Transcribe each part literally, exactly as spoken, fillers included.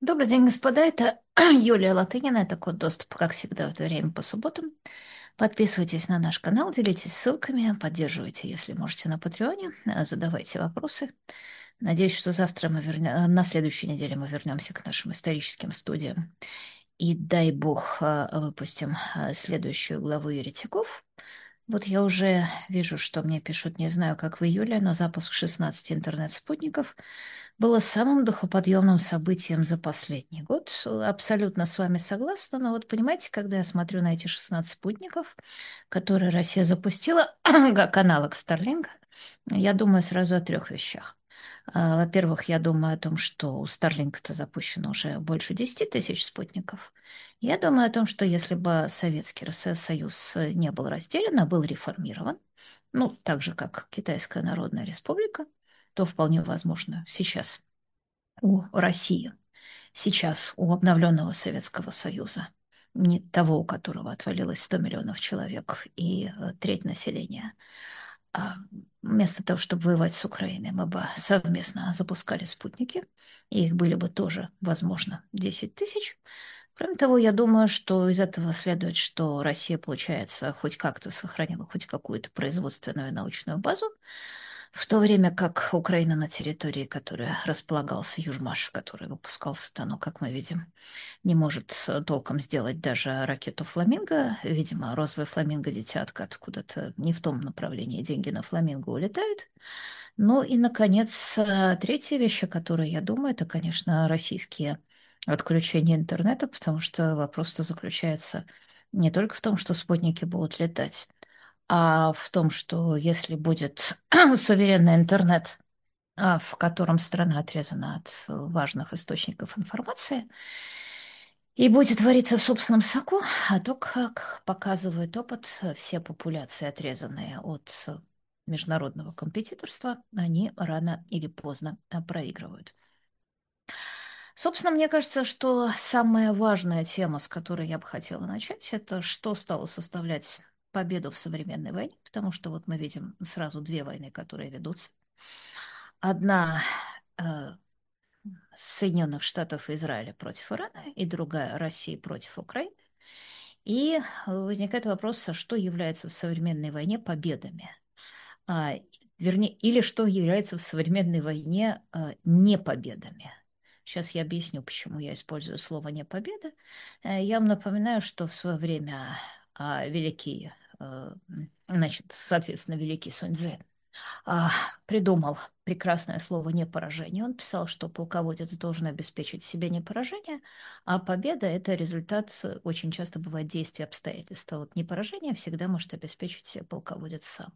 Добрый день, господа. Это Юлия Латынина. Это код доступа, как всегда, в это время по субботам. Подписывайтесь на наш канал, делитесь ссылками, поддерживайте, если можете, на Патреоне, э, задавайте вопросы. Надеюсь, что завтра мы вернем, на следующей неделе мы вернемся к нашим историческим студиям. И дай бог э, выпустим э, следующую главу «Еретиков». Вот я уже вижу, что мне пишут, не знаю, как в июле, но запуск шестнадцати интернет-спутников было самым духоподъемным событием за последний год. Абсолютно с вами согласна, но вот понимаете, когда я смотрю на эти шестнадцать спутников, которые Россия запустила, как аналог Старлинга, я думаю сразу о трех вещах. А, Во-первых, я думаю о том, что у Старлинга-то запущено уже больше десяти тысяч спутников. Я думаю о том, что если бы Советский РС Союз не был разделен, а был реформирован, ну, так же, как Китайская Народная Республика, то вполне возможно сейчас у России, сейчас у обновленного Советского Союза, не того, у которого отвалилось сто миллионов человек и э, треть населения, а вместо того, чтобы воевать с Украиной, мы бы совместно запускали спутники, и их были бы тоже, возможно, десять тысяч. Кроме того, я думаю, что из этого следует, что Россия, получается, хоть как-то сохранила хоть какую-то производственную и научную базу, в то время как Украина на территории, которая располагался Южмаш, который выпускался-то, ну, как мы видим, не может э, толком сделать даже ракету «Фламинго». Видимо, розовый фламинго, детятка, откуда-то не в том направлении деньги на фламинго улетают. Ну и, наконец, э, третья вещь, о которой я думаю, это, конечно, российские отключения интернета, потому что вопрос-то заключается не только в том, что спутники будут летать, а в том, что если будет суверенный интернет, а, в котором страна отрезана от важных источников информации, и будет вариться в собственном соку, а то, как показывает опыт, все популяции, отрезанные от международного компетиторства, они рано или поздно а, проигрывают. Собственно, мне кажется, что самая важная тема, с которой я бы хотела начать, это что стало составлять победу в современной войне, потому что вот мы видим сразу две войны, которые ведутся. Одна э, Соединенных Штатов и Израиля против Ирана, и другая России против Украины. И возникает вопрос, а что является в современной войне победами? А, вернее, или что является в современной войне а, непобедами? Сейчас я объясню, почему я использую слово «непобеда». Э, Я вам напоминаю, что в свое время а, великий, э, значит, соответственно, великий Сунь Цзы а, придумал прекрасное слово «непоражение». Он писал, что полководец должен обеспечить себе не поражение, а победа — это результат, э, очень часто бывает, действия обстоятельств. А вот непоражение всегда может обеспечить себе полководец сам.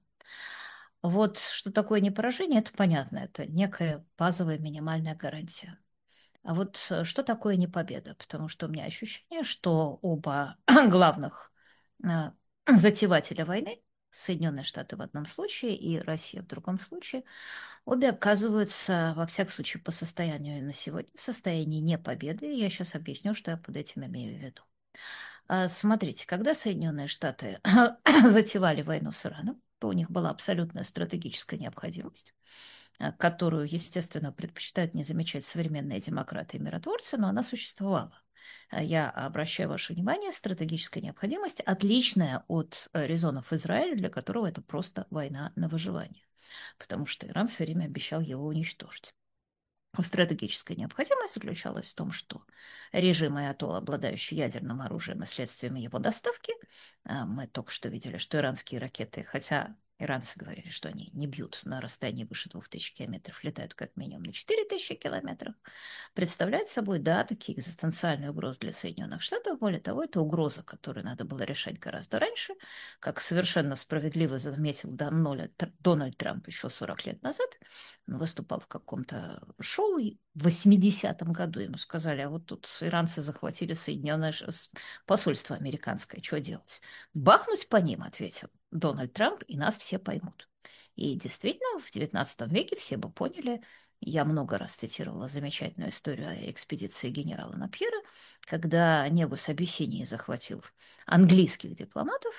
Вот что такое непоражение, это понятно, это некая базовая минимальная гарантия. А вот э, что такое непобеда? Потому что у меня ощущение, что оба главных э, затевателя войны, Соединенные Штаты в одном случае и Россия в другом случае, обе оказываются, во всяком случае, по состоянию на сегодня, в состоянии непобеды. И я сейчас объясню, что я под этим имею в виду. А, Смотрите, когда Соединенные Штаты затевали войну с Ираном, то у них была абсолютная стратегическая необходимость, а, которую, естественно, предпочитают не замечать современные демократы и миротворцы, но она существовала. А Я обращаю ваше внимание, стратегическая необходимость отличная от э, резонов Израиля, для которого это просто война на выживание, потому что Иран все время обещал его уничтожить. Стратегическая необходимость заключалась в том, что режим Аятолла, обладающий ядерным оружием и следствиями его доставки, а, мы только что видели, что иранские ракеты, хотя иранцы говорили, что они не бьют на расстоянии выше двух тысяч километров, летают как минимум на четыре тысячи километров, представляют собой, да, такие экзистенциальные угрозы для Соединенных Штатов. Более того, это угроза, которую надо было решать гораздо раньше, как совершенно справедливо заметил Дональд Трамп еще сорок лет назад. Он выступал в каком-то шоу и в восьмидесятом году. Ему сказали, а вот тут иранцы захватили Соединенное Ш- с- посольство американское, что делать? Бахнуть по ним, ответил Дональд Трамп, и нас все поймут. И действительно, в девятнадцатом веке все бы поняли, я много раз цитировала замечательную историю о экспедиции генерала Напьера, когда Негус Абиссинии захватил английских дипломатов,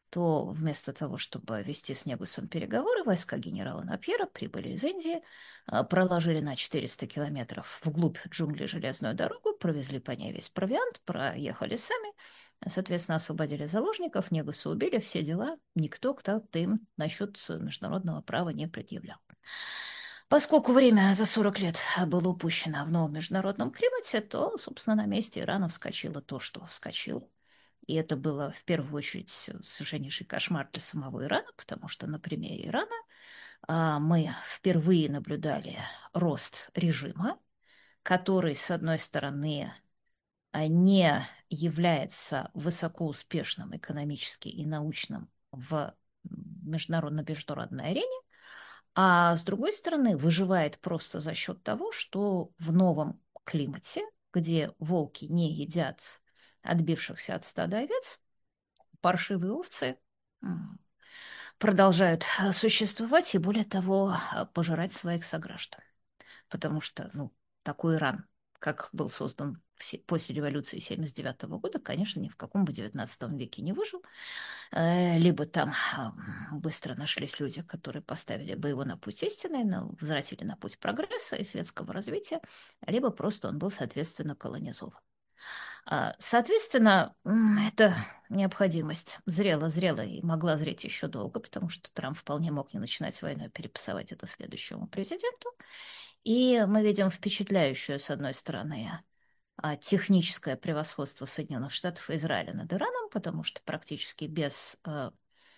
то вместо того, чтобы вести с Негусом переговоры, войска генерала Напьера прибыли из Индии, а, проложили на четыреста километров вглубь джунглей железную дорогу, провезли по ней весь провиант, проехали сами, соответственно, освободили заложников, Негуса убили, все дела. Никто кто-то им насчет международного права не предъявлял. Поскольку время за сорок лет было упущено в новом международном климате, то, собственно, на месте Ирана вскочило то, что вскочило. И это было в первую очередь совершеннейший кошмар для самого Ирана, потому что на примере Ирана а, мы впервые наблюдали рост режима, который, с одной стороны, а, не является высокоуспешным экономически и научным в международно-международной арене, а с другой стороны, выживает просто за счет того, что в новом климате, где волки не едят отбившихся от стада овец, паршивые овцы м, продолжают э, существовать и, более того, э, пожирать своих сограждан. Потому что, ну, такой Иран, как был создан все- после революции семьдесят девятого года, конечно, ни в каком бы девятнадцатом веке не выжил. Э, Либо там а, быстро нашлись люди, которые поставили бы его на путь истины, на- возвратили на путь прогресса и светского развития, либо просто он был, соответственно, колонизован. А, Соответственно, м, эта необходимость зрела, зрела и могла зреть еще долго, потому что Трамп вполне мог не начинать войну и перепасовать это следующему президенту. И мы видим впечатляющую, с одной стороны, а, техническое превосходство Соединенных Штатов и Израиля над Ираном, потому что практически без, э,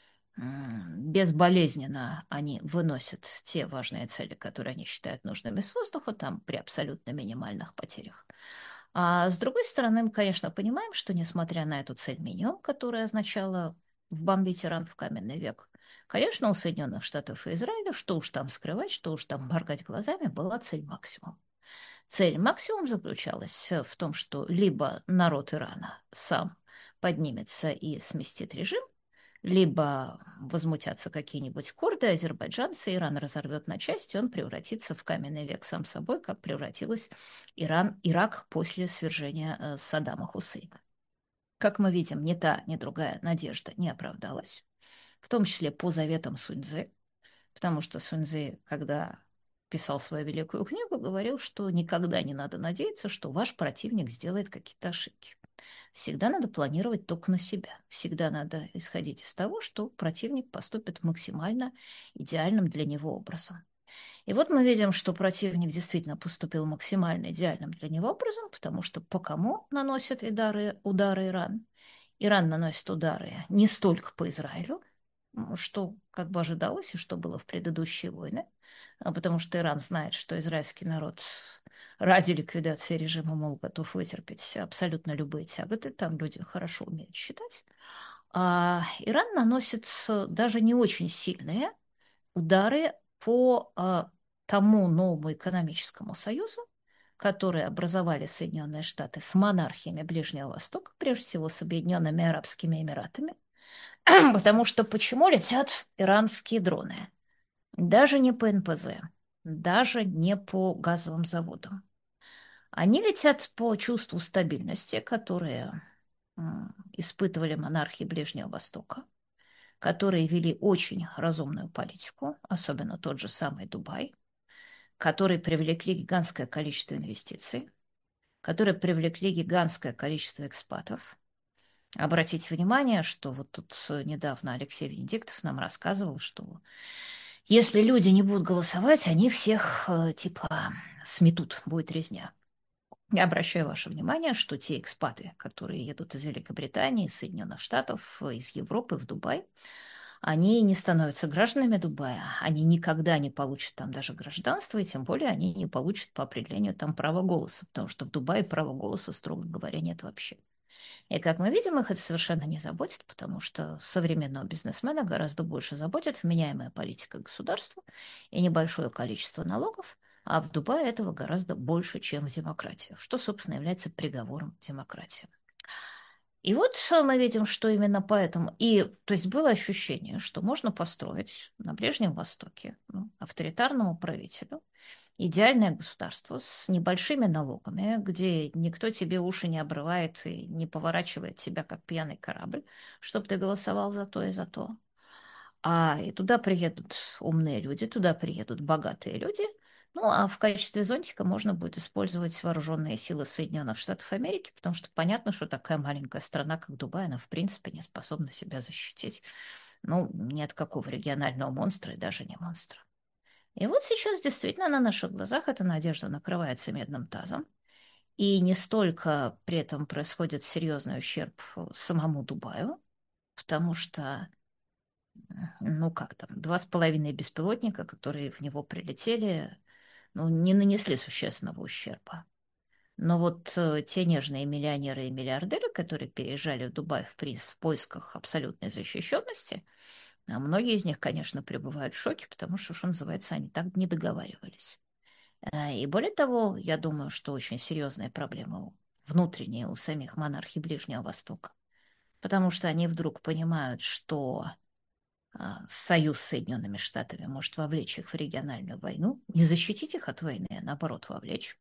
м, безболезненно они выносят те важные цели, которые они считают нужными с воздуха, там при абсолютно минимальных потерях. А с другой стороны, мы, конечно, понимаем, что несмотря на эту цель минимум, которая означала вбомбить Иран в каменный век, конечно, у Соединенных Штатов и Израиля, что уж там скрывать, что уж там моргать глазами, была цель максимум. Цель максимум заключалась в том, что либо народ Ирана сам поднимется и сместит режим, либо возмутятся какие-нибудь курды, азербайджанцы, Иран разорвет на части, он превратится в каменный век сам собой, как превратилась Иран, Ирак после свержения э, Саддама Хусейна. Как мы видим, ни та, ни другая надежда не оправдалась, в том числе по заветам Суньцзы, потому что Суньцзы, когда писал свою великую книгу, говорил, что никогда не надо надеяться, что ваш противник сделает какие-то ошибки. Всегда надо планировать только на себя. Всегда надо исходить из того, что противник поступит максимально идеальным для него образом. И вот мы видим, что противник действительно поступил максимально идеальным для него образом, потому что по кому наносят удары, удары Иран? Иран наносит удары не столько по Израилю, что как бы ожидалось и что было в предыдущие войны, а потому что Иран знает, что израильский народ ради ликвидации режима, мол, готов вытерпеть абсолютно любые тяготы, там люди хорошо умеют считать. А Иран наносит э, даже не очень сильные удары по а, тому новому экономическому союзу, который образовали Соединенные Штаты с монархиями Ближнего Востока, прежде всего с Объединенными Арабскими Эмиратами, потому что почему летят иранские дроны? Даже не по эн пэ зэ, даже не по газовым заводам. Они летят по чувству стабильности, которые м, испытывали монархи Ближнего Востока, которые вели очень разумную политику, особенно тот же самый Дубай, которые привлекли гигантское количество инвестиций, которые привлекли гигантское количество экспатов. Обратите внимание, что вот тут недавно Алексей Венедиктов нам рассказывал, что если люди не будут голосовать, они всех э, типа сметут, будет резня. Я обращаю ваше внимание, что те экспаты, которые едут из Великобритании, из Соединенных Штатов, из Европы в Дубай, они не становятся гражданами Дубая, они никогда не получат там даже гражданство, и тем более они не получат по определению там право голоса, потому что в Дубае права голоса, строго говоря, нет вообще. И как мы видим, их это совершенно не заботит, потому что современного бизнесмена гораздо больше заботит вменяемая политика государства и небольшое количество налогов, а в Дубае этого гораздо больше, чем в демократии, что, собственно, является приговором демократии. И вот э, мы видим, что именно поэтому... И, то есть было ощущение, что можно построить на Ближнем Востоке, ну, авторитарному правителю идеальное государство с небольшими налогами, где никто тебе уши не обрывает и не поворачивает тебя, как пьяный корабль, чтобы ты голосовал за то и за то. А и туда приедут умные люди, туда приедут богатые люди. Ну, а в качестве зонтика можно будет использовать вооруженные силы Соединенных Штатов Америки, потому что понятно, что такая маленькая страна, как Дубай, она в принципе не способна себя защитить. Ну, ни от какого регионального монстра и даже не монстра. И вот сейчас действительно на наших глазах эта надежда накрывается медным тазом. И не столько при этом происходит серьезный ущерб самому Дубаю, потому что ну как там, два с половиной беспилотника, которые в него прилетели, ну, не нанесли существенного ущерба. Но вот э, те нежные миллионеры и миллиардеры, которые переезжали в Дубай в, приз, в поисках абсолютной защищенности, а многие из них, конечно, пребывают в шоке, потому что, что называется, они так не договаривались. Э, И более того, я думаю, что очень серьезные проблемы внутренние у самих монархий Ближнего Востока, потому что они вдруг понимают, что а, союз с Соединенными Штатами может вовлечь их в региональную войну, не защитить их от войны, а наоборот вовлечь.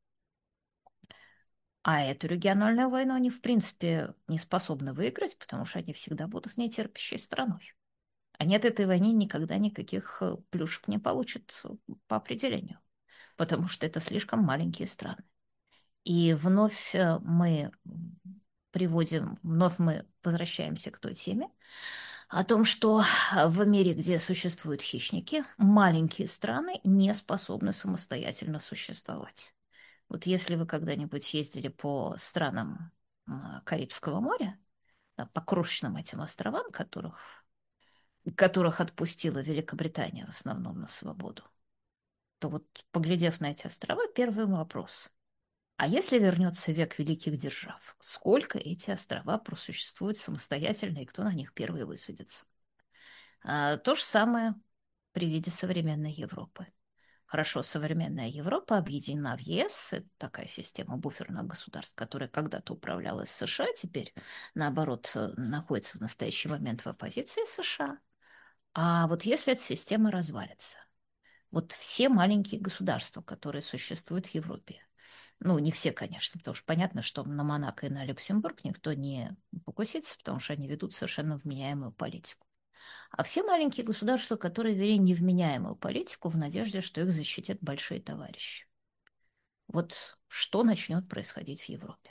А эту региональную войну они, в принципе, не способны выиграть, потому что они всегда будут нетерпящей страной. Они от этой войны никогда никаких э, плюшек не получат э, по определению, потому что это слишком маленькие страны. И вновь э, мы приводим, вновь мы возвращаемся к той теме, о том, что в мире, где существуют хищники, маленькие страны не способны самостоятельно существовать. Вот если вы когда-нибудь ездили по странам м, Карибского моря, да, по крошечным этим островам, которых, которых отпустила Великобритания в основном на свободу, то вот, поглядев на эти острова, первый вопрос. А если вернется век великих держав, сколько эти острова просуществуют самостоятельно и кто на них первый высадится? А, то же самое при виде современной Европы. Хорошо, современная Европа объединена в Е С, это такая система буферных государств, которая когда-то управлялась С Ш А, теперь, наоборот, э, находится в настоящий момент в оппозиции С Ш А. А вот если эта система развалится, вот все маленькие государства, которые существуют в Европе, ну, не все, конечно, потому что понятно, что на Монако и на Люксембург никто не покусится, потому что они ведут совершенно вменяемую политику. А все маленькие государства, которые вели невменяемую политику в надежде, что их защитят большие товарищи. Вот что начнет происходить в Европе.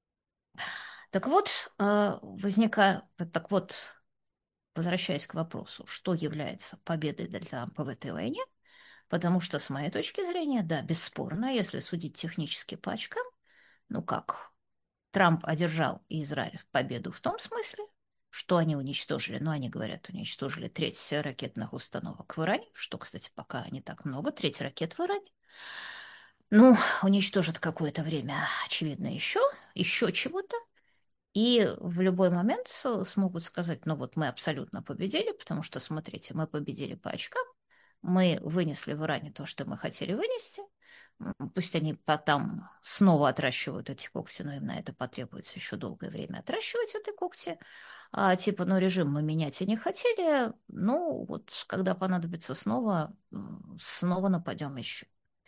Так вот, э, возникает, так вот, возвращаясь к вопросу, что является победой для Трампа в этой войне, потому что, с моей точки зрения, да, бесспорно, если судить технически по очкам, ну как, Трамп одержал Израиль победу в том смысле, что они уничтожили, ну, они говорят, уничтожили треть ракетных установок в Иране, что, кстати, пока не так много, треть ракет в Иране. Ну, уничтожат какое-то время, очевидно, еще, еще чего-то. И в любой момент э, смогут сказать, ну вот мы абсолютно победили, потому что, смотрите, мы победили по очкам, мы вынесли в Иране то, что мы хотели вынести. М, Пусть они потом снова отращивают эти когти, но им на это потребуется еще долгое время отращивать эти когти. А типа, ну режим мы менять и не хотели, ну вот когда понадобится снова, м, снова нападем еще.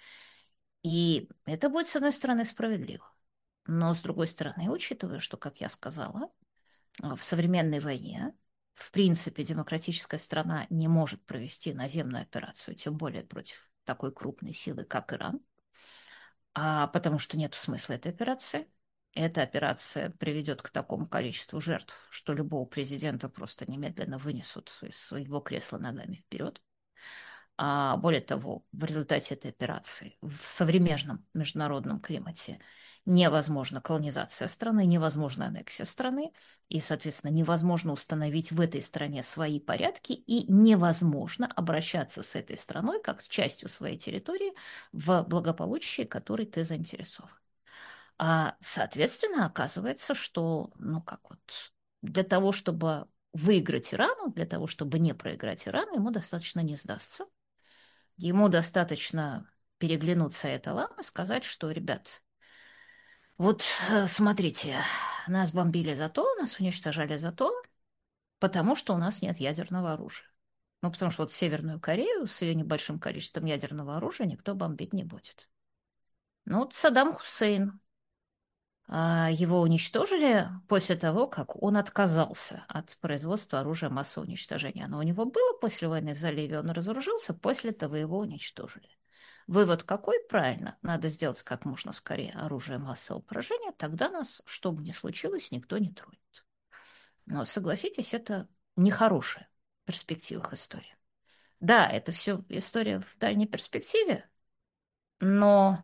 И это будет, с одной стороны, справедливо. Но, с другой стороны, учитывая, что, как я сказала, а, в современной войне, в принципе, демократическая страна не может провести наземную операцию, тем более против такой крупной силы, как Иран, а потому что нет смысла этой операции. Эта операция приведет к такому количеству жертв, что любого президента просто немедленно вынесут из своего кресла ногами вперед. А более того, в результате этой операции в современном международном климате невозможна колонизация страны, невозможна аннексия страны, и, соответственно, невозможно установить в этой стране свои порядки, и невозможно обращаться с этой страной как с частью своей территории в благополучии, которой ты заинтересован. А, соответственно, оказывается, что, ну как вот, для того, чтобы выиграть Ирану, для того, чтобы не проиграть Ирану, ему достаточно не сдастся. Ему достаточно переглянуться это вам и сказать, что, ребят, вот э, смотрите, нас бомбили за то, нас уничтожали за то, потому что у нас нет ядерного оружия. Ну, потому что вот Северную Корею с ее небольшим количеством ядерного оружия никто бомбить не будет. Ну, вот Саддам Хусейн, а, его уничтожили после того, как он отказался от производства оружия массового уничтожения. Оно у него было после войны в заливе, он разоружился, после этого его уничтожили. Вывод какой? Правильно. Надо сделать как можно скорее оружие массового поражения, тогда нас, что бы ни случилось, никто не тронет. Но согласитесь, это нехорошая в перспективах история. Да, это все история в дальней перспективе, но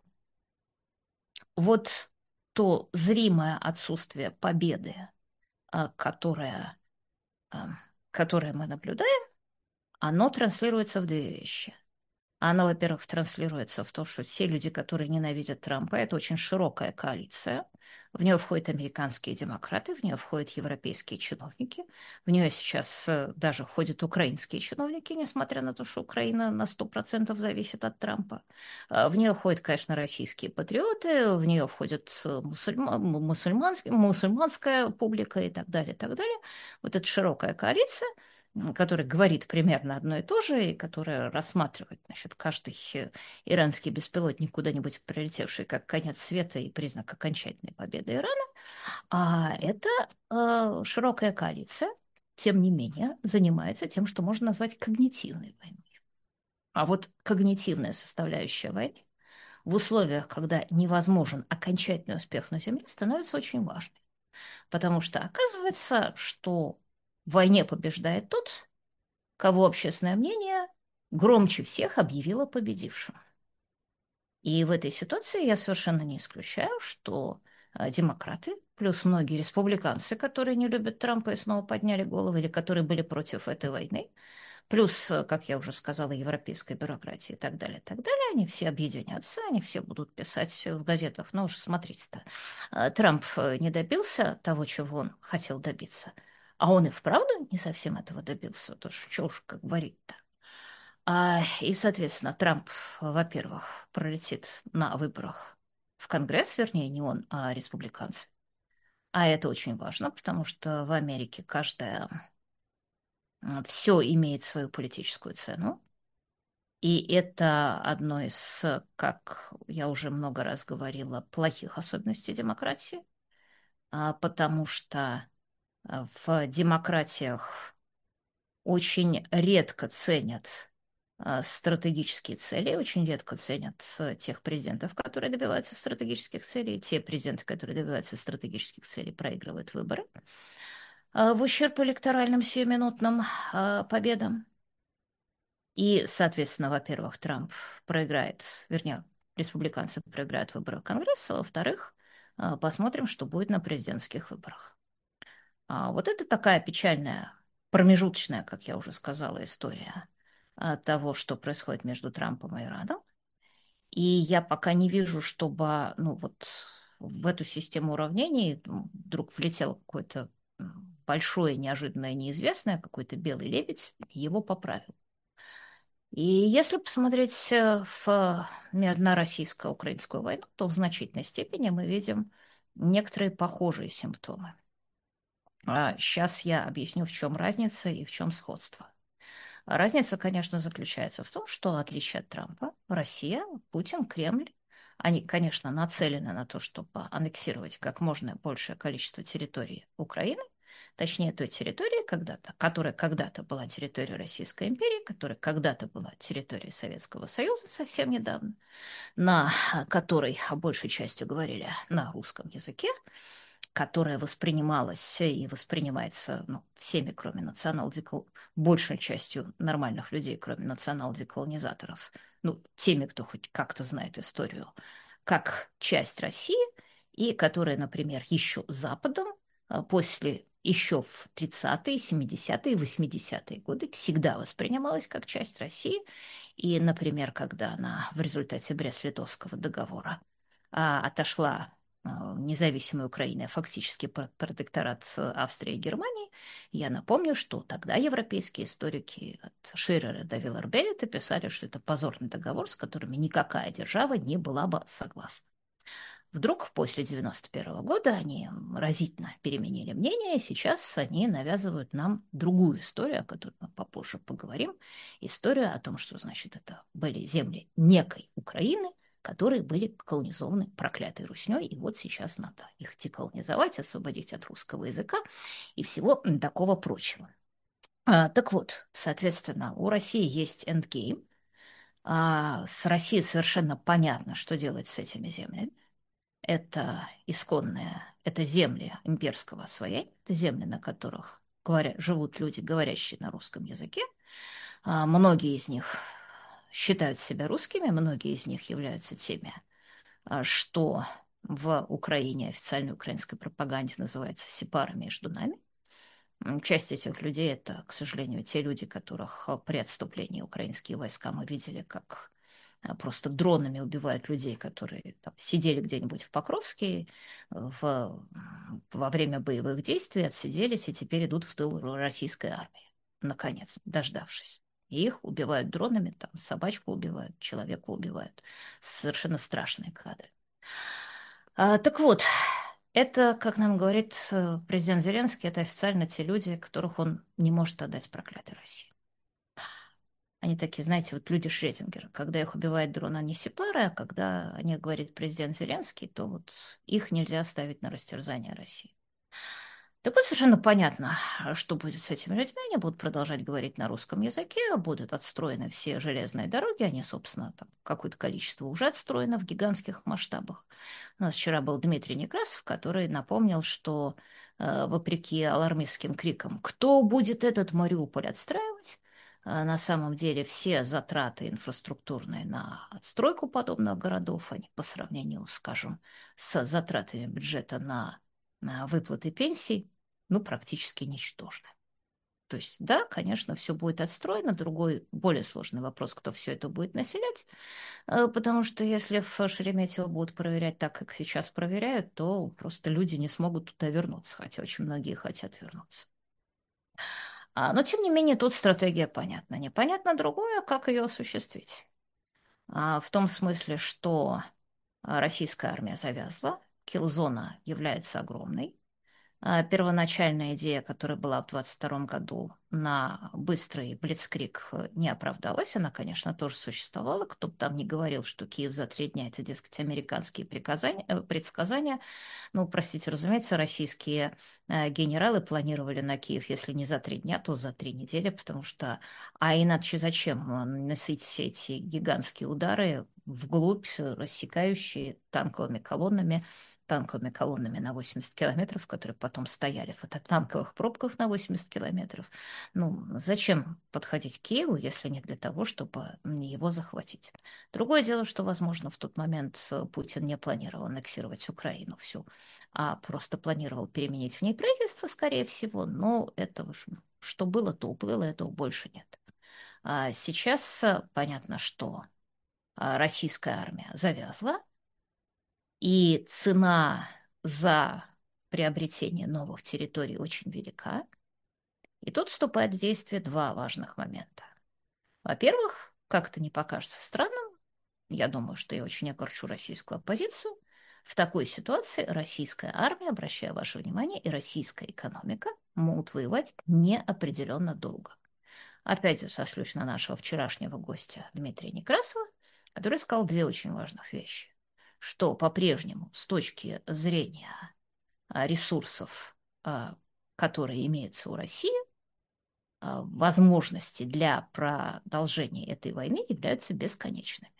вот то зримое отсутствие победы, а, которое, а, которое мы наблюдаем, оно транслируется в две вещи. Оно, во-первых, транслируется в то, что все люди, которые ненавидят Трампа, это очень широкая коалиция. В нее входят американские демократы, в нее входят европейские чиновники, в нее сейчас э, даже входят украинские чиновники, несмотря на то, что Украина на сто процентов зависит от Трампа. А В нее входят, конечно, российские патриоты, в нее входят э, мусульма- м- мусульманские- мусульманская публика и так далее, и так далее. Вот эта широкая коалиция, м, который говорит примерно одно и то же, и которая рассматривает, значит, каждый э, иранский беспилотник, куда-нибудь прилетевший как конец света и признак окончательной победы Ирана, а это э, широкая коалиция, тем не менее, занимается тем, что можно назвать когнитивной войной. А вот когнитивная составляющая войны в условиях, когда невозможен окончательный успех на Земле, становится очень важной. Потому что оказывается, что в войне побеждает тот, кого общественное мнение громче всех объявило победившим. И в этой ситуации я совершенно не исключаю, что а, демократы, плюс многие республиканцы, которые не любят Трампа и снова подняли головы, или которые были против этой войны, плюс, э, как я уже сказала, европейской бюрократии и так далее, и так далее, они все объединятся, они все будут писать в газетах, ну уж смотрите-то, а, Трамп э, не добился того, чего он хотел добиться, а он и вправду не совсем этого добился, то что уж как говорить-то. А, и, соответственно, Трамп, во-первых, пролетит на выборах в Конгресс, вернее, не он, а республиканцы. А это очень важно, потому что в Америке каждое все имеет свою политическую цену. И это одно из, как я уже много раз говорила, плохих особенностей демократии, а, потому что а, в демократиях очень редко ценят а, стратегические цели, очень редко ценят э, тех президентов, которые добиваются стратегических целей. Те президенты, которые добиваются стратегических целей, проигрывают выборы а, в ущерб электоральным сиюминутным а, победам. И, соответственно, во-первых, Трамп проиграет, вернее, республиканцы проиграют выборы в Конгресс, а во-вторых, а, посмотрим, что будет на президентских выборах. А вот это такая печальная, промежуточная, как я уже сказала, история а, того, что происходит между Трампом и Ираном. И я пока не вижу, чтобы, ну вот в эту систему уравнений м, вдруг влетел какой-то м, большое, неожиданное, неизвестное, какой-то белый лебедь, и его поправил. И если посмотреть э, в, мер- на российско-украинскую войну, то в значительной степени мы видим некоторые похожие симптомы. А сейчас я объясню, в чем разница и в чем сходство. Разница, конечно, заключается в том, что, в отличие от Трампа, Россия, Путин, Кремль, они, конечно, нацелены на то, чтобы аннексировать как можно большее количество территории Украины, точнее той территории, когда-то, которая когда-то была территорией Российской империи, которая когда-то была территорией Советского Союза совсем недавно, на которой большей частью говорили на русском языке, которая воспринималась и воспринимается ну, всеми, кроме национал-декол... большей частью нормальных людей, кроме национал-деколонизаторов, ну, теми, кто хоть как-то знает историю, как часть России, и которая, например, еще Западом а, после еще в тридцатые, семидесятые, восьмидесятые годы всегда воспринималась как часть России. И, например, когда она в результате Брест-Литовского договора а, отошла а, независимой Украины, а фактически протекторат Австрии и Германии, я напомню, что тогда европейские историки от Ширера до Виллербеллета писали, что это позорный договор, с которыми никакая держава не была бы согласна. Вдруг после девяносто первого года они разительно переменили мнение, и сейчас они навязывают нам другую историю, о которой мы попозже поговорим. Историю о том, что, значит, это были земли некой Украины, которые были колонизованы проклятой Русней, и вот сейчас надо их деколонизовать, освободить от русского языка и всего такого прочего. А, так вот, соответственно, у России есть эндгейм, а с Россией совершенно понятно, что делать с этими землями. Это исконные, это земли имперского освоения, это земли, на которых говоря, живут люди, говорящие на русском языке. А многие из них считают себя русскими, многие из них являются теми, а, что в Украине официальной украинской пропаганде называется сепарами между нами. Часть этих людей — это, к сожалению, те люди, которых а, при отступлении украинские войска мы видели, как а, просто дронами убивают людей, которые там, сидели где-нибудь в Покровске в, во время боевых действий, отсиделись и теперь идут в тыл российской армии, наконец, дождавшись. И их убивают дронами, там собачку убивают, человека убивают. Совершенно страшные кадры. А, так вот, это, как нам говорит э, президент Зеленский, это официально те люди, которых он не может отдать проклятой России. Они такие, знаете, вот люди Шрёдингера. Когда их убивает дрон, они сепары, а когда о них говорит президент Зеленский, то вот их нельзя оставить на растерзание России. Так вот, совершенно понятно, что будет с этими людьми. Они будут продолжать говорить на русском языке, будут отстроены все железные дороги. Они, собственно, там какое-то количество уже отстроено в гигантских масштабах. У нас вчера был Дмитрий Некрасов, который напомнил, что э, вопреки алармистским крикам «Кто будет этот Мариуполь отстраивать?», э, на самом деле все затраты инфраструктурные на отстройку подобных городов, они по сравнению, скажем, с затратами бюджета на, на выплаты пенсий, ну, практически ничтожны. То есть, да, конечно, все будет отстроено. Другой, более сложный вопрос, кто все это будет населять. Э, Потому что если в Шереметьево будут проверять так, как сейчас проверяют, то просто люди не смогут туда вернуться, хотя очень многие хотят вернуться. А, но, тем не менее, тут стратегия понятна. Непонятно другое, как ее осуществить. А, в том смысле, что а, российская армия завязла, киллзона является огромной. А, Первоначальная идея, которая была в двадцать втором году на быстрый блицкриг, э, не оправдалась. Она, конечно, тоже существовала. Кто бы там ни говорил, что Киев за три дня — это, дескать, американские приказания, э, предсказания. Ну, простите, разумеется, российские э, генералы планировали на Киев, если не за три дня, то за три недели, потому что, а иначе зачем э, носить все эти гигантские удары вглубь, э, рассекающие танковыми колоннами, танковыми колоннами на восемьдесят километров, которые потом стояли в танковых пробках на восемьдесят километров. Ну, зачем подходить к Киеву, если не для того, чтобы его захватить? Другое дело, что, возможно, в тот момент э, Путин не планировал аннексировать Украину всю, а просто планировал переменить в ней правительство, скорее всего, но этого ж- что было, то уплыло, этого больше нет. А сейчас э, понятно, что а, российская армия завязла, и цена за приобретение новых территорий очень велика. И тут вступает в действие два важных момента. Во-первых, как это не покажется странным, я думаю, что я очень огорчу российскую оппозицию, в такой ситуации российская армия, обращаю ваше внимание, и российская экономика могут воевать неопределенно долго. Опять же, сослюсь на нашего вчерашнего гостя Дмитрия Некрасова, который сказал две очень важных вещи. Что по-прежнему с точки зрения а, ресурсов, а, которые имеются у России, а, возможности для продолжения этой войны являются бесконечными.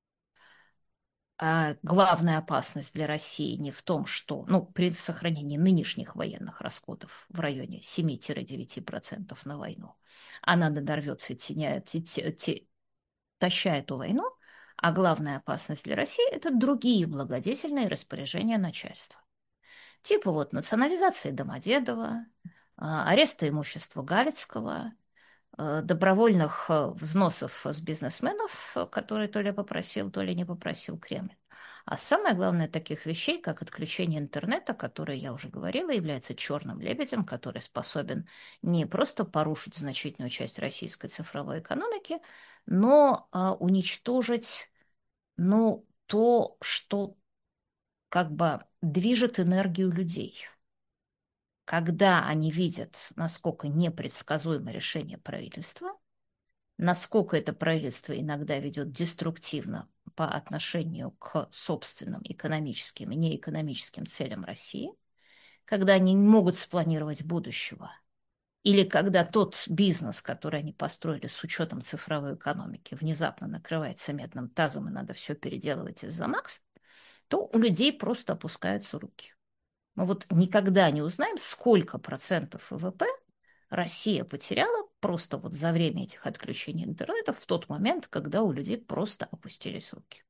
А главная опасность для России не в том, что, ну, при сохранении нынешних военных расходов в районе семь-девять процентов на войну, она надорвется, теня, те, те, те, таща эту войну, а главная опасность для России — это другие благодетельные распоряжения начальства. Типа вот национализации Домодедова, а, ареста имущества Галицкого, э, добровольных э, взносов с бизнесменов, э, которые то ли попросил, то ли не попросил Кремль. А самое главное таких вещей, как отключение интернета, которое, я уже говорила, является черным лебедем, который способен не просто порушить значительную часть российской цифровой экономики, но а, уничтожить, ну, то, что как бы движет энергию людей. Когда они видят, насколько непредсказуемо решение правительства, насколько это правительство иногда ведет деструктивно по отношению к собственным экономическим и неэкономическим целям России, когда они не могут спланировать будущего, или когда тот бизнес, который они построили с учетом цифровой экономики, внезапно накрывается медным тазом и надо все переделывать из-за Макс, то у людей просто опускаются руки. Мы вот никогда не узнаем, сколько процентов ВВП Россия потеряла просто вот за время этих отключений интернета в тот момент, когда у людей просто опустились руки.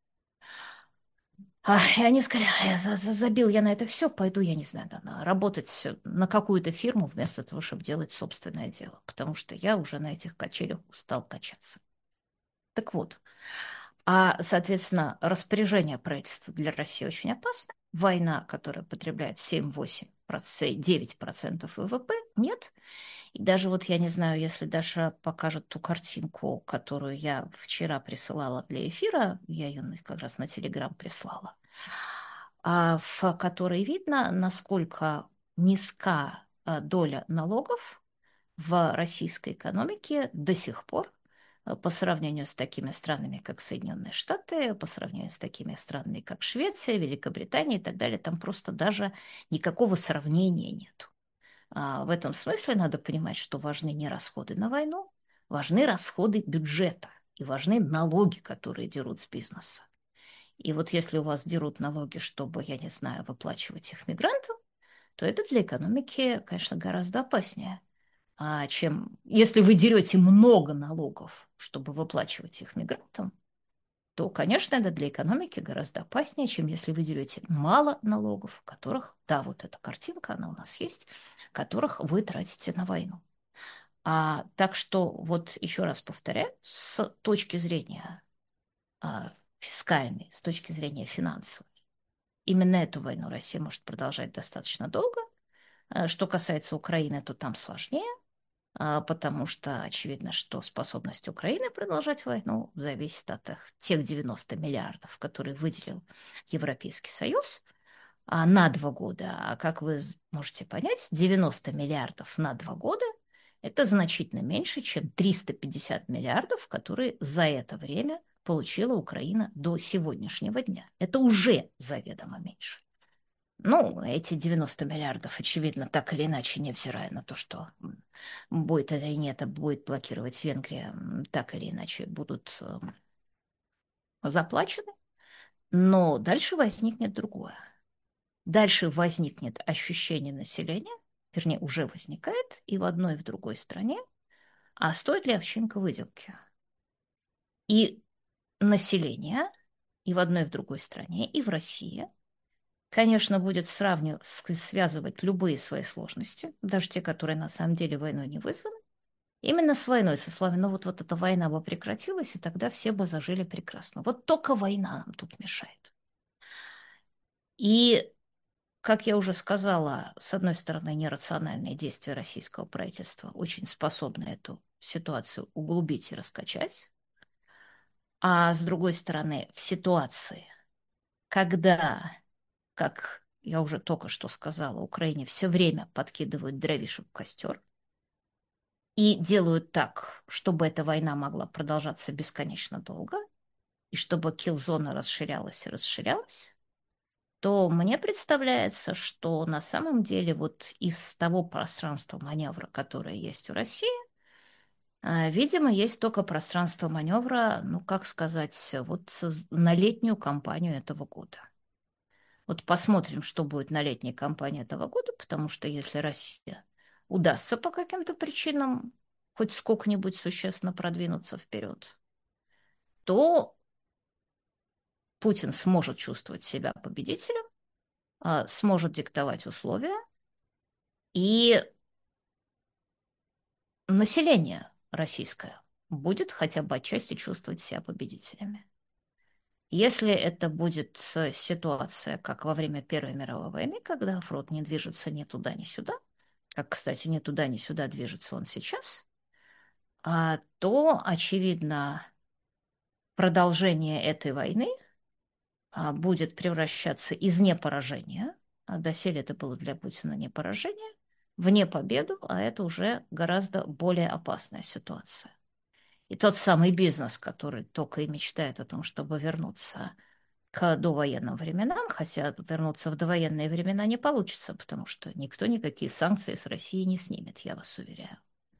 А, и они сказали: «Я за- забил я на это все, пойду, я не знаю, да, на- работать на какую-то фирму вместо того, чтобы делать собственное дело, потому что я уже на этих качелях устал качаться». Так вот, а, соответственно, распоряжение правительства для России очень опасно. Война, которая потребляет семь-восемь, девять процентов ВВП, нет. И даже вот я не знаю, если Даша покажет ту картинку, которую я вчера присылала для эфира, я ее как раз на Телеграм прислала, а, в которой видно, насколько низка а, доля налогов в российской экономике до сих пор а, по сравнению с такими странами, как Соединенные Штаты, по сравнению с такими странами, как Швеция, Великобритания и так далее, там просто даже никакого сравнения нет. А, В этом смысле надо понимать, что важны не расходы на войну, важны расходы бюджета и важны налоги, которые дерут с бизнеса. И вот если у вас дерут налоги, чтобы, я не знаю, выплачивать их мигрантам, то это для экономики, конечно, гораздо опаснее, а, чем если вы дерете много налогов, чтобы выплачивать их мигрантам, то, конечно, это для экономики гораздо опаснее, чем если вы дерете мало налогов, которых, да, вот эта картинка, она у нас есть, которых вы тратите на войну. А, так что, вот еще раз повторяю, с точки зрения а, фискальной, с точки зрения финансовой, именно эту войну Россия может продолжать достаточно долго. А, что касается Украины, то там сложнее, а, потому что очевидно, что способность Украины продолжать войну зависит от их, тех девяноста миллиардов, которые выделил Европейский Союз а, на два года. А как вы можете понять, девяносто миллиардов на два года – это значительно меньше, чем триста пятьдесят миллиардов, которые за это время получила Украина до сегодняшнего дня. Это уже заведомо меньше. Ну, эти девяносто миллиардов, очевидно, так или иначе, невзирая на то, что будет или нет, а будет блокировать Венгрия, так или иначе будут э, заплачены. Но дальше возникнет другое. Дальше возникнет ощущение населения, вернее, уже возникает и в одной, и в другой стране, а стоит ли овчинка выделки? И население и в одной, и в другой стране, и в России – конечно, будет сравнивать, связывать любые свои сложности, даже те, которые на самом деле войной не вызваны, именно с войной, со словами, ну вот, вот эта война бы прекратилась, и тогда все бы зажили прекрасно. Вот только война нам тут мешает. И, как я уже сказала, с одной стороны, нерациональные действия российского правительства очень способны эту ситуацию углубить и раскачать, а с другой стороны, в ситуации, когда, как я уже только что сказала, Украине все время подкидывают дровишек в костер и делают так, чтобы эта война могла продолжаться бесконечно долго, и чтобы киллзона расширялась и расширялась, то мне представляется, что на самом деле вот из того пространства маневра, которое есть у России, а, видимо, есть только пространство маневра, ну, как сказать, вот на летнюю кампанию этого года. Вот посмотрим, что будет на летней кампании этого года, потому что если Россия удастся по каким-то причинам хоть сколько-нибудь существенно продвинуться вперед, то Путин сможет чувствовать себя победителем, а, сможет диктовать условия, и население российское будет хотя бы отчасти чувствовать себя победителями. Если это будет э, ситуация, как во время Первой мировой войны, когда фронт не движется ни туда, ни сюда, как, кстати, ни туда, ни сюда движется он сейчас, а, то, очевидно, продолжение этой войны а, будет превращаться из непоражения, а доселе это было для Путина не поражение, в непобеду, а это уже гораздо более опасная ситуация. И тот самый бизнес, который только и мечтает о том, чтобы вернуться к довоенным временам, хотя вернуться в довоенные времена не получится, потому что никто никакие санкции с России не снимет, я вас уверяю.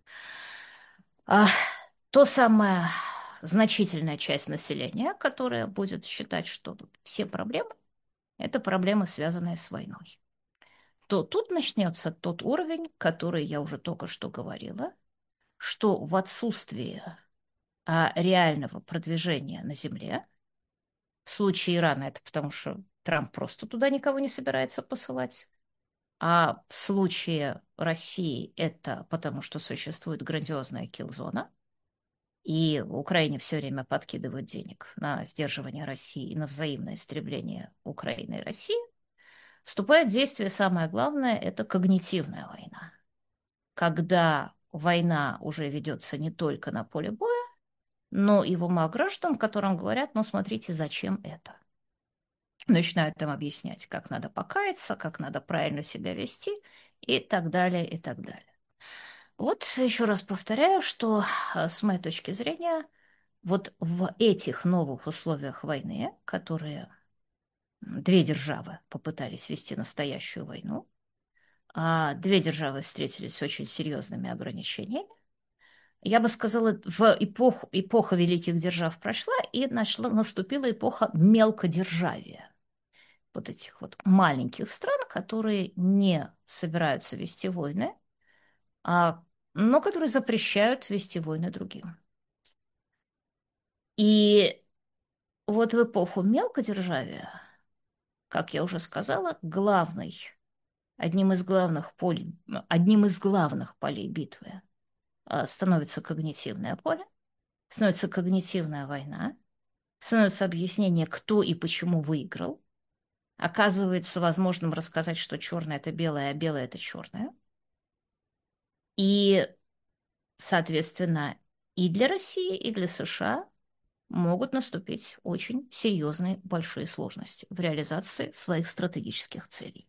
А то самая значительная часть населения, которая будет считать, что тут все проблемы, это проблемы, связанные с войной, то тут начнется тот уровень, который я уже только что говорила, что в отсутствии а, реального продвижения на земле, в случае Ирана это потому, что Трамп просто туда никого не собирается посылать, а в случае России это потому, что существует грандиозная киллзона, и Украине все время подкидывают денег на сдерживание России и на взаимное истребление Украины и России, вступает в действие самое главное — это когнитивная война. Когда война уже ведется не только на поле боя, но и в умах граждан, которым говорят: ну, смотрите, зачем это? Начинают им объяснять, как надо покаяться, как надо правильно себя вести и так далее, и так далее. Вот еще раз повторяю, что э, с моей точки зрения, вот в этих новых условиях войны, которые две державы попытались вести настоящую войну, а две державы встретились с очень серьезными ограничениями, я бы сказала, в эпоху, эпоха великих держав прошла, и нашла, наступила эпоха мелкодержавия. Вот этих вот маленьких стран, которые не собираются вести войны, а, но которые запрещают вести войны другим. И вот в эпоху мелкодержавия, как я уже сказала, главный, одним из главных полей, одним из главных полей битвы а, становится когнитивное поле, становится когнитивная война, становится объяснение, кто и почему выиграл. Оказывается возможным рассказать, что черное — это белое, а белое — это черное. И, соответственно, и для России, и для США могут наступить очень серьезные большие сложности в реализации своих стратегических целей.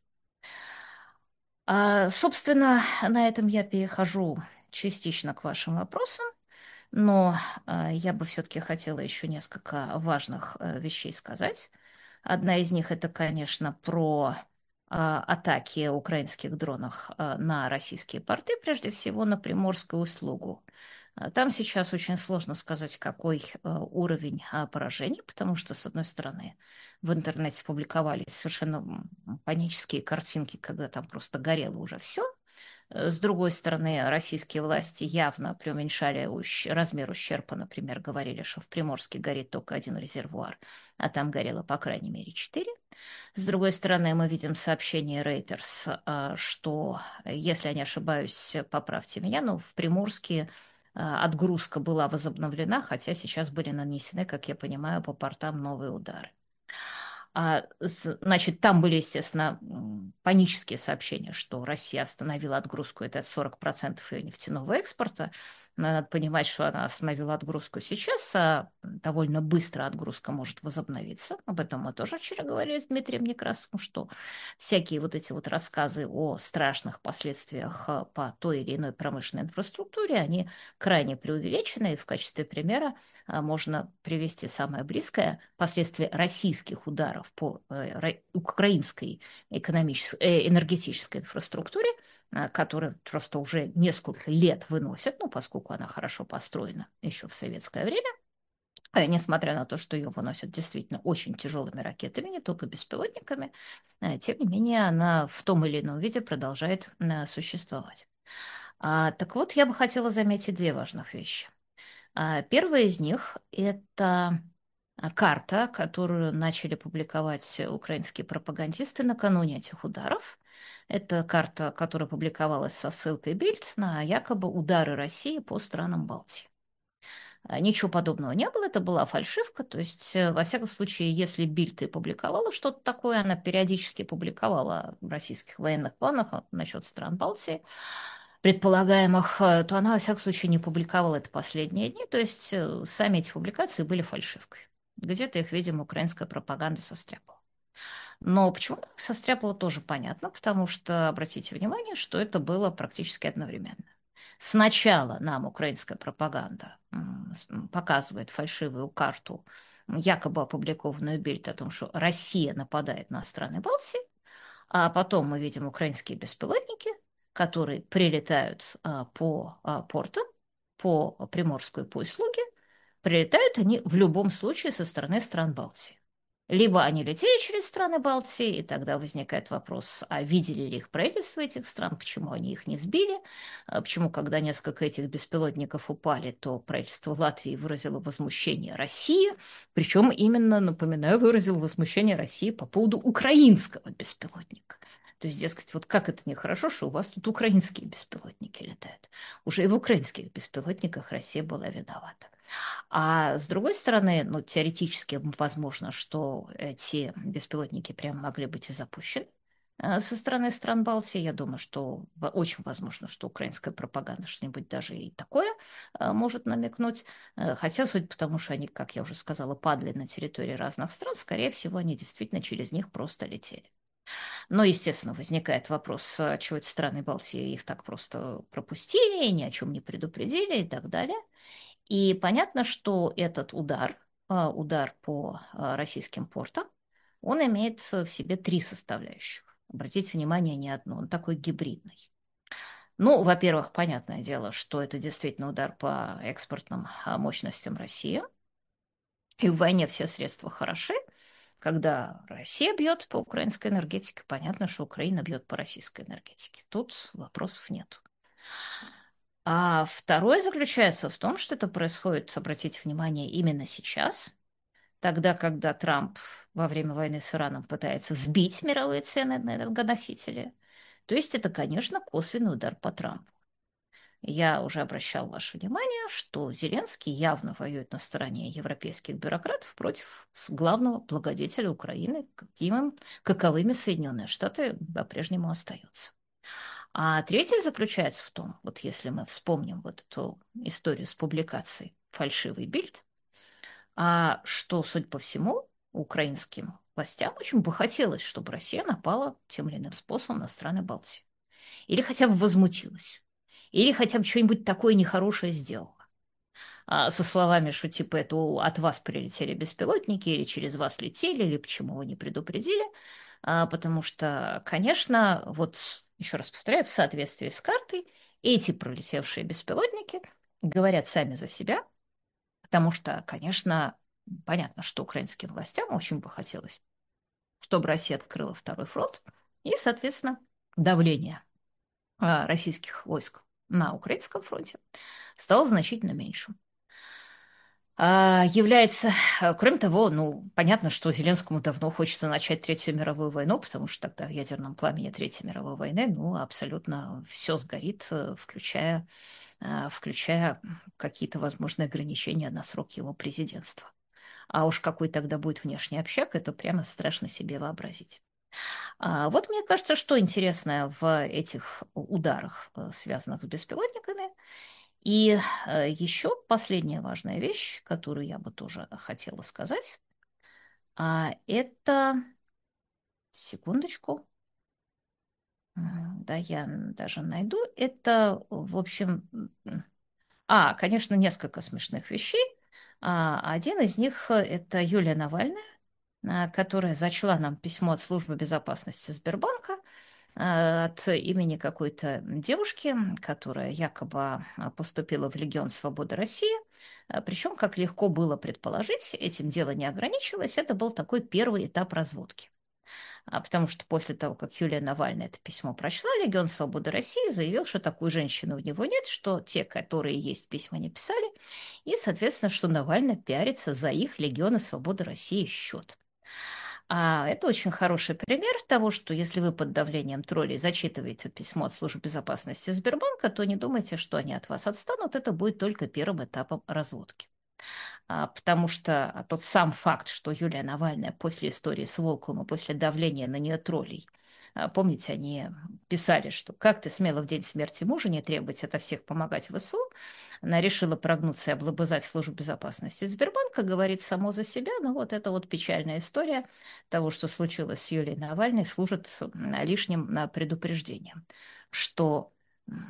А, собственно, на этом я перехожу частично к вашим вопросам, но а, я бы все-таки хотела еще несколько важных а, вещей сказать. Одна из них — это, конечно, про а, атаки украинских дронов а, на российские порты, прежде всего на Приморскую услугу. А, Там сейчас очень сложно сказать, какой а, уровень а, поражений, потому что, с одной стороны, в интернете публиковались совершенно м, панические картинки, когда там просто горело уже все. С другой стороны, российские власти явно преуменьшали ущ- размер ущерба. Например, говорили, что в Приморске горит только один резервуар, а там горело по крайней мере четыре. С другой стороны, мы видим сообщение Reuters, а, что, если я не ошибаюсь, поправьте меня, но в Приморске а, отгрузка была возобновлена, хотя сейчас были нанесены, как я понимаю, по портам новые удары. А, с- значит, там были, естественно, м, панические сообщения, что Россия остановила отгрузку, это сорок процентов ее нефтяного экспорта. Но надо понимать, что она остановила отгрузку сейчас, а довольно быстро отгрузка может возобновиться. Об этом мы тоже вчера говорили с Дмитрием Некрасовым, что всякие вот эти вот рассказы о страшных последствиях а, по той или иной промышленной инфраструктуре, они крайне преувеличены. И в качестве примера а, можно привести самое близкое — последствия российских ударов по э, ро- украинской экономической, э, энергетической инфраструктуре, а, которые просто уже несколько лет выносят, ну, поскольку она хорошо построена еще в советское время, э, несмотря на то, что ее выносят действительно очень тяжелыми ракетами, не только беспилотниками, э, тем не менее она в том или ином виде продолжает э, существовать. А, так вот, я бы хотела заметить две важных вещи. А, Первая из них — это а, карта, которую начали публиковать украинские пропагандисты накануне этих ударов. Это карта, которая публиковалась со ссылкой Бильд на якобы удары России по странам Балтии. А, Ничего подобного не было, это была фальшивка. То есть, э, во всяком случае, если Бильд и публиковала что-то такое, она периодически публиковала в российских военных планах а, насчет стран Балтии предполагаемых, э, то она, во всяком случае, не публиковала это последние дни. То есть, э, сами эти публикации были фальшивкой. Где-то их, видимо, украинская пропаганда состряпала. Но почему так состряпала, тоже понятно, потому что, обратите внимание, что это было практически одновременно. Сначала нам украинская пропаганда показывает фальшивую карту, якобы опубликованную Бильд, о том, что Россия нападает на страны Балтии, а потом мы видим украинские беспилотники, которые прилетают а, по а, портам, по Приморску и по Услуге. Прилетают они в любом случае со стороны стран Балтии. Либо они летели через страны Балтии, и тогда возникает вопрос, а видели ли их правительства этих стран, почему они их не сбили, а почему, когда несколько этих беспилотников упали, то правительство Латвии выразило возмущение России, причем именно, напоминаю, выразило возмущение России по поводу украинского беспилотника. То есть, дескать, вот как это нехорошо, что у вас тут украинские беспилотники летают. Уже и в украинских беспилотниках Россия была виновата. А с другой стороны, ну, теоретически возможно, что эти беспилотники прям могли быть и запущены э, со стороны стран Балтии. Я думаю, что во- очень возможно, что украинская пропаганда что-нибудь даже и такое э, может намекнуть. Э, Хотя, судя по тому, что они, как я уже сказала, падали на территории разных стран, скорее всего, они действительно через них просто летели. Но, естественно, возникает вопрос, а чего эти страны Балтии их так просто пропустили, ни о чем не предупредили и так далее. И понятно, что этот удар, а, удар по а, российским портам, он имеет в себе три составляющих. Обратите внимание, не одну, он такой гибридный. Ну, во-первых, понятное дело, что это действительно удар по экспортным а, мощностям России. И в войне все средства хороши. Когда Россия бьет по украинской энергетике, понятно, что Украина бьет по российской энергетике. Тут вопросов нет. А второе заключается в том, что это происходит, обратите внимание, именно сейчас, тогда, когда Трамп во время войны с Ираном пытается сбить мировые цены на энергоносители. То есть это, конечно, косвенный удар по Трампу. Я уже обращал ваше внимание, что Зеленский явно воюет на стороне европейских бюрократов против главного благодетеля Украины, каким, каковыми Соединенные Штаты по-прежнему остаются. А третье заключается в том, вот если мы вспомним вот эту историю с публикацией фальшивый бильд, а что, судя по всему, украинским властям очень бы хотелось, чтобы Россия напала тем или иным способом на страны Балтии. Или хотя бы возмутилась. Или хотя бы что-нибудь такое нехорошее сделала. А, со словами, что типа это от вас прилетели беспилотники, или через вас летели, или почему вы не предупредили. А, потому что, конечно, вот еще раз повторяю, в соответствии с картой, эти пролетевшие беспилотники говорят сами за себя, потому что, конечно, понятно, что украинским властям очень бы хотелось, чтобы Россия открыла второй фронт, и, соответственно, давление а, российских войск на украинском фронте стало значительно меньше. А, является, а, кроме того, ну, понятно, что Зеленскому давно хочется начать Третью мировую войну, потому что тогда в ядерном пламени Третьей мировой войны, ну, абсолютно все сгорит, э, включая, а, включая какие-то возможные ограничения на срок его президентства. А уж какой тогда будет внешний общак, это прямо страшно себе вообразить. А вот мне кажется, что интересное в этих ударах, э, связанных с беспилотниками. И э, еще последняя важная вещь, которую я бы тоже хотела сказать, а, это, секундочку, М, да, я даже найду, это, в общем, м, а, конечно, несколько смешных вещей. А, один из них — э, это Юлия Навальная, а, которая зачла нам письмо от службы безопасности Сбербанка а, от имени какой-то девушки, которая якобы а, поступила в Легион Свободы России. А, Причем, как легко было предположить, этим дело не ограничилось. Это был такой первый этап разводки. А потому что после того, как Юлия Навальная это письмо прочла, Легион Свободы России заявил, что такой женщины у него нет, что те, которые есть, письма не писали, и, соответственно, что Навальный пиарится за их Легиона Свободы России счет. А это очень хороший пример того, что если вы под давлением троллей зачитываете письмо от службы безопасности Сбербанка, то не думайте, что они от вас отстанут. Это будет только первым этапом разводки. А, потому что тот сам факт, что Юлия Навальная после истории с Волковым и после давления на нее троллей, а, помните, они писали, что как ты смела в день смерти мужа не требовать от всех помогать ВСУ, Она решила прогнуться и облобызать службу безопасности Сбербанка, говорит само за себя, но вот эта вот печальная история того, что случилось с Юлией Навальной, служит м, лишним а, предупреждением, что, м,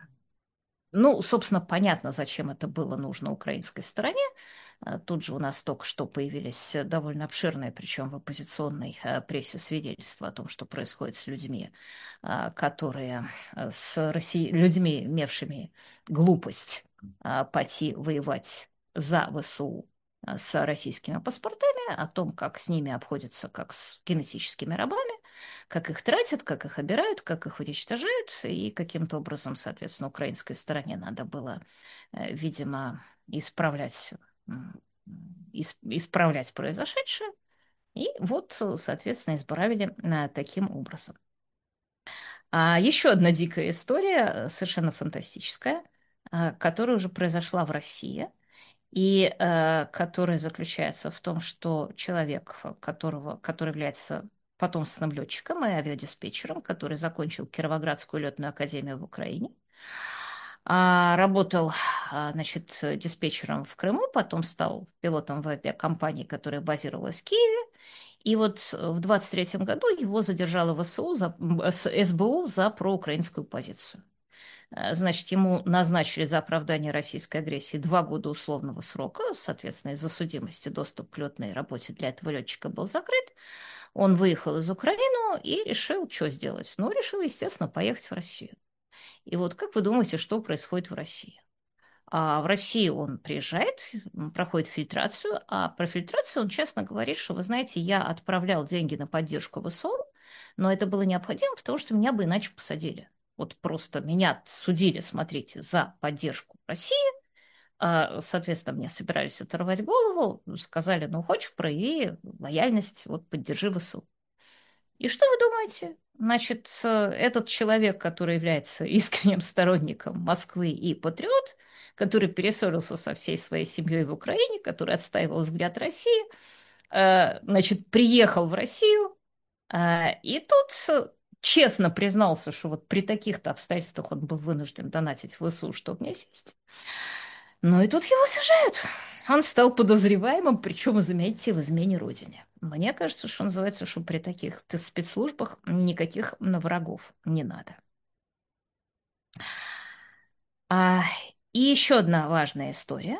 ну, собственно, понятно, зачем это было нужно украинской стороне. А, Тут же у нас только что появились э, довольно обширные, причем в оппозиционной э, прессе, свидетельства о том, что происходит с людьми, а, которые э, с Росси- людьми, имевшими глупость а, пойти воевать за ВСУ а, с российскими паспортами, о том, как с ними обходятся, как с генетическими рабами, как их тратят, как их обирают, как их уничтожают, и каким-то образом, соответственно, украинской стороне надо было, э, видимо, исправлять м, ис- исправлять произошедшее. И вот, э, соответственно, избавили э, таким образом. А еще одна дикая история, э, совершенно фантастическая, э, которая уже произошла в России, и э, которая заключается в том, что человек, которого, который является потомственным летчиком и авиадиспетчером, который закончил Кировоградскую летную академию в Украине, а, работал, а, значит, диспетчером в Крыму, потом стал пилотом в авиакомпании, которая базировалась в Киеве. И вот в двадцать третьем году его задержало ВСУ за, м, с- СБУ за проукраинскую позицию. Э, Значит, ему назначили за оправдание российской агрессии два года условного срока. Соответственно, из-за судимости доступ к летной работе для этого летчика был закрыт. Он выехал из Украины и решил, что сделать? Ну, решил, естественно, поехать в Россию. И вот как вы думаете, что происходит в России? А в России он приезжает, м, проходит фильтрацию, а про фильтрацию он честно говорит, что, вы знаете, я отправлял деньги на поддержку ВСУ, но это было необходимо, потому что меня бы иначе посадили. Вот просто меня судили, смотрите, за поддержку России, а, соответственно, мне собирались оторвать голову, сказали, ну, хочешь, прояви лояльность, вот поддержи ВСУ. И что вы думаете? Значит, э, этот человек, который является искренним сторонником Москвы и патриот, который перессорился со всей своей семьей в Украине, который отстаивал взгляд России, э, значит, приехал в Россию, э, и тут э, честно признался, что вот при таких-то обстоятельствах он был вынужден донатить в ВСУ, чтобы мне сесть. Ну и тут его сажают. Он стал подозреваемым, причем, заметьте, в измене родине. Мне кажется, что называется, что при таких спецслужбах никаких врагов не надо. А, и еще одна важная история.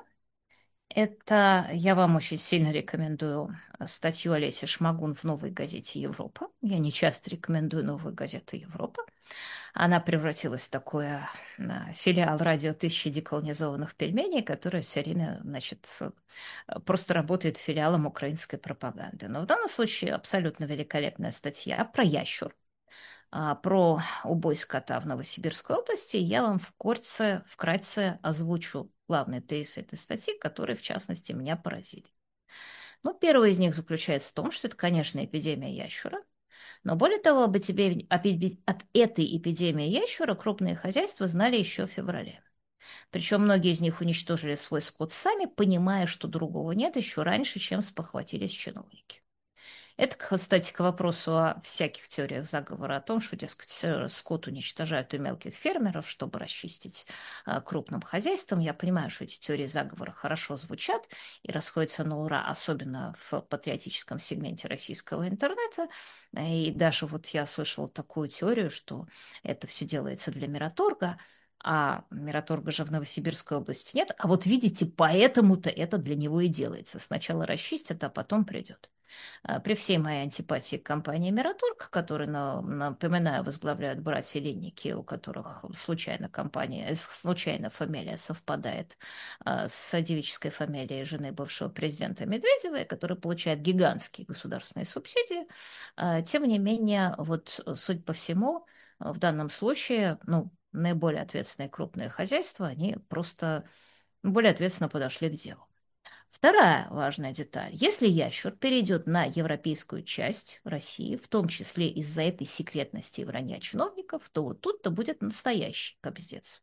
Это я вам очень сильно рекомендую статью Олеси Шмагун в «Новой газете Европа». Я не часто рекомендую «Новую газету Европа». Она превратилась в такой а, филиал радио «Тысячи деколонизованных пельменей», который все время, значит, э, просто работает филиалом украинской пропаганды. Но в данном случае абсолютно великолепная статья про ящур, а, про убой скота в Новосибирской области. Я вам вкратце, вкратце озвучу главные тезисы этой статьи, которые, в частности, меня поразили. Ну, первый из них заключается в том, что это, конечно, эпидемия ящура, но более того, об, эпидемии- об эпи- от этой эпидемии ящура крупные хозяйства знали еще в феврале. Причем многие из них уничтожили свой скот сами, понимая, что другого нет, еще раньше, чем спохватились чиновники. Это, кстати, к вопросу о всяких теориях заговора, о том, что, дескать, э, скот уничтожают у мелких фермеров, чтобы расчистить а, крупным хозяйством. Я понимаю, что эти теории заговора хорошо звучат и расходятся на ура, особенно в патриотическом сегменте российского интернета. И даже вот я слышала такую теорию, что это все делается для Мираторга, а Мираторга же в Новосибирской области нет. А вот видите, поэтому-то это для него и делается. Сначала расчистят, а потом придет. А, При всей моей антипатии к компании «Мираторг», которую, на- напоминаю, возглавляют братья Линники, у которых случайно компания, э, случайно фамилия совпадает а, с девической фамилией жены бывшего президента Медведевой, которая получает гигантские государственные субсидии, а, тем не менее, вот, судя по всему, в данном случае, ну, наиболее ответственные крупные хозяйства, они просто более ответственно подошли к делу. Вторая важная деталь. Если ящур перейдет на европейскую часть России, в том числе из-за этой секретности и вранья чиновников, то вот тут-то будет настоящий кобздец.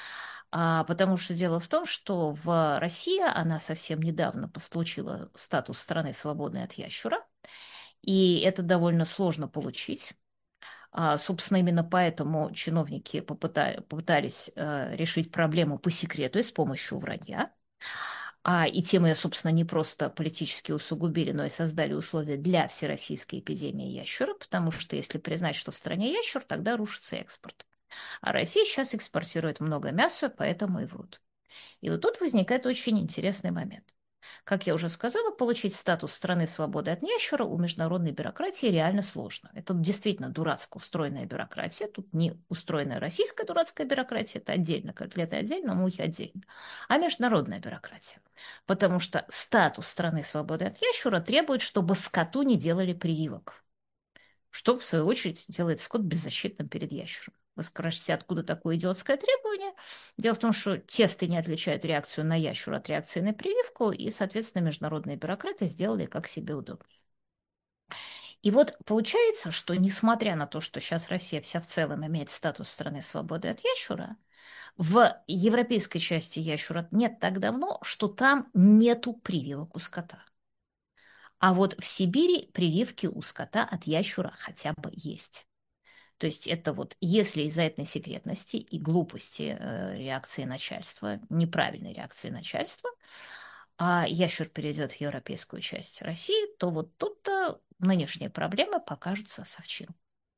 А, потому что дело в том, что в России она совсем недавно получила статус страны, свободной от ящура, и это довольно сложно получить. А, собственно, именно поэтому чиновники попыта- попытались э, решить проблему по секрету и с помощью вранья. А, и тем ее, собственно, не просто политически усугубили, но и создали условия для всероссийской эпидемии ящера, потому что если признать, что в стране ящер, тогда рушится экспорт. А Россия сейчас экспортирует много мяса, поэтому и врут. И вот тут возникает очень интересный момент. Как я уже сказала, получить статус страны свободы от ящера у международной бюрократии реально сложно. Это действительно дурацко устроенная бюрократия. Тут не устроенная российская дурацкая бюрократия, это отдельно, котлеты отдельно, мухи отдельно, а международная бюрократия. Потому что статус страны свободы от ящера требует, чтобы скоту не делали прививок, что, в свою очередь, делает скот беззащитным перед ящером. Вы скажете, откуда такое идиотское требование? Дело в том, что тесты не отличают реакцию на ящура от реакции на прививку, и, соответственно, международные бюрократы сделали как себе удобно. И вот получается, что несмотря на то, что сейчас Россия вся в целом имеет статус страны свободы от ящура, в европейской части ящура нет так давно, что там нету прививок у скота. А вот в Сибири прививки у скота от ящура хотя бы есть. То есть это вот если из-за этой секретности и глупости э, реакции начальства, неправильной реакции начальства, а ящер перейдет в европейскую часть России, то вот тут-то нынешние проблемы покажутся совсем.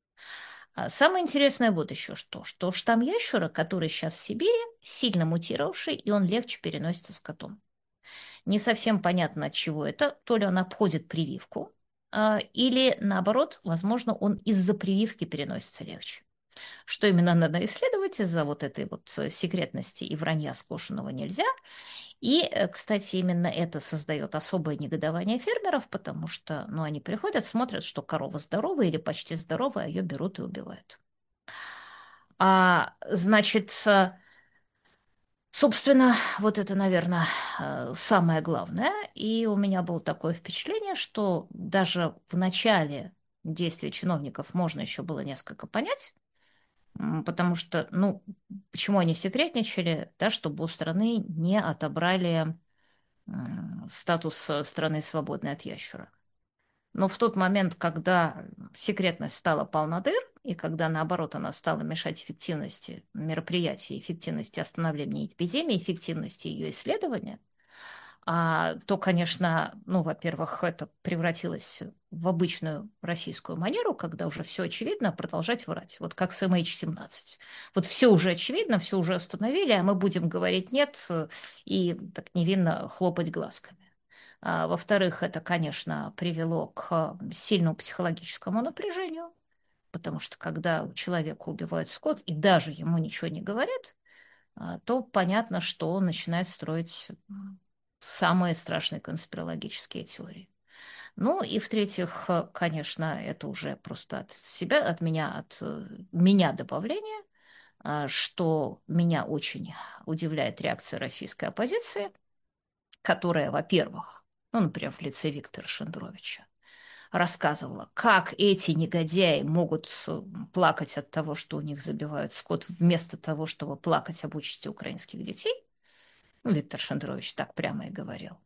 А самое интересное вот еще что, что штамм ящера, который сейчас в Сибири, сильно мутировавший, и он легче переносится с котом. Не совсем понятно, от чего это. То ли он обходит прививку, а, или наоборот, возможно, он из-за прививки переносится легче. Что именно надо исследовать из-за вот этой вот э, секретности и вранья скошенного нельзя. И, э, кстати, именно это создает особое негодование фермеров, потому что, ну, они приходят, смотрят, что корова здоровая или почти здоровая, а ее берут и убивают. А, значит, э, собственно, вот это, наверное, самое главное. И у меня было такое впечатление, что даже в начале действий чиновников можно еще было несколько понять, м, потому что, ну, почему они секретничали, да, чтобы у страны не отобрали м, статус э, страны, свободной от ящера. Но в тот момент, когда секретность стала полна дыр, и когда, наоборот, она стала мешать эффективности мероприятий, эффективности остановления эпидемии, эффективности ее исследования, а, то, конечно, ну, во-первых, это превратилось в обычную российскую манеру, когда уже все очевидно, продолжать врать. Вот как с эм эйч семнадцать. Вот все уже очевидно, все уже остановили, а мы будем говорить нет э, и так невинно хлопать глазками. А, во-вторых, это, конечно, привело к сильному психологическому напряжению, потому что когда человека убивают скот, и даже ему ничего не говорят, а, то понятно, что он начинает строить м, самые страшные конспирологические теории. Ну и в-третьих, э, конечно, это уже просто от себя, от меня, от э, меня добавление, а, что меня очень удивляет реакция российской оппозиции, которая, во-первых, ну, например, в лице Виктора Шендеровича, рассказывала, как эти негодяи могут э, плакать от того, что у них забивают скот, вместо того, чтобы плакать об участи украинских детей. Ну, Виктор Шендерович так прямо и говорил.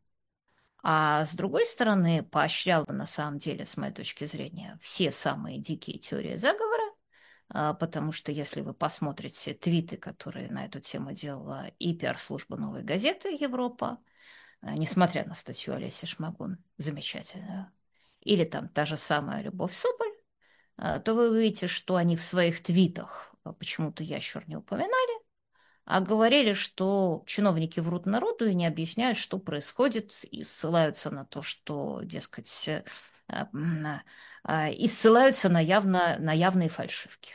А с другой стороны, поощряла на самом деле, с моей точки зрения, все самые дикие теории заговора, а, потому что если вы посмотрите твиты, которые на эту тему делала и пиар-служба «Новой газеты Европа», а, несмотря на статью Олеси Шмагун, замечательную, или там та же самая Любовь Соболь, а, то вы увидите, что они в своих твитах а, почему-то ящер не упоминали, а говорили, что чиновники врут народу и не объясняют, что происходит, и ссылаются на то, что, дескать, э, м, а, и ссылаются на, явно, на явные фальшивки.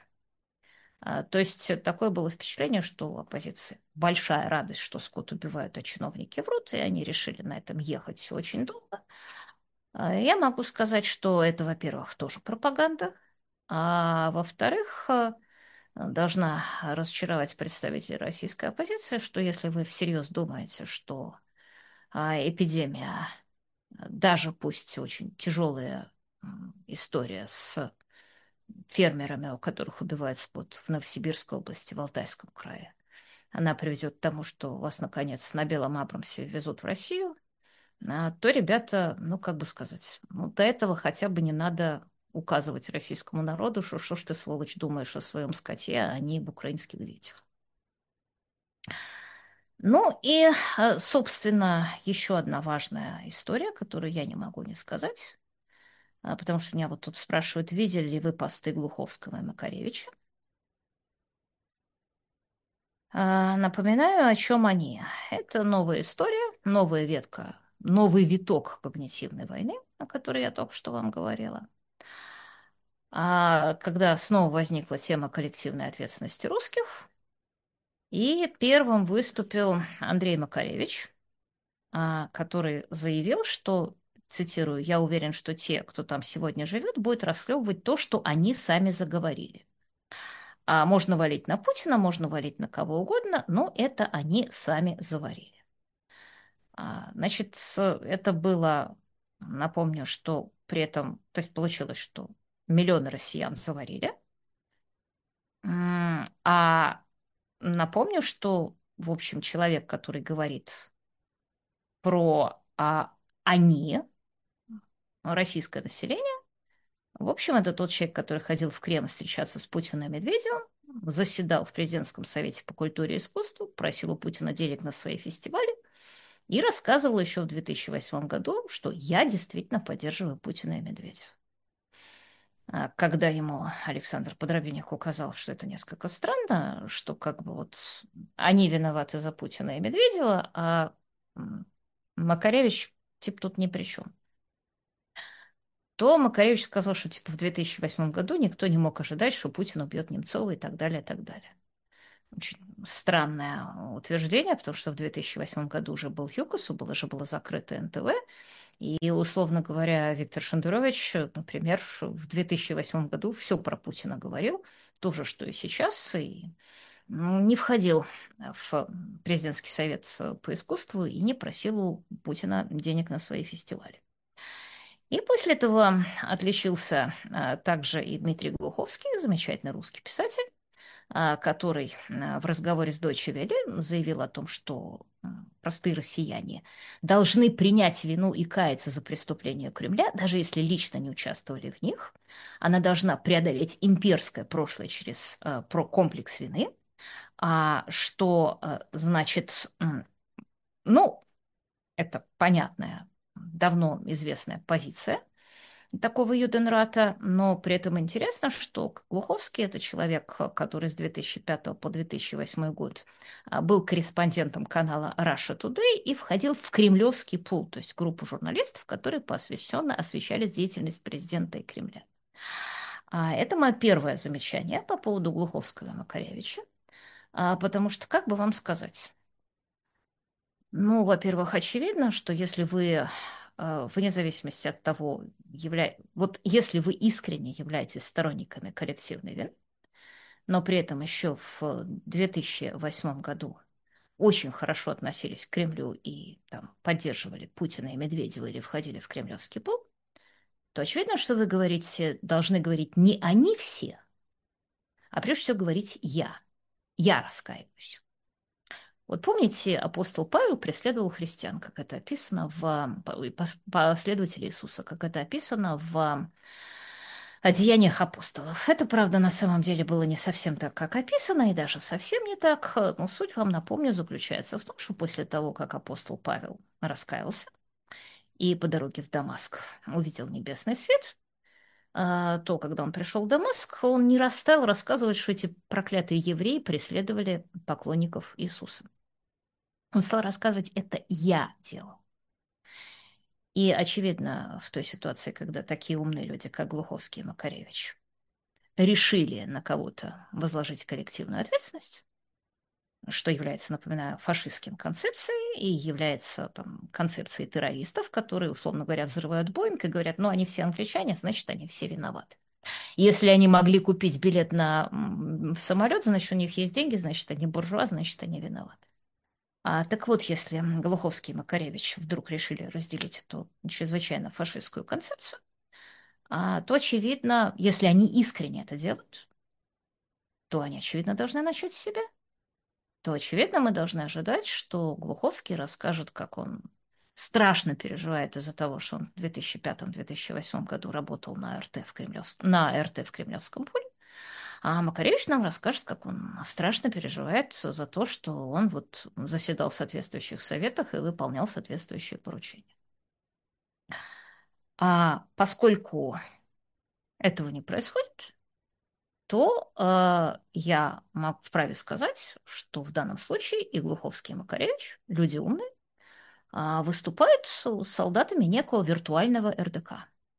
А, То есть такое было впечатление, что у оппозиции большая радость, что скот убивают, а чиновники врут, и они решили на этом ехать очень долго. А, Я могу сказать, что это, во-первых, тоже пропаганда, а во-вторых, э, должна разочаровать представителей российской оппозиции, что если вы всерьез думаете, что а, эпидемия, даже пусть очень тяжелая м, история с фермерами, у которых убивают скот в Новосибирской области, в Алтайском крае, она приведет к тому, что вас, наконец, на Белом Абрамсе везут в Россию, а, то, ребята, ну, как бы сказать, ну, до этого хотя бы не надо указывать российскому народу, что что ж ты, сволочь, думаешь о своем скоте, а не об украинских детях. Ну и, э, собственно, еще одна важная история, которую я не могу не сказать, а, потому что меня вот тут спрашивают, видели ли вы посты Глуховского и Макаревича. А, Напоминаю, о чем они. Это новая история, новая ветка, новый виток когнитивной войны, о которой я только что вам говорила. А когда снова возникла тема коллективной ответственности русских, и первым выступил Андрей Макаревич, а, который заявил, что, цитирую, «Я уверен, что те, кто там сегодня живет, будут расхлебывать то, что они сами заговорили. А можно валить на Путина, можно валить на кого угодно, но это они сами заварили». А, Значит, с- это было, напомню, что при этом, то есть получилось, что миллионы россиян заварили. М, А напомню, что, в общем, человек, который говорит про а, «они», российское население, в общем, это тот человек, который ходил в Кремль встречаться с Путиным и Медведевым, заседал в президентском совете по культуре и искусству, просил у Путина денег на свои фестивали и рассказывал еще в две тысячи восьмом году, что я действительно поддерживаю Путина и Медведева. А Когда ему Александр Подробинник указал, что это несколько странно, что как бы вот они виноваты за Путина и Медведева, а м, Макаревич типа тут ни при чем, то Макаревич сказал, что типа в две тысячи восьмом году никто не мог ожидать, что Путин убьет Немцова и так далее, и так далее. Очень странное утверждение, потому что в две тысячи восьмом году уже был ЮКОС, было же было закрыто эн тэ вэ, и, условно говоря, Виктор Шендерович, например, в две тысячи восьмом году все про Путина говорил, то же, что и сейчас, и ну, не входил в президентский совет по искусству и не просил у Путина денег на свои фестивали. И после этого отличился а, также и Дмитрий Глуховский, замечательный русский писатель, а, который а, в разговоре с Deutsche Welle заявил о том, что м, простые россияне должны принять вину и каяться за преступления Кремля, даже если лично не участвовали в них. Она должна преодолеть имперское прошлое через а, про комплекс вины, а, что а, значит, м, ну, это понятная, давно известная позиция такого Юденрата, но при этом интересно, что Глуховский — это человек, который с две тысячи пятого по две тысячи восьмой год а, был корреспондентом канала Russia Today и входил в кремлевский пул, то есть группу журналистов, которые посвященно освещали деятельность президента и Кремля. А это мое первое замечание по поводу Глуховского и Макаревича, а, потому что, как бы вам сказать, ну, во-первых, очевидно, что если вы, э, вне зависимости от того, явля... вот если вы искренне являетесь сторонниками коллективной вины, но при этом еще в две тысячи восьмом году очень хорошо относились к Кремлю и там, поддерживали Путина и Медведева или входили в кремлевский пул, то очевидно, что вы говорите, должны говорить не они все, а прежде всего говорить я. Я раскаиваюсь. Вот помните, апостол Павел преследовал христиан, как это описано в ой, пос- последователей Иисуса, как это описано в Одеяниях апостолов. Это, правда, на самом деле было не совсем так, как описано, и даже совсем не так. Но суть вам напомню заключается в том, что после того, как апостол Павел раскаялся и по дороге в Дамаск увидел небесный свет, а, то, когда он пришел в Дамаск, он не расстал рассказывать, что эти проклятые евреи преследовали поклонников Иисуса. Он стал рассказывать, это я делал. И, очевидно, в той ситуации, когда такие умные люди, как Глуховский и Макаревич, решили на кого-то возложить коллективную ответственность, что является, напоминаю, фашистским концепцией и является там, концепцией террористов, которые, условно говоря, взрывают Боинг и говорят, ну, они все англичане, значит, они все виноваты. Если они могли купить билет на м, самолет, значит, у них есть деньги, значит, они буржуа, значит, они виноваты. А, так вот, если Голуховский и Макаревич вдруг решили разделить эту чрезвычайно фашистскую концепцию, а, то, очевидно, если они искренне это делают, то они, очевидно, должны начать с себя. То, очевидно, мы должны ожидать, что Глуховский расскажет, как он страшно переживает из-за того, что он в две тысячи пятом — две тысячи восьмом году работал на РТ в Кремлевском, на РТ в Кремлевском поле. А Макаревич нам расскажет, как он страшно переживает за то, что он вот заседал в соответствующих советах и выполнял соответствующие поручения. А поскольку этого не происходит, то э, я могу вправе сказать, что в данном случае и Глуховский, и Макаревич, люди умные, э, выступают солдатами некого виртуального РДК,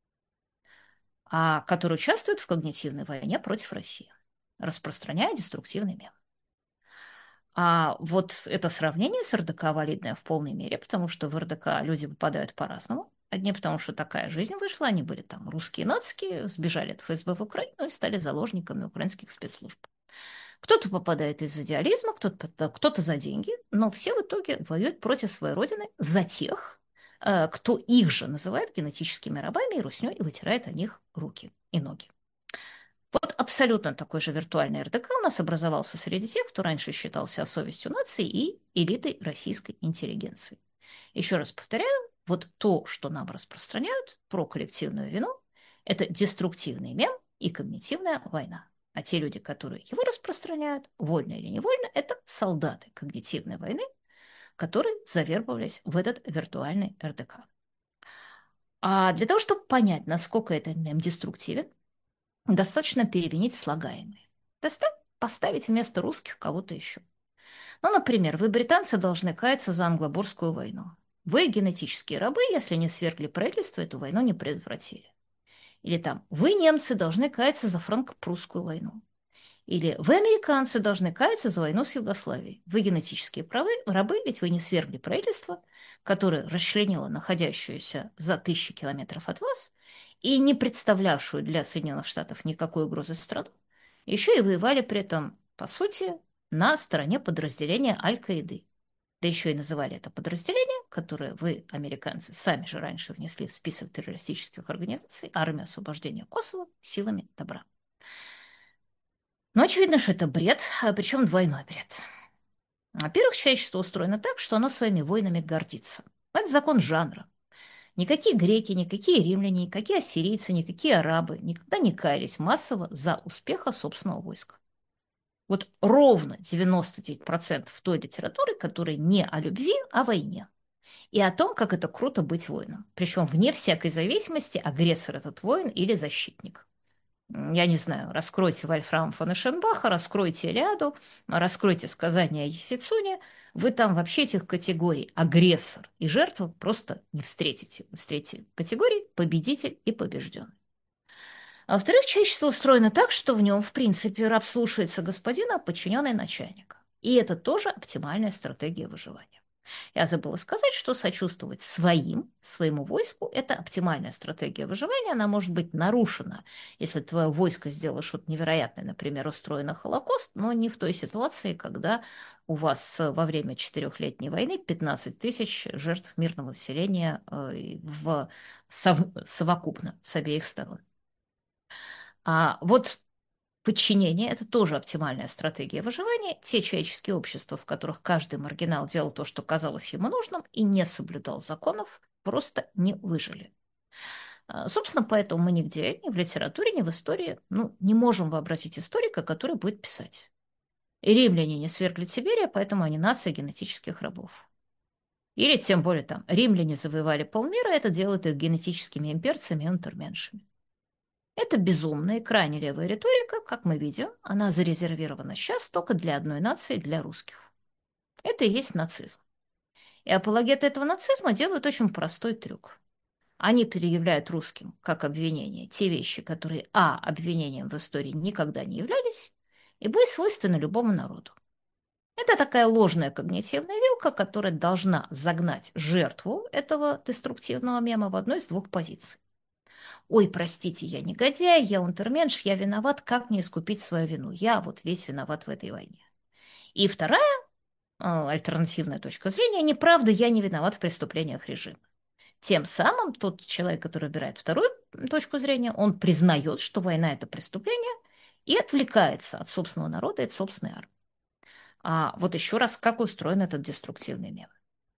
а, который участвует в когнитивной войне против России, распространяя деструктивный мем. А вот это сравнение с РДК валидное в полной мере, потому что в РДК люди попадают по-разному. Одни потому, что такая жизнь вышла, они были там русские нацики, сбежали от ФСБ в Украину и стали заложниками украинских спецслужб. Кто-то попадает из идеализма, кто-то, кто-то за деньги, но все в итоге воюют против своей родины за тех, э, кто их же называет генетическими рабами и руснёй и вытирает о них руки и ноги. Вот абсолютно такой же виртуальный РДК у нас образовался среди тех, кто раньше считался совестью нации и элитой российской интеллигенции. Еще раз повторяю, вот то, что нам распространяют про коллективную вину, это деструктивный мем и когнитивная война. А те люди, которые его распространяют, вольно или невольно, это солдаты когнитивной войны, которые завербовались в этот виртуальный РДК. А для того, чтобы понять, насколько этот мем деструктивен, достаточно переменить слагаемые. Достаточно поставить вместо русских кого-то еще. Ну, например, вы, британцы, должны каяться за англобурскую войну. Вы генетические рабы, если не свергли правительство, эту войну не предотвратили. Или там, вы, немцы, должны каяться за франко-прусскую войну. Или вы, американцы, должны каяться за войну с Югославией. Вы генетические правы, рабы, ведь вы не свергли правительство, которое расчленило находящуюся за тысячи километров от вас и не представлявшую для Соединенных Штатов никакой угрозы страну. Еще и воевали при этом, по сути, на стороне подразделения Аль-Каиды. Да еще и называли это подразделение, которое вы, американцы, сами же раньше внесли в список террористических организаций, армию освобождения Косово силами добра. Но очевидно, что это бред, а причем двойной бред. Во-первых, человечество устроено так, что оно своими войнами гордится. Это закон жанра. Никакие греки, никакие римляне, никакие ассирийцы, никакие арабы никогда не каялись массово за успеха собственного войска. Вот ровно девяносто девять процентов той литературы, которая не о любви, а о войне. И о том, как это круто быть воином. Причем вне всякой зависимости, агрессор этот воин или защитник. Я не знаю, раскройте Вольфрама фон Эшенбаха, раскройте Илиаду, раскройте сказания о Есицуне, вы там вообще этих категорий агрессор и жертва просто не встретите. Вы встретите категории победитель и побежденный. А во-вторых, человечество устроено так, что в нем, в принципе, раб слушается господина, а подчиненный начальника. И это тоже оптимальная стратегия выживания. Я забыла сказать, что сочувствовать своим, своему войску – это оптимальная стратегия выживания. Она может быть нарушена, если твое войско сделало что-то невероятное, например, устроено Холокост, но не в той ситуации, когда у вас во время четырехлетней войны пятнадцать тысяч жертв мирного населения в сов... совокупно с обеих сторон. А вот подчинение – это тоже оптимальная стратегия выживания. Те человеческие общества, в которых каждый маргинал делал то, что казалось ему нужным, и не соблюдал законов, просто не выжили. Собственно, поэтому мы нигде, ни в литературе, ни в истории, ну, не можем вообразить историка, который будет писать. И римляне не свергли Тиберия, поэтому они нация генетических рабов. Или, тем более, там, римляне завоевали полмира, это делает их генетическими имперцами и унтерменшами. Это безумная и крайне левая риторика, как мы видим, она зарезервирована сейчас только для одной нации, для русских. Это и есть нацизм. И апологеты этого нацизма делают очень простой трюк. Они предъявляют русским, как обвинение, те вещи, которые, а, обвинением в истории никогда не являлись, и, б, свойственны любому народу. Это такая ложная когнитивная вилка, которая должна загнать жертву этого деструктивного мема в одну из двух позиций. Ой, простите, я негодяй, я унтерменш, я виноват, как мне искупить свою вину? Я вот весь виноват в этой войне. И вторая э, альтернативная точка зрения, неправда, я не виноват в преступлениях режима. Тем самым тот человек, который выбирает вторую точку зрения, он признает, что война – это преступление, и отвлекается от собственного народа и от собственной армии. А вот еще раз, как устроен этот деструктивный мем.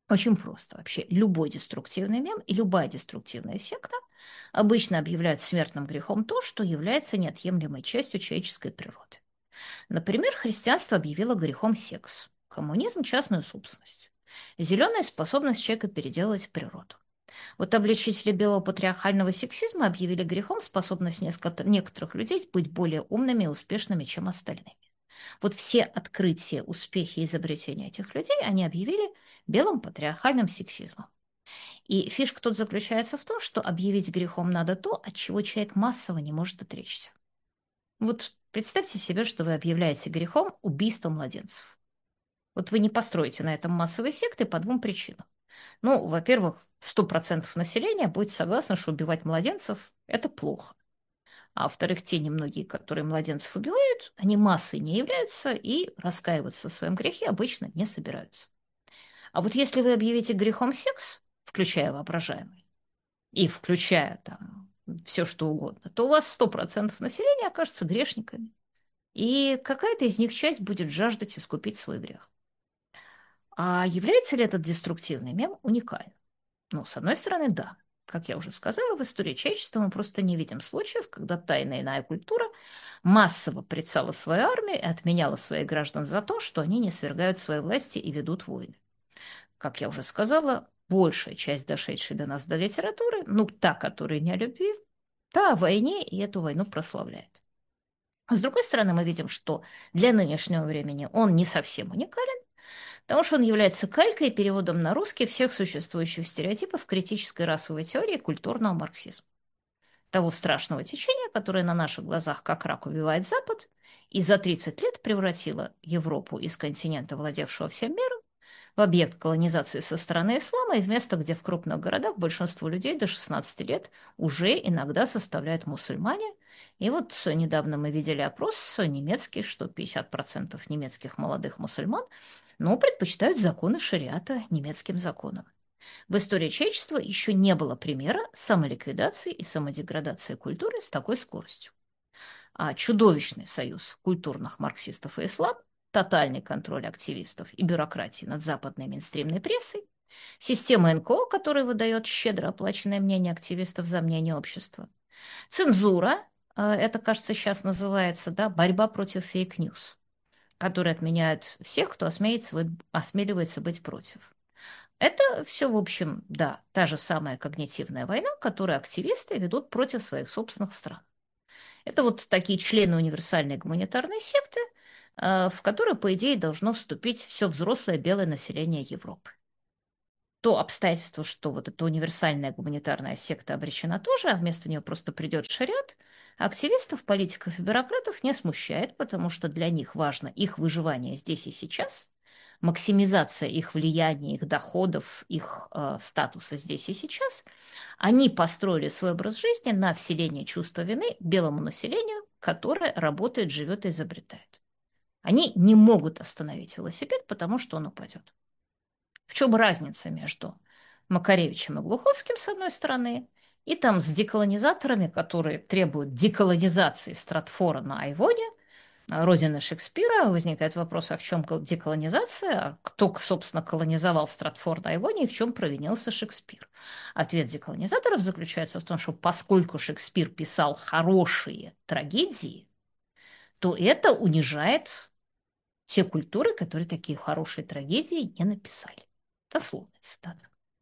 Очень просто вообще. Любой деструктивный мем и любая деструктивная секта обычно объявляют смертным грехом то, что является неотъемлемой частью человеческой природы. Например, христианство объявило грехом секс, коммунизм– частную собственность, зеленая– способность человека переделывать природу. Вот обличители белого патриархального сексизма объявили грехом способность несколько- некоторых людей быть более умными и успешными, чем остальные. Вот все открытия, успехи и изобретения этих людей они объявили белым патриархальным сексизмом. И фишка тут заключается в том, что объявить грехом надо то, от чего человек массово не может отречься. Вот представьте себе, что вы объявляете грехом убийство младенцев. Вот вы не построите на этом массовые секты по двум причинам. Ну, во-первых, сто процентов населения будет согласно, что убивать младенцев– это плохо. А во-вторых, те немногие, которые младенцев убивают, они массой не являются и раскаиваться в своем грехе обычно не собираются. А вот если вы объявите грехом секс, включая воображаемый, и включая там все что угодно, то у вас сто процентов населения окажется грешниками. И какая-то из них часть будет жаждать искупить свой грех. А является ли этот деструктивный мем уникальным? Ну, с одной стороны, да. Как я уже сказала, в истории человечества мы просто не видим случаев, когда тайная иная культура массово прицала свою армию и отменяла своих граждан за то, что они не свергают свои власти и ведут войны. Как я уже сказала, большая часть дошедшей до нас до литературы, ну, та, которая не о любви, та о войне и эту войну прославляет. А с другой стороны, мы видим, что для нынешнего времени он не совсем уникален, потому что он является калькой и переводом на русский всех существующих стереотипов критической расовой теории и культурного марксизма. Того страшного течения, которое на наших глазах как рак убивает Запад и за тридцать лет превратило Европу из континента, владевшего всем миром, в объект колонизации со стороны ислама и в место, где в крупных городах большинство людей до шестнадцати лет уже иногда составляют мусульмане. И вот недавно мы видели опрос немецкий, что пятьдесят процентов немецких молодых мусульман, ну, предпочитают законы шариата немецким законам. В истории человечества еще не было примера самоликвидации и самодеградации культуры с такой скоростью. А чудовищный союз культурных марксистов и ислам, тотальный контроль активистов и бюрократии над западной мейнстримной прессой, система эн ка о, которая выдает щедро оплаченное мнение активистов за мнение общества, цензура, э, это, кажется, сейчас называется, да, борьба против фейк-ньюс, которые отменяют всех, кто осмеется, быть- осмеливается быть против. Это все, в общем, да, та же самая когнитивная война, которую активисты ведут против своих собственных стран. Это вот такие члены универсальной гуманитарной секты, э, в которые, по идее, должно вступить все взрослое белое население Европы. То обстоятельство, что вот эта универсальная гуманитарная секта обречена тоже, а вместо нее просто придет шариат, активистов, политиков и бюрократов не смущает, потому что для них важно их выживание здесь и сейчас, максимизация их влияния, их доходов, их э, статуса здесь и сейчас. Они построили свой образ жизни на вселение чувства вины белому населению, которое работает, живет и изобретает. Они не могут остановить велосипед, потому что он упадет. В чем разница между Макаревичем и Глуховским, с одной стороны, и там с деколонизаторами, которые требуют деколонизации Стратфора на Айвоне, родины Шекспира? Возникает вопрос, а в чем деколонизация? А кто, собственно, колонизовал Стратфорд на Айвоне и в чем провинился Шекспир? Ответ деколонизаторов заключается в том, что поскольку Шекспир писал хорошие трагедии, то это унижает те культуры, которые такие хорошие трагедии не написали. Дословная цитата.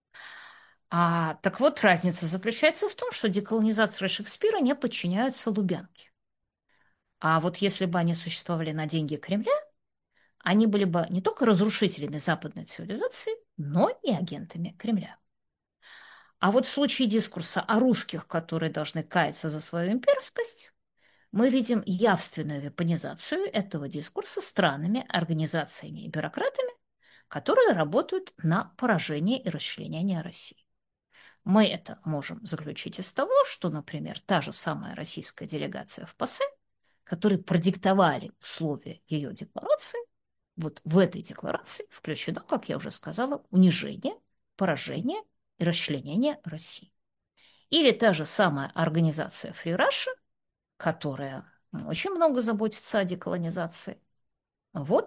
А, так вот, разница заключается в том, что деколонизаторы Шекспира не подчиняются Лубянке. А вот если бы они существовали на деньги Кремля, они были бы не только разрушителями западной цивилизации, но и агентами Кремля. А вот в случае дискурса о русских, которые должны каяться за свою имперскость, мы видим явственную вепонизацию этого дискурса странами, организациями и бюрократами, которые работают на поражение и расчленение России. Мы это можем заключить из того, что, например, та же самая российская делегация в ПАСЕ, которые продиктовали условия ее декларации, вот в этой декларации включено, как я уже сказала, унижение, поражение и расчленение России. Или та же самая организация Free Russia, которая очень много заботится о деколонизации. Вот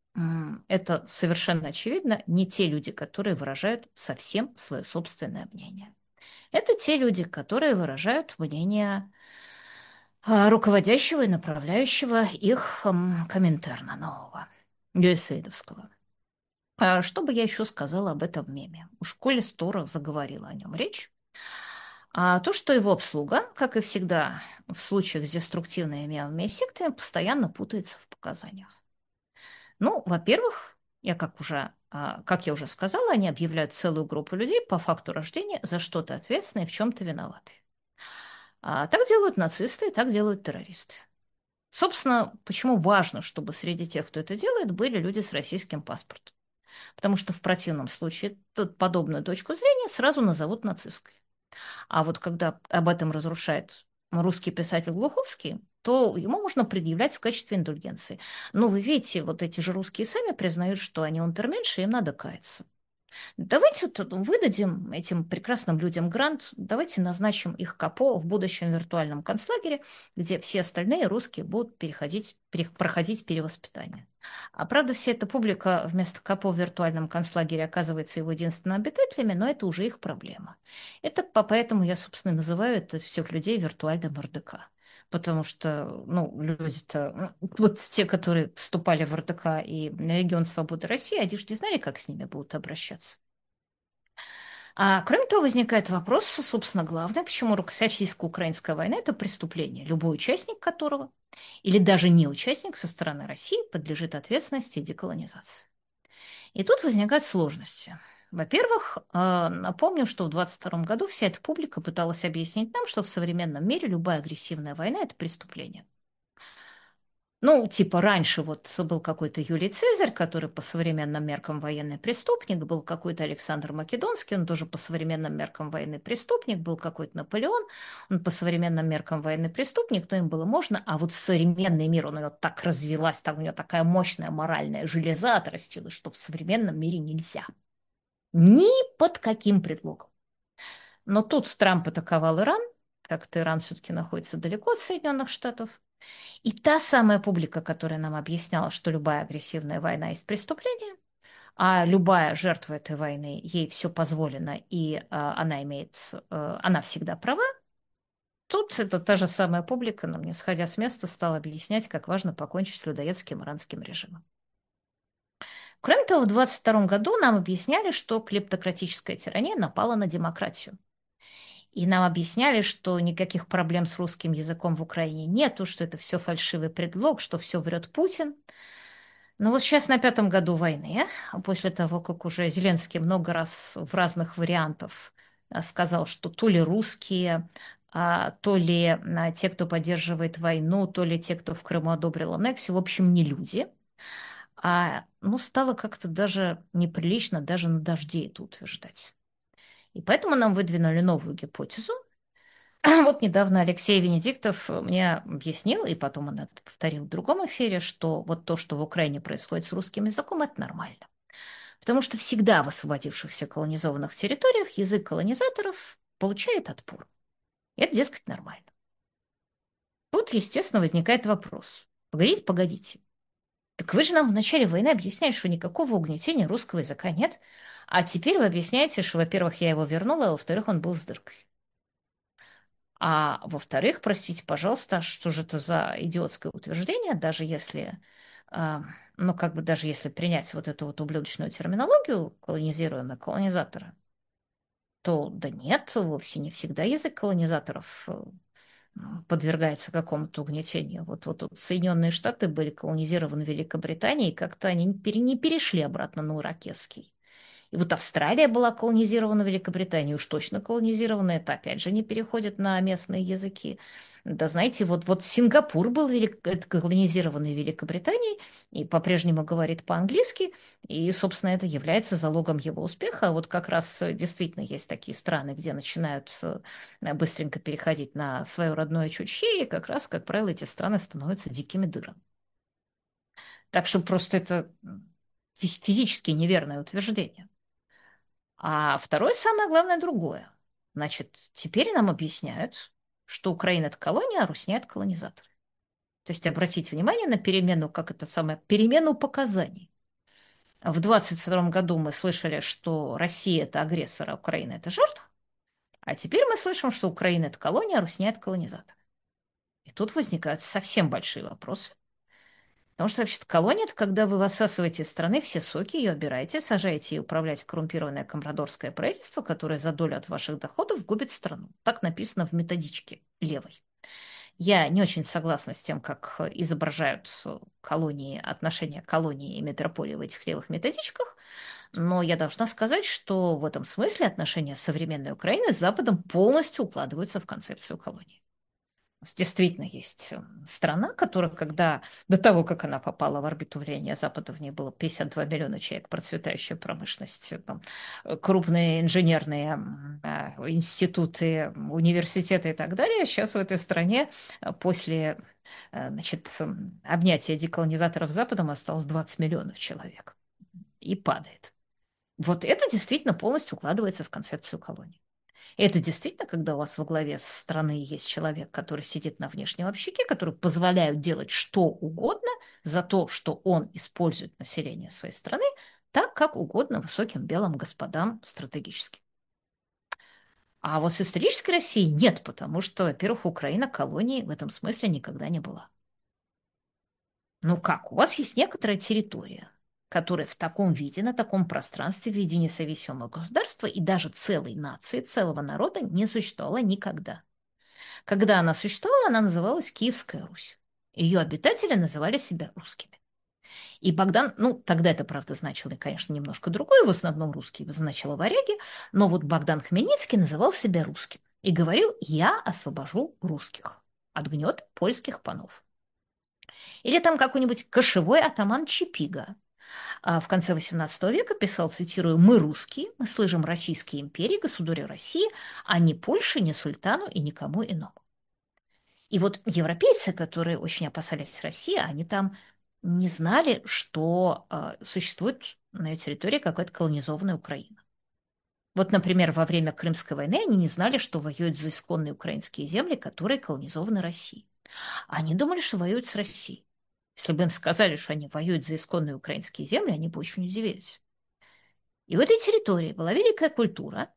м, это совершенно очевидно не те люди, которые выражают совсем свое собственное мнение. Это те люди, которые выражают мнение а, руководящего и направляющего их м, Коминтерна нового, юэсэйдовского. А что бы я еще сказала об этом меме? Уж коли Стора заговорила о нем речь. А то, что его обслуга, как и всегда в случаях с деструктивными мемами и сектами, постоянно путается в показаниях. Ну, во-первых, я как уже, а, как я уже сказала, они объявляют целую группу людей по факту рождения за что-то ответственное и в чем-то виноваты. А так делают нацисты, и так делают террористы. Собственно, почему важно, чтобы среди тех, кто это делает, были люди с российским паспортом? Потому что в противном случае тут подобную точку зрения сразу назовут нацистской. А вот когда об этом разрушает русский писатель Глуховский, то ему можно предъявлять в качестве индульгенции. Но вы видите, вот эти же русские сами признают, что они унтерменши, им надо каяться. Давайте вот выдадим этим прекрасным людям грант, давайте назначим их капо в будущем виртуальном концлагере, где все остальные русские будут переходить, пере- проходить перевоспитание. А правда, вся эта публика вместо капо в виртуальном концлагере оказывается его единственными обитателями, но это уже их проблема. Это по- поэтому я, собственно, называю это всех людей виртуальным эр дэ ка. Потому что, ну, люди-то, ну, вот те, которые вступали в эр дэ ка и Регион Свободы России, они же не знали, как с ними будут обращаться. А кроме того, возникает вопрос, собственно, главное, почему российско-украинская война– это преступление, любой участник которого, или даже не участник со стороны России, подлежит ответственности и деколонизации. И тут возникают сложности. Во-первых, э, напомню, что в двадцать втором году вся эта публика пыталась объяснить нам, что в современном мире любая агрессивная война– это преступление. Ну, типа раньше вот был какой-то Юлий Цезарь, который по современным меркам военный преступник, был какой-то Александр Македонский, он тоже по современным меркам военный преступник, был какой-то Наполеон, он по современным меркам военный преступник, но им было можно, а вот современный мир, он ее так развелась, там у нее такая мощная моральная железа отрастилась, что в современном мире нельзя. Ни под каким предлогом. Но тут Трамп атаковал Иран, как-то Иран все-таки находится далеко от Соединенных Штатов, и та самая публика, которая нам объясняла, что любая агрессивная война есть преступление, а любая жертва этой войны, ей все позволено, и а, она имеет, а, она всегда права, тут это та же самая публика, нам, не сходя с места, стала объяснять, как важно покончить с людоедским иранским режимом. Кроме того, в двадцать втором году нам объясняли, что клептократическая тирания напала на демократию. И нам объясняли, что никаких проблем с русским языком в Украине нету, что это все фальшивый предлог, что все врет Путин. Но вот сейчас на пятом году войны, после того, как уже Зеленский много раз в разных вариантах а, сказал, что то ли русские, а, то ли а, те, кто поддерживает войну, то ли те, кто в Крыму одобрил аннексию, в общем, не люди. А, ну, стало как-то даже неприлично даже на дожде это утверждать. И поэтому нам выдвинули новую гипотезу. Вот недавно Алексей Венедиктов мне объяснил, и потом он это повторил в другом эфире, что вот то, что в Украине происходит с русским языком, это нормально. Потому что всегда в освободившихся колонизованных территориях язык колонизаторов получает отпор. И это, дескать, нормально. Тут, естественно, возникает вопрос. Погодите, погодите. Так вы же нам в начале войны объясняли, что никакого угнетения русского языка нет, а теперь вы объясняете, что, во-первых, я его вернула, а во-вторых, он был с дыркой. А во-вторых, простите, пожалуйста, что же это за идиотское утверждение, даже если, а, ну, как бы даже если принять вот эту вот ублюдочную терминологию колонизируемые колонизаторы, то да нет, вовсе не всегда язык колонизаторов э, подвергается какому-то угнетению. Вот, вот, вот Соединенные Штаты были колонизированы Великобританией, и как-то они не пере- не перешли обратно на уракесский. И вот Австралия была колонизирована Великобританией, уж точно колонизирована, это опять же не переходит на местные языки. Да знаете, вот, вот Сингапур был велик... это колонизированный Великобританией и по-прежнему говорит по-английски, и, собственно, это является залогом его успеха. Вот как раз э, действительно есть такие страны, где начинают э, быстренько переходить на свое родное чучье, и как раз, как правило, эти страны становятся дикими дырами. Так что просто это фи- физически неверное утверждение. А второе, самое главное, другое. Значит, теперь нам объясняют, что Украина– это колония, а Руснь– это колонизатор. То есть обратить внимание на перемену, как это самое, перемену показаний. В двадцать втором году мы слышали, что Россия– это агрессор, а Украина– это жертва. А теперь мы слышим, что Украина– это колония, а Руснь– это колонизатор. И тут возникают совсем большие вопросы. Потому что вообще-то колония– это когда вы высасываете из страны все соки, ее обираете, сажаете и управляете коррумпированное компрадорское правительство, которое за долю от ваших доходов губит страну. Так написано в методичке левой. Я не очень согласна с тем, как изображают колонии, отношения колонии и метрополии в этих левых методичках, но я должна сказать, что в этом смысле отношения современной Украины с Западом полностью укладываются в концепцию колонии. Действительно есть э, страна, которая, когда до того, как она попала в орбиту влияния Запада, в ней было пятьдесят два миллиона человек, процветающая промышленность, э, там, э, крупные инженерные а, институты, университеты и так далее. Сейчас в этой стране э, после э, значит, обнятия деколонизаторов Западом осталось двадцать миллионов человек и падает. Вот это действительно полностью укладывается в концепцию колонии. Это действительно, когда у вас во главе страны есть человек, который сидит на внешнем общаке, который позволяет делать что угодно за то, что он использует население своей страны так, как угодно высоким белым господам стратегически. А вот с исторической Россией нет, потому что, во-первых, Украина колонией в этом смысле никогда не была. Ну как, у вас есть некоторая территория, которая в таком виде, на таком пространстве, в виде независимого государства и даже целой нации, целого народа не существовала никогда. Когда она существовала, она называлась Киевская Русь. Ее обитатели называли себя русскими. И Богдан, ну, тогда это, правда, значило, конечно, немножко другое, в основном русский значило варяги, но вот Богдан Хмельницкий называл себя русским и говорил: «Я освобожу русских от гнета польских панов». Или там какой-нибудь кошевой атаман Чипига а в конце восемнадцатого века писал, цитирую: «Мы русские, мы служим Российской империи, государю России, а не Польше, не султану и никому иному». И вот европейцы, которые очень опасались России, они там не знали, что э, существует на ее территории какая-то колонизованная Украина. Вот, например, во время Крымской войны они не знали, что воюют за исконные украинские земли, которые колонизованы Россией. Они думали, что воюют с Россией. Если бы им сказали, что они воюют за исконные украинские земли, они бы очень удивились. И в этой территории была великая культура,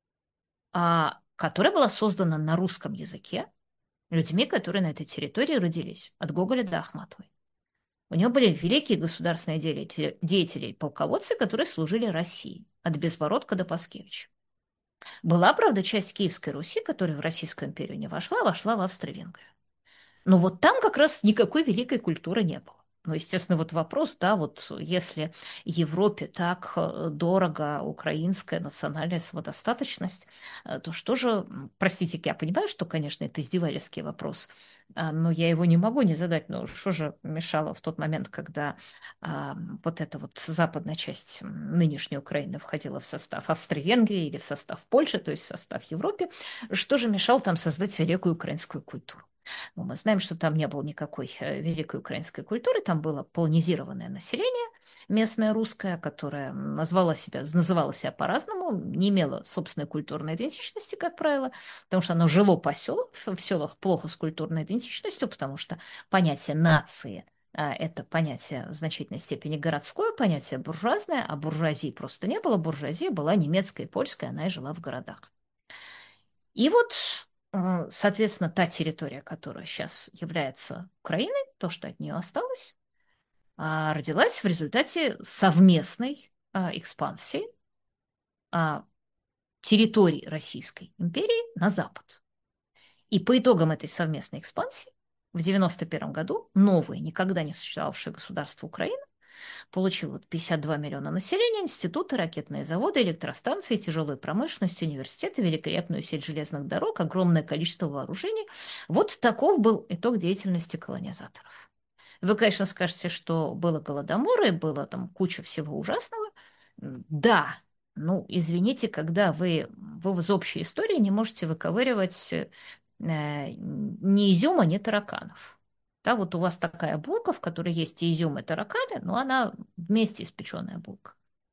а, которая была создана на русском языке людьми, которые на этой территории родились, от Гоголя до Ахматовой. У него были великие государственные деятели, деятели и полководцы, которые служили России, от Безбородка до Паскевича. Была, правда, часть Киевской Руси, которая в Российскую империю не вошла, а вошла в Австро-Венгрию. Но вот там как раз никакой великой культуры не было. Ну, естественно, вот вопрос, да, вот если Европе так э, дорого украинская национальная самодостаточность, э, то что же, м, простите, я понимаю, что, конечно, это издевательский вопрос, а, но я его не могу не задать. Ну, что же мешало в тот момент, когда а, вот эта вот западная часть м, нынешней Украины входила в состав Австро-Венгрии или в состав Польши, то есть в состав Европы, что же мешало там создать великую украинскую культуру? Ну, мы знаем, что там не было никакой э, великой украинской культуры, там было полонизированное население, местное русское, которое назвало себя, называло себя по-разному, не имело собственной культурной идентичности, как правило, потому что оно жило по селам, в селах плохо с культурной идентичностью, потому что понятие нации а, это понятие в значительной степени городское, понятие буржуазное, а буржуазии просто не было. Буржуазия была немецкая и польская, она и жила в городах. И вот, э, соответственно, та территория, которая сейчас является Украиной, то, что от нее осталось, а, родилась в результате совместной а, экспансии а, территорий Российской империи на запад. И по итогам этой совместной экспансии в девяносто первом году новое, никогда не существовавшее государство Украина получил вот пятьдесят два миллиона населения, институты, ракетные заводы, электростанции, тяжелую промышленность, университеты, великолепную сеть железных дорог, огромное количество вооружений. Вот таков был итог деятельности колонизаторов. Вы, конечно, скажете, что было голодомор и было там куча всего ужасного. Да, ну, извините, когда вы, вы из общей истории не можете выковыривать э, ни изюма, ни тараканов. Да, вот у вас такая булка, в которой есть и изюм, и тараканы, но она вместе испеченная булка.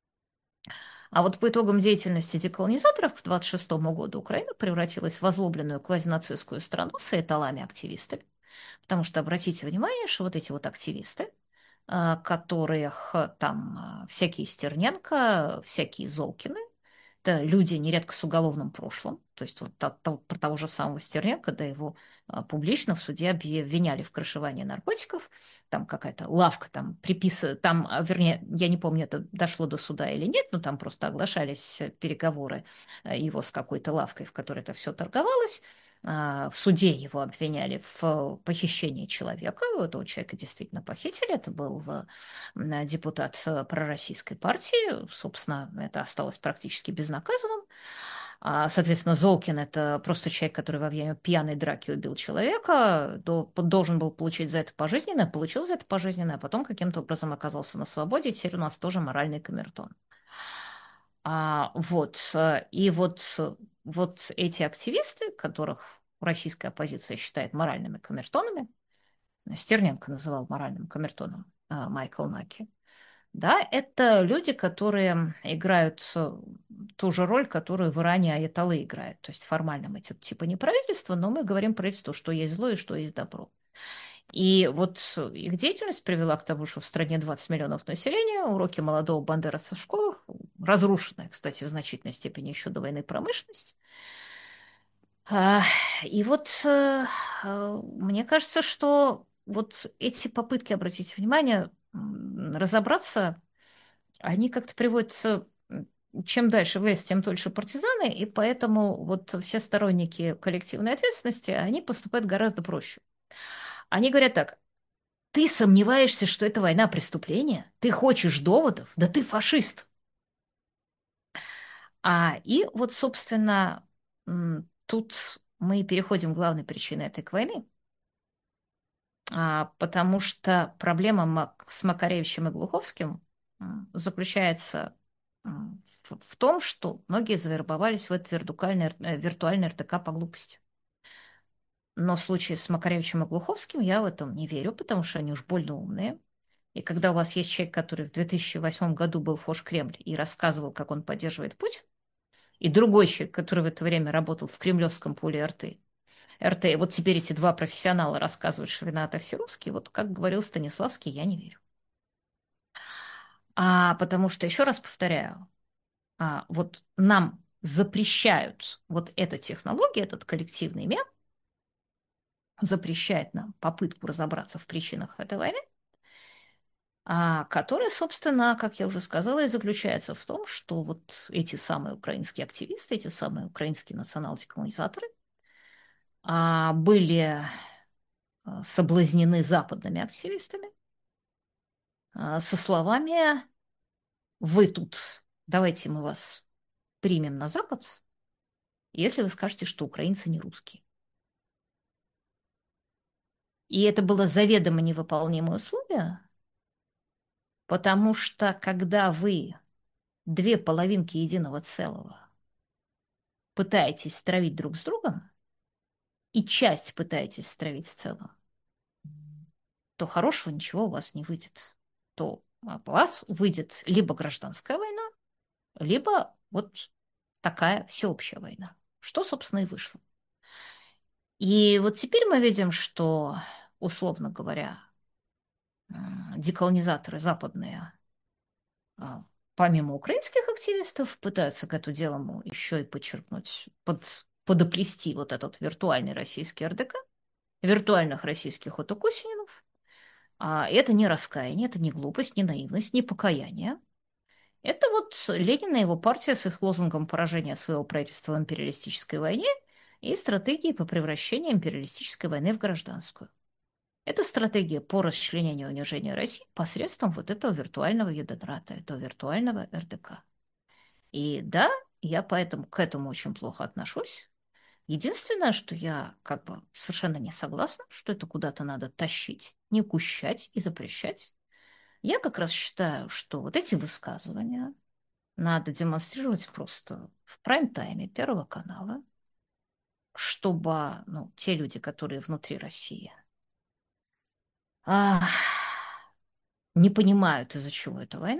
А вот по итогам деятельности деколонизаторов к двадцать шестому году Украина превратилась в возлюбленную квазинацистскую страну с эталами активистами. Потому что обратите внимание, что вот эти вот активисты, а, которых а, там а, всякие Стерненко, всякие Золкины. Это люди нередко с уголовным прошлым. То есть вот от того- про того же самого Стерненко, когда его а, публично в суде обвиняли в крышевании наркотиков, там какая-то лавка, там приписывали, там, а, вернее, я не помню, это дошло до суда или нет, но там просто оглашались э, переговоры э, его с какой-то лавкой, в которой это все торговалось. А, В суде его обвиняли в похищении человека. Этого человека действительно похитили. Это был э, м, депутат э, пророссийской партии. Собственно, это осталось практически безнаказанным. А, Соответственно, Золкин — это просто человек, который во время пьяной драки убил человека, до- должен был получить за это пожизненное, получил за это пожизненное, а потом каким-то образом оказался на свободе. Теперь у нас тоже моральный камертон. А, вот, э, и вот, э, вот эти активисты, которых российская оппозиция считает моральными камертонами, Стерненко называл моральным камертоном а, Майкл Наки, да, это люди, которые играют э, ту же роль, которую в Иране аятоллы играют. То есть формально мы типа типа не правительство, но мы говорим правительству, что есть зло и что есть добро. И вот их деятельность привела к тому, что в стране двадцать миллионов населения, уроки молодого бандеровца в школах, разрушенная, кстати, в значительной степени еще до войны промышленность. А, И вот э, э, мне кажется, что вот эти попытки обратить внимание, м, разобраться, они как-то приводятся, м, чем дальше власть, тем дольше партизаны, и поэтому вот все сторонники коллективной ответственности, они поступают гораздо проще. Они говорят так: ты сомневаешься, что это война преступления? Ты хочешь доводов? Да ты фашист. А, и вот, собственно, м, тут мы переходим к главной причине этой войны, а, потому что проблема Мак- с Макаревичем и Глуховским м, заключается м, в в том, что многие завербовались в этот виртуальный, р- э, виртуальный эр тэ ка по глупости. Но в случае с Макаревичем и Глуховским я в этом не верю, потому что они уж больно умные. И когда у вас есть человек, который в две тысячи восьмом году был в Фош Кремль и рассказывал, как он поддерживает Путин, и другой человек, который в это время работал в кремлевском пуле эр тэ, эр тэ, вот теперь эти два профессионала рассказывают, что виноваты все русские, вот как говорил Станиславский, я не верю. А потому что, еще раз повторяю, а, вот нам запрещают вот эта технология, этот коллективный мем, запрещает нам попытку разобраться в причинах этой войны, а, которая, собственно, как я уже сказала, и заключается в том, что вот эти самые украинские активисты, эти самые украинские национал-деколонизаторы а, были а, соблазнены западными активистами а, со словами: «Вы тут, давайте мы вас примем на Запад, если вы скажете, что украинцы не русские». И это было заведомо невыполнимое условие, потому что когда вы две половинки единого целого пытаетесь стравить друг с другом, и часть пытаетесь стравить с целым, то хорошего ничего у вас не выйдет. То у вас выйдет либо гражданская война, либо вот такая всеобщая война. Что, собственно, и вышло. И вот теперь мы видим, что, условно говоря, м, деколонизаторы западные, а, помимо украинских активистов, пытаются к этому делу еще и подчеркнуть, под, подоплести вот этот виртуальный российский эр дэ ка, виртуальных российских Отто-Косининов. А это не раскаяние, это не глупость, не наивность, не покаяние. Это вот Ленин и его партия с их лозунгом поражения своего правительства в империалистической войне и стратегии по превращению империалистической войны в гражданскую. Это стратегия по расчленению и унижению России посредством вот этого виртуального юденрата, этого виртуального эр дэ ка. И да, я поэтому к этому очень плохо отношусь. Единственное, что я как бы совершенно не согласна, что это куда-то надо тащить, не кущать и запрещать. Я как раз считаю, что вот эти высказывания надо демонстрировать просто в прайм-тайме Первого канала, чтобы, ну, те люди, которые внутри России, а, не понимают, из-за чего эта война,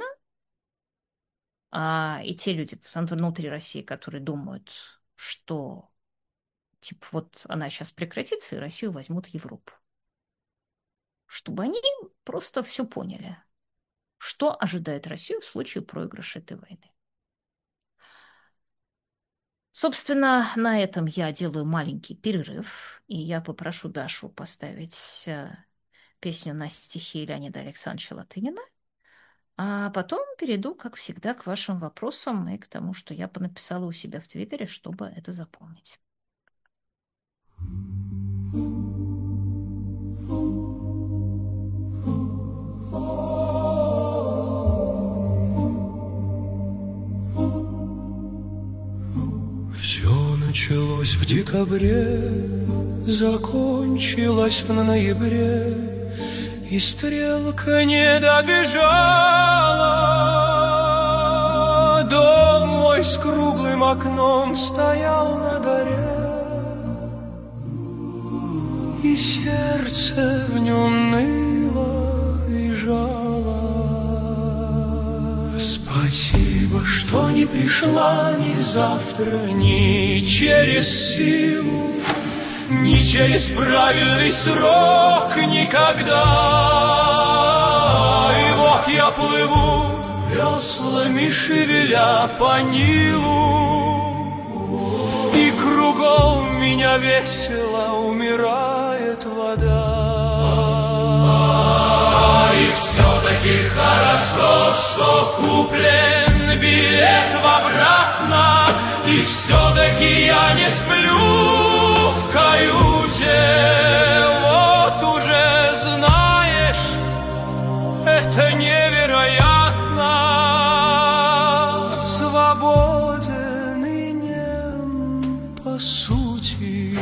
а и те люди внутри России, которые думают, что типа вот она сейчас прекратится, и Россию возьмут в Европу. чтобы они просто все поняли, что ожидает Россию в случае проигрыша этой войны. Собственно, на этом я делаю маленький перерыв, и я попрошу Дашу поставить э, песню на стихи Леонида Александровича Латынина, а потом перейду, как всегда, к вашим вопросам и к тому, что я понаписала у себя в Твиттере, чтобы это запомнить. Все началось в декабре, закончилось в ноябре, и стрелка не добежала. Дом мой с круглым окном стоял на горе, и сердце в нем ныло и жало. Спасибо, что не пришла ни завтра, ни через силу, ни через правильный срок, никогда. И вот я плыву, веслами шевеля по Нилу, и кругом меня весело умирает вода. И все-таки хорошо, что куплен билет в обратно, и все-таки я не сплю в каюте. Вот уже знаешь, это невероятно. Свободен и нем по сути.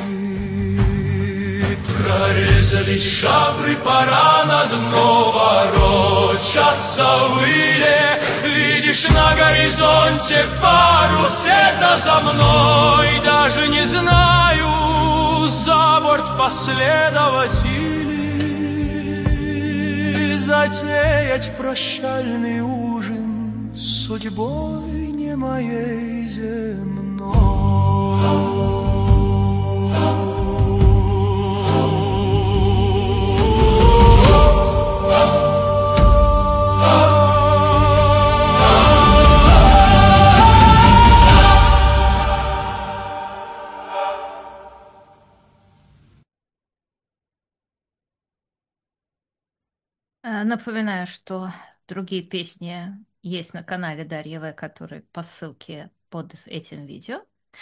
Прорезались шабры, пора на дно ворочаться выли. Видишь на горизонте парус, это за мной. Даже не знаю, за борт последовать или затеять прощальный ужин с судьбой не моей земной. Напоминаю, что другие песни есть на канале Дарьи В, которые по ссылке под этим видео.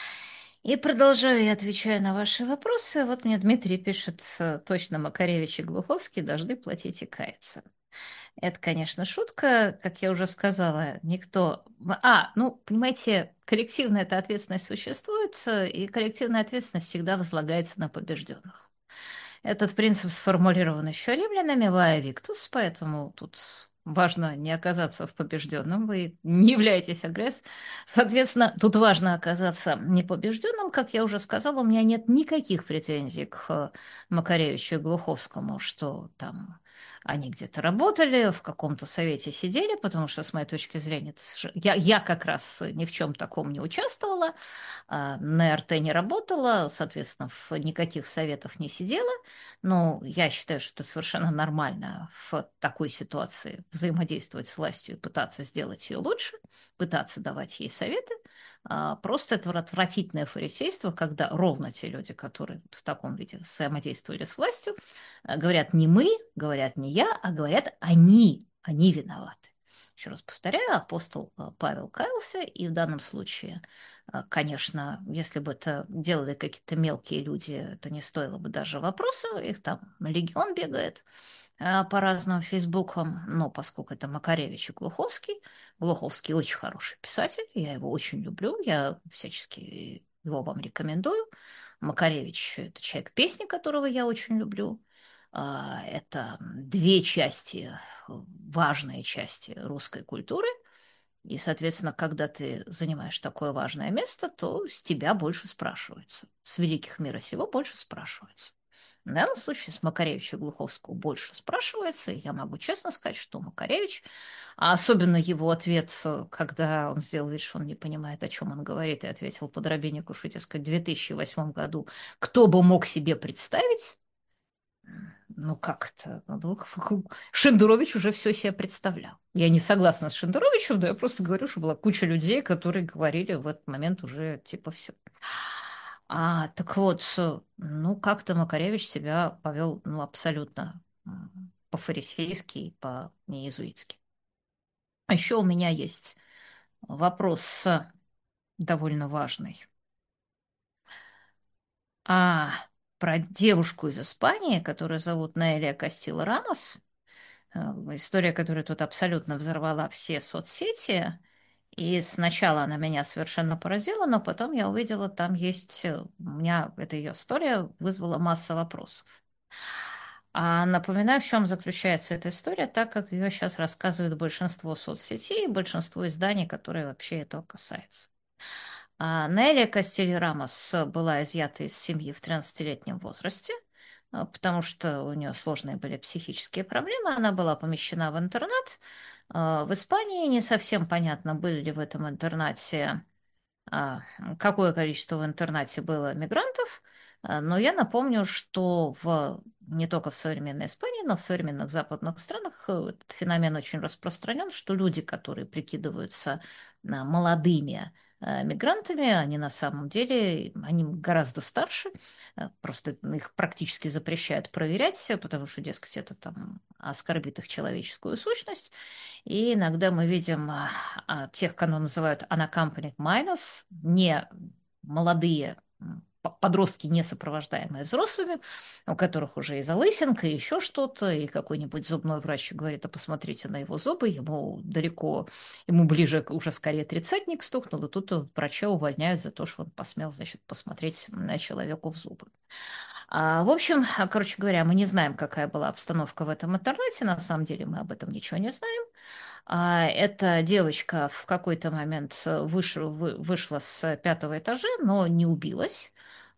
И продолжаю я отвечаю на ваши вопросы. Вот мне Дмитрий пишет, точно Макаревич и Глуховский должны платить и каяться. Это, конечно, шутка, как я уже сказала, никто... А, ну, понимаете, коллективная эта ответственность существует, и коллективная ответственность всегда возлагается на побежденных. Этот принцип сформулирован еще римлянами Вая Виктус, поэтому тут важно не оказаться в побежденном, вы не являетесь агрессором. Соответственно, тут важно оказаться непобежденным. Как я уже сказала, у меня нет никаких претензий к Макаревичу и Глуховскому, что там они где-то работали, в каком-то совете сидели, потому что, с моей точки зрения, это соверш- я, я как раз ни в чем таком не участвовала, а, на эр тэ не работала, соответственно, в никаких советах не сидела. Но я считаю, что это совершенно нормально в такой ситуации взаимодействовать с властью и пытаться сделать ее лучше, пытаться давать ей советы. А, Просто это отвратительное фарисейство, когда ровно те люди, которые в таком виде взаимодействовали с властью, а, говорят не мы, говорят не я, а говорят они, они виноваты. Еще раз повторяю, апостол а, Павел каялся, и в данном случае, а, конечно, если бы это делали какие-то мелкие люди, это не стоило бы даже вопроса, их там легион бегает а, по разным фейсбукам, но поскольку это Макаревич и Глуховский, Глуховский очень хороший писатель, я его очень люблю, я всячески его вам рекомендую. Макаревич – это человек песни, которого я очень люблю. А, Это две части, важные части русской культуры. И, соответственно, когда ты занимаешь такое важное место, то с тебя больше спрашивается. С великих мира сего больше спрашивается. В данном случае с Макаревича и Глуховского больше спрашивается. И я могу честно сказать, что Макаревич, а особенно его ответ, когда он сделал вид, что он не понимает, о чем он говорит, и ответил подробиннику, что, дескать, в две тысячи восьмом году кто бы мог себе представить, ну как это? Ну, Шендерович уже все себе представлял. Я не согласна с Шендеровичем, но я просто говорю, что была куча людей, которые говорили в этот момент уже типа все. А, так вот, э, ну как-то Макаревич себя повел ну, абсолютно м, по-фарисейски и по-неиезуитски. А еще у меня есть вопрос э, довольно важный. А про девушку из Испании, которую зовут Наэлия Кастило Рамос, э, история, которая тут абсолютно взорвала все соцсети, и сначала она меня совершенно поразила, но потом я увидела, там есть... э, У меня эта ее история вызвала массу вопросов. А напоминаю, в чем заключается эта история, так как ее сейчас рассказывает большинство соцсетей и большинство изданий, которые вообще этого касаются. А Нелли Кастильо Рамос была изъята из семьи в тринадцатилетнем возрасте, а, потому что у нее сложные были психические проблемы. Она была помещена в интернат. А, В Испании не совсем понятно, были ли в этом интернате а, какое количество в интернате было мигрантов, а, но я напомню, что в, не только в современной Испании, но в современных западных странах э, этот феномен очень распространен, что люди, которые прикидываются а, молодыми а, мигрантами, они на самом деле, они гораздо старше, а, просто их практически запрещают проверять, потому что, дескать, это там оскорбит их человеческую сущность. И иногда мы видим а, а, тех, кого называют unaccompanied minors, не молодые м, п- подростки, не сопровождаемые взрослыми, у которых уже и залысинка, и еще что-то, и какой-нибудь зубной врач говорит, а посмотрите на его зубы, ему далеко, ему ближе к- уже скорее тридцатник стукнул, и тут врача увольняют за то, что он посмел, значит, посмотреть на человеку в зубы. А, в общем, а, короче говоря, мы не знаем, какая была обстановка в этом интернете, на самом деле мы об этом ничего не знаем. А, Эта девочка в какой-то момент э, выш- вы- вышла с пятого этажа, но не убилась,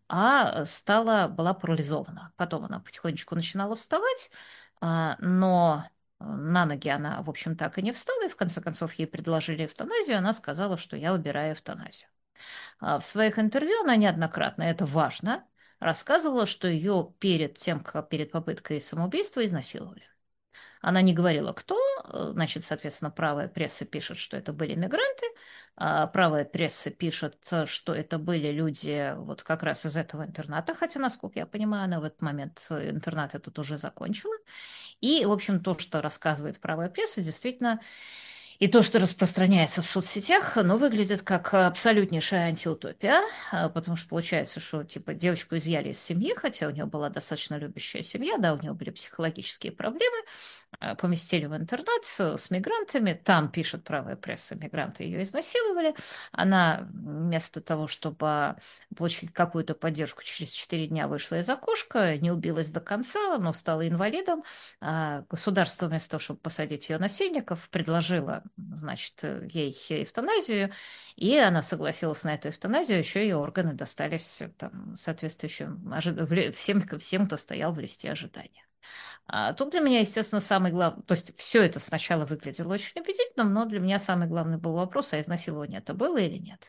а стала, была парализована. Потом она потихонечку начинала вставать, а, но э, на ноги она, в общем, так и не встала, и в конце концов ей предложили эвтаназию, она сказала, что я выбираю эвтаназию. А, В своих интервью она неоднократно, это важно, рассказывала, что ее перед тем, как перед попыткой самоубийства изнасиловали. Она не говорила, кто. э, Значит, соответственно, правая пресса пишет, что это были мигранты, а правая пресса пишет, э, что это были люди вот как раз из этого интерната, хотя, насколько я понимаю, она в этот момент э, интернат этот уже закончила. И, в общем, то, что рассказывает правая пресса, действительно и то, что распространяется в соцсетях, оно выглядит как абсолютнейшая антиутопия, а, потому что получается, что типа девочку изъяли из семьи, хотя у нее была достаточно любящая семья, да, у нее были психологические проблемы, а, поместили в интернат с, с мигрантами, там пишет правая пресса, мигранты ее изнасиловали, она вместо того, чтобы получить какую-то поддержку, через четыре дня вышла из окошка, не убилась до конца, но стала инвалидом, а государство вместо того, чтобы посадить ее насильников, предложило, значит, ей эвтаназию, и она согласилась на эту эвтаназию, еще ее органы достались там, соответствующим ожи- в- всем, всем, кто стоял в листе ожидания. А тут для меня, естественно, самый главный, то есть все это сначала выглядело очень убедительным, но для меня самый главный был вопрос, а изнасилование это было или нет.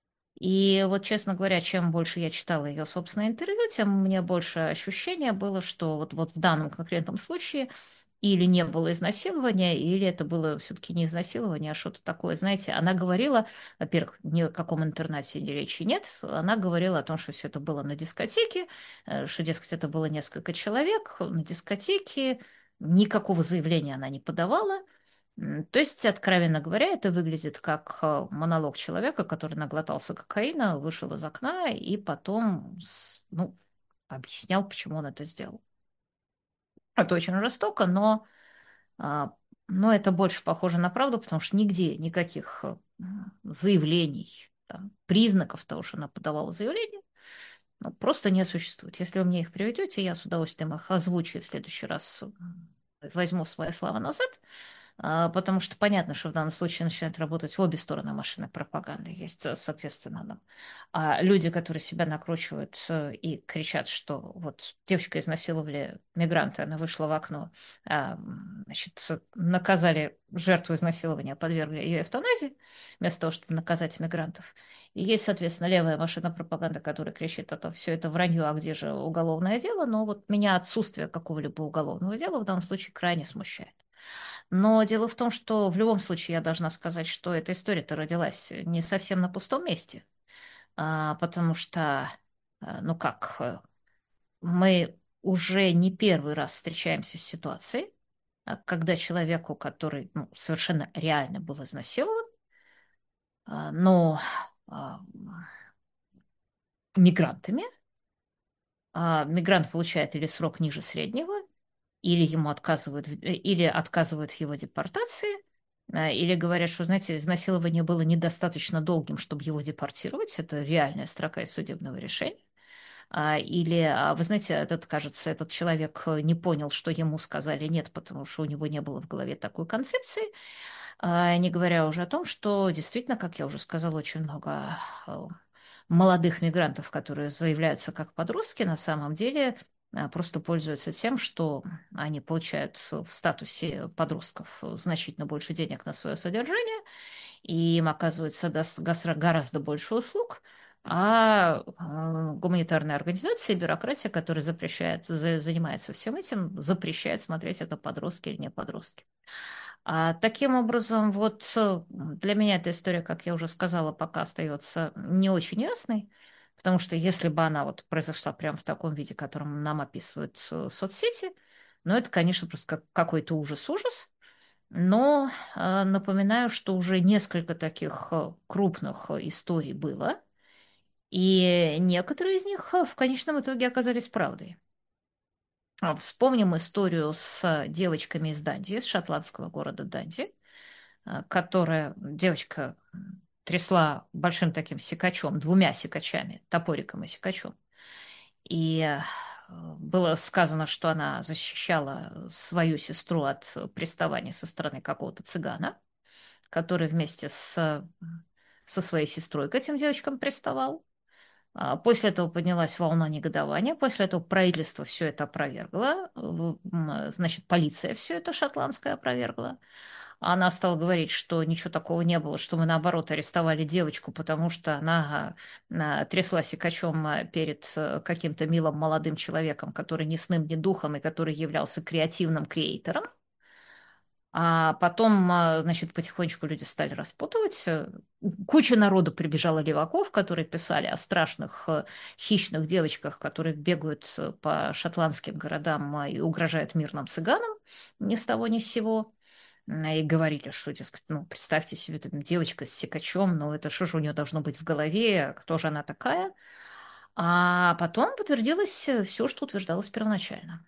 И вот, честно говоря, чем больше я читала ее собственное интервью, тем мне больше ощущение было, что вот, вот в данном конкретном случае или не было изнасилования, или это было все-таки не изнасилование, а что-то такое. Знаете, она говорила, во-первых, ни о каком интернате ни речи нет, она говорила о том, что все это было на дискотеке, э, что, дескать, это было несколько человек на дискотеке, никакого заявления она не подавала. М, То есть, откровенно говоря, это выглядит как э, монолог человека, который наглотался кокаина, вышел из окна и потом, с- ну, объяснял, почему он это сделал. Это очень жестоко, но, а, но это больше похоже на правду, потому что нигде никаких э, м, заявлений, там, признаков того, что она подавала заявление, ну, просто не существует. Если вы мне их приведете, я с удовольствием их озвучу и в следующий раз м, возьму свои слова назад. А, потому что понятно, что в данном случае начинают работать в обе стороны машины пропаганды. Есть, э, соответственно, нам. А люди, которые себя накручивают э, и кричат, что вот девочка изнасиловали мигранты, она вышла в окно, а, м, значит, наказали жертву изнасилования, подвергли ее эвтаназии, вместо того, чтобы наказать мигрантов. И есть, соответственно, левая машина пропаганды, которая кричит о том, все это вранье, а где же уголовное дело? Но вот меня отсутствие какого-либо уголовного дела в данном случае крайне смущает. Но дело в том, что в любом случае я должна сказать, что эта история-то родилась не совсем на пустом месте, а, потому что, а, ну как, э, мы уже не первый раз встречаемся с ситуацией, а, когда человеку, который ну, совершенно реально был изнасилован, а, но а, мигрантами, а, мигрант получает или срок ниже среднего, или ему отказывают, в- э, или отказывают в его депортации, а, или говорят, что, знаете, изнасилование было недостаточно долгим, чтобы его депортировать. Это реальная строка из судебного решения. А, Или, а, вы знаете, этот, кажется, этот человек э, не понял, что ему сказали нет, потому что у него не было в голове такой концепции. А, Не говоря уже о том, что действительно, как я уже сказала, очень много э, молодых мигрантов, которые заявляются как подростки, на самом деле а, просто пользуются тем, что они получают в статусе подростков значительно больше денег на свое содержание, и им оказывается дос- гас- гораздо больше услуг, а а, гуманитарная организация и бюрократия, которая запрещает, за- занимается всем этим, запрещает смотреть, это подростки или не подростки. А таким образом, вот э, для меня эта история, как я уже сказала, пока остается не очень ясной, потому что если бы она вот произошла прямо в таком виде, которым нам описывают э, соцсети, ну это, конечно, просто как какой-то ужас-ужас. Но э, напоминаю, что уже несколько таких э, крупных э, историй было, и некоторые из них э, в конечном итоге оказались правдой. А, Вспомним историю с девочками из Данди, с шотландского города Данди, а, которая девочка м, трясла большим таким секачом, двумя секачами, топориком и секачом. И э, было сказано, что она защищала свою сестру от приставания со стороны какого-то цыгана, который вместе с, со своей сестрой к этим девочкам приставал. А После этого поднялась волна негодования, после этого правительство все это опровергло, в- м, значит, полиция все это шотландская опровергла. Она стала говорить, что ничего такого не было, что мы, наоборот, арестовали девочку, потому что она а, трясла секачом а, перед э, каким-то милым молодым человеком, который ни сным, ни духом и который являлся креативным креатором. А потом, а, значит, потихонечку люди стали распутывать. Э, Куча народу прибежала леваков, которые писали о страшных э, хищных девочках, которые бегают э, по шотландским городам а, и угрожают мирным цыганам ни с того ни с сего. М, И говорили, что, дескать, ну, представьте себе, там, девочка с секачом, ну, это что же у нее должно быть в голове, кто же она такая? А потом подтвердилось все, что утверждалось первоначально.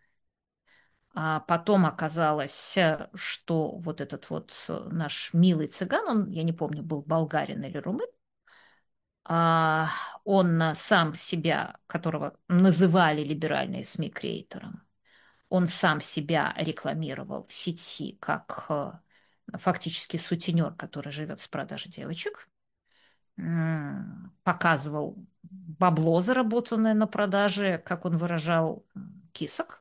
А потом оказалось, э, что вот этот вот э, наш милый цыган, он, я не помню, был болгарин или румын, а, он э, сам себя, которого называли либеральные СМИ креатором, он сам себя рекламировал в сети как э, фактически сутенер, который живет с продажи девочек, М, показывал бабло, заработанное на продаже, как он выражал, м, кисок.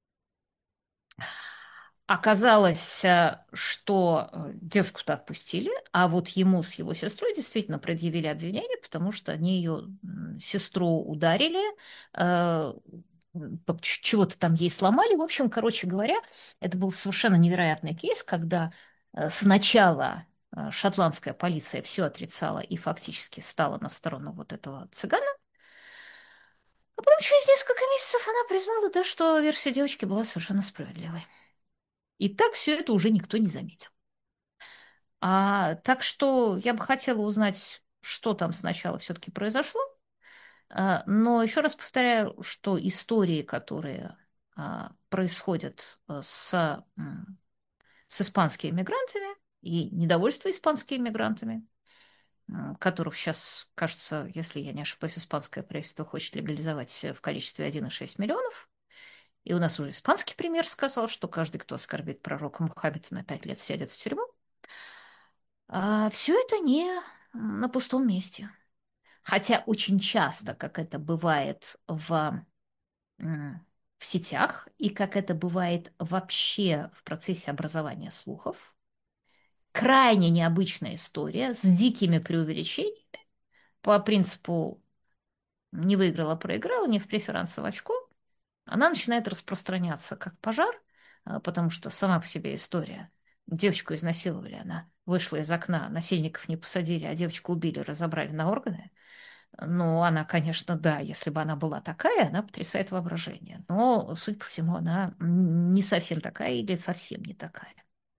Оказалось, э, что э, девушку-то отпустили, а вот ему с его сестрой действительно предъявили обвинение, потому что они ее м, сестру ударили, э, п- ч- чего-то там ей сломали. В общем, короче говоря, это был совершенно невероятный кейс, когда э, сначала э, шотландская полиция все отрицала и фактически стала на сторону вот этого цыгана, а потом через несколько месяцев она признала, да, что версия девочки была совершенно справедливой. И так все это уже никто не заметил. А, так что я бы хотела узнать, что там сначала все-таки произошло. А, но еще раз повторяю, что истории, которые а, происходят а, с, м, с испанскими мигрантами и недовольство испанскими мигрантами, м, которых сейчас, кажется, если я не ошибаюсь, испанское правительство хочет легализовать в количестве один и шесть миллионов. И у нас уже испанский пример сказал, что каждый, кто оскорбит пророка Мухаммеда, на пять лет сядет в тюрьму. А все это не на пустом месте. Хотя очень часто, как это бывает в, м, в сетях и как это бывает вообще в процессе образования слухов, крайне необычная история с дикими преувеличениями по принципу не выиграла, проиграла, не в преферанс, а в очко, она начинает распространяться как пожар, а, потому что сама по себе история. Девочку изнасиловали, она вышла из окна, насильников не посадили, а девочку убили, разобрали на органы. Ну, она, конечно, да, если бы она была такая, она потрясает воображение. Но, судя по всему, она не совсем такая или совсем не такая.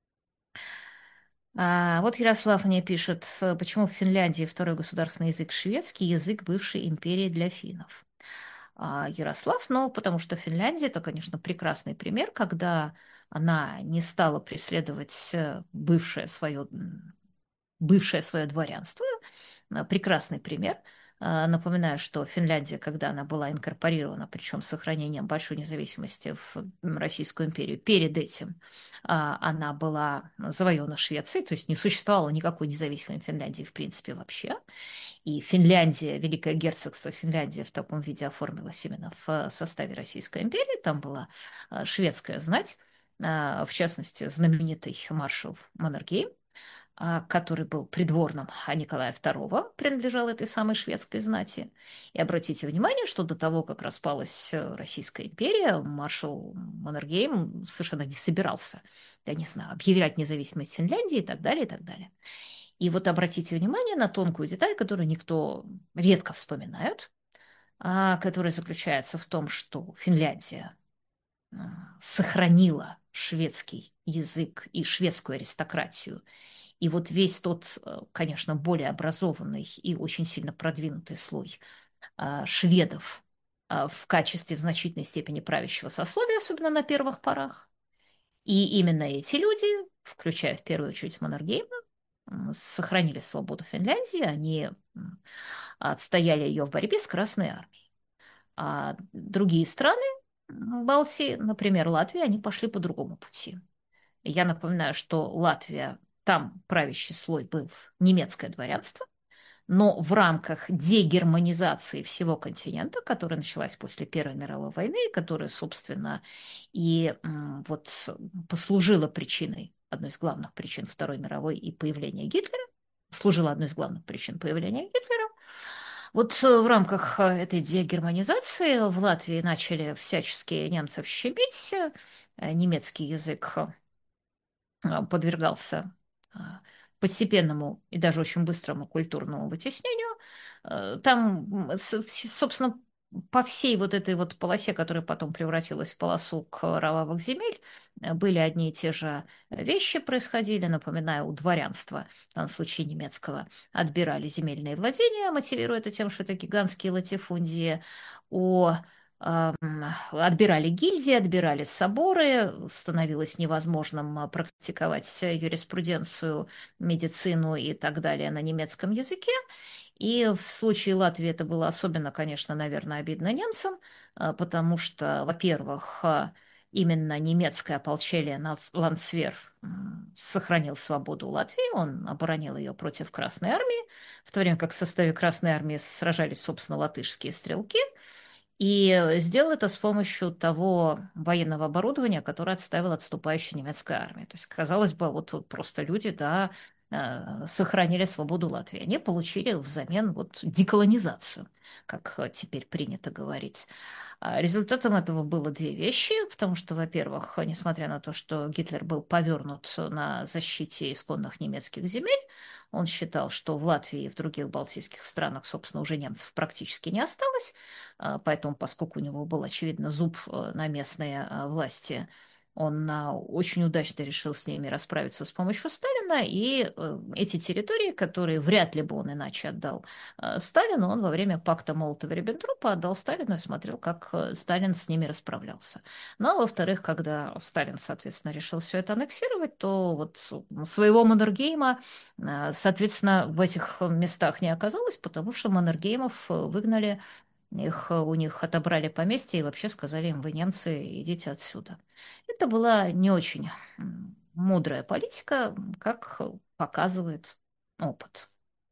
А вот Ярослав мне пишет, э, почему в Финляндии второй государственный язык шведский, язык бывшей империи для финнов. А Ярослав, ну, потому что Финляндия это, конечно, прекрасный пример, когда она не стала преследовать э, бывшее свое, м, бывшее свое дворянство. А, Прекрасный пример. А, Напоминаю, что Финляндия, когда она была инкорпорирована, причем с сохранением большой независимости в м, Российскую империю, перед этим а, она была завоевана Швецией, то есть не существовало никакой независимой Финляндии в принципе вообще. И Финляндия, Великое герцогство Финляндия в таком виде оформилось именно в э, составе Российской империи. Там была э, шведская знать, э, в частности, знаменитый маршал Маннергейм, а, который был придворным а Николая второго, принадлежал этой самой шведской знати. И обратите внимание, что до того, как распалась э, Российская империя, маршал Маннергейм совершенно не собирался, я не знаю, объявлять независимость Финляндии и так далее, и так далее. И вот обратите внимание на тонкую деталь, которую никто редко вспоминает, а, которая заключается в том, что Финляндия а, сохранила шведский язык и шведскую аристократию. И вот весь тот, э, конечно, более образованный и очень сильно продвинутый слой а, шведов а, в качестве в значительной степени правящего сословия, особенно на первых порах. И именно эти люди, включая в первую очередь Маннергейма, м, сохранили свободу Финляндии, они м, отстояли ее в борьбе с Красной Армией. А другие страны м, Балтии, например, Латвия, они пошли по другому пути. Я напоминаю, что Латвия, там правящий слой был немецкое дворянство, но в рамках дегерманизации всего континента, которая началась после Первой мировой войны, которая, собственно, и м, вот послужила причиной, одной из главных причин Второй мировой и появления Гитлера, служила одной из главных причин появления Гитлера. Вот э, в рамках э, этой дегерманизации в Латвии начали всячески немцев щемить, э, немецкий язык а, подвергался а, постепенному и даже очень быстрому культурному вытеснению. Э, Там, м, с- вс- собственно, по всей вот этой вот полосе, которая потом превратилась в полосу кровавых земель, э, были одни и те же вещи происходили. Напоминаю, у дворянства, в данном случае немецкого, отбирали земельные владения, мотивируя это тем, что это гигантские латифундии. У Ам, Отбирали гильдии, отбирали соборы, становилось невозможным а, практиковать э, юриспруденцию, медицину и так далее на немецком языке. И в случае Латвии это было особенно, конечно, наверное, обидно немцам, а, потому что, во-первых, а, именно немецкое ополчение на Ландсвер м, сохранил свободу Латвии, он оборонил ее против Красной Армии, в то время как в составе Красной Армии сражались, собственно, латышские стрелки. И сделал это с помощью того военного оборудования, которое отставила отступающая немецкая армия. То есть, казалось бы, вот, вот просто люди, да, э, сохранили свободу Латвии. Они получили взамен вот деколонизацию, как э, теперь принято говорить. А результатом этого было две вещи, потому что, во-первых, несмотря на то, что Гитлер был повернут на защите исконных немецких земель, он считал, что в Латвии и в других балтийских странах, собственно, уже немцев практически не осталось, а, поэтому, поскольку у него был, очевидно, зуб э, на местные э, власти, он а, очень удачно решил с ними расправиться с помощью Сталина, и э, эти территории, которые вряд ли бы он иначе отдал э, Сталину, он во время пакта Молотова-Риббентропа отдал Сталину и смотрел, как э, Сталин с ними расправлялся. Ну, а во-вторых, когда Сталин, соответственно, решил все это аннексировать, то вот своего Маннергейма, э, соответственно, в этих местах не оказалось, потому что Маннергеймов э, выгнали Их, э, у них отобрали поместье и вообще сказали им: вы немцы, идите отсюда. Это была не очень м, мудрая политика, как показывает опыт.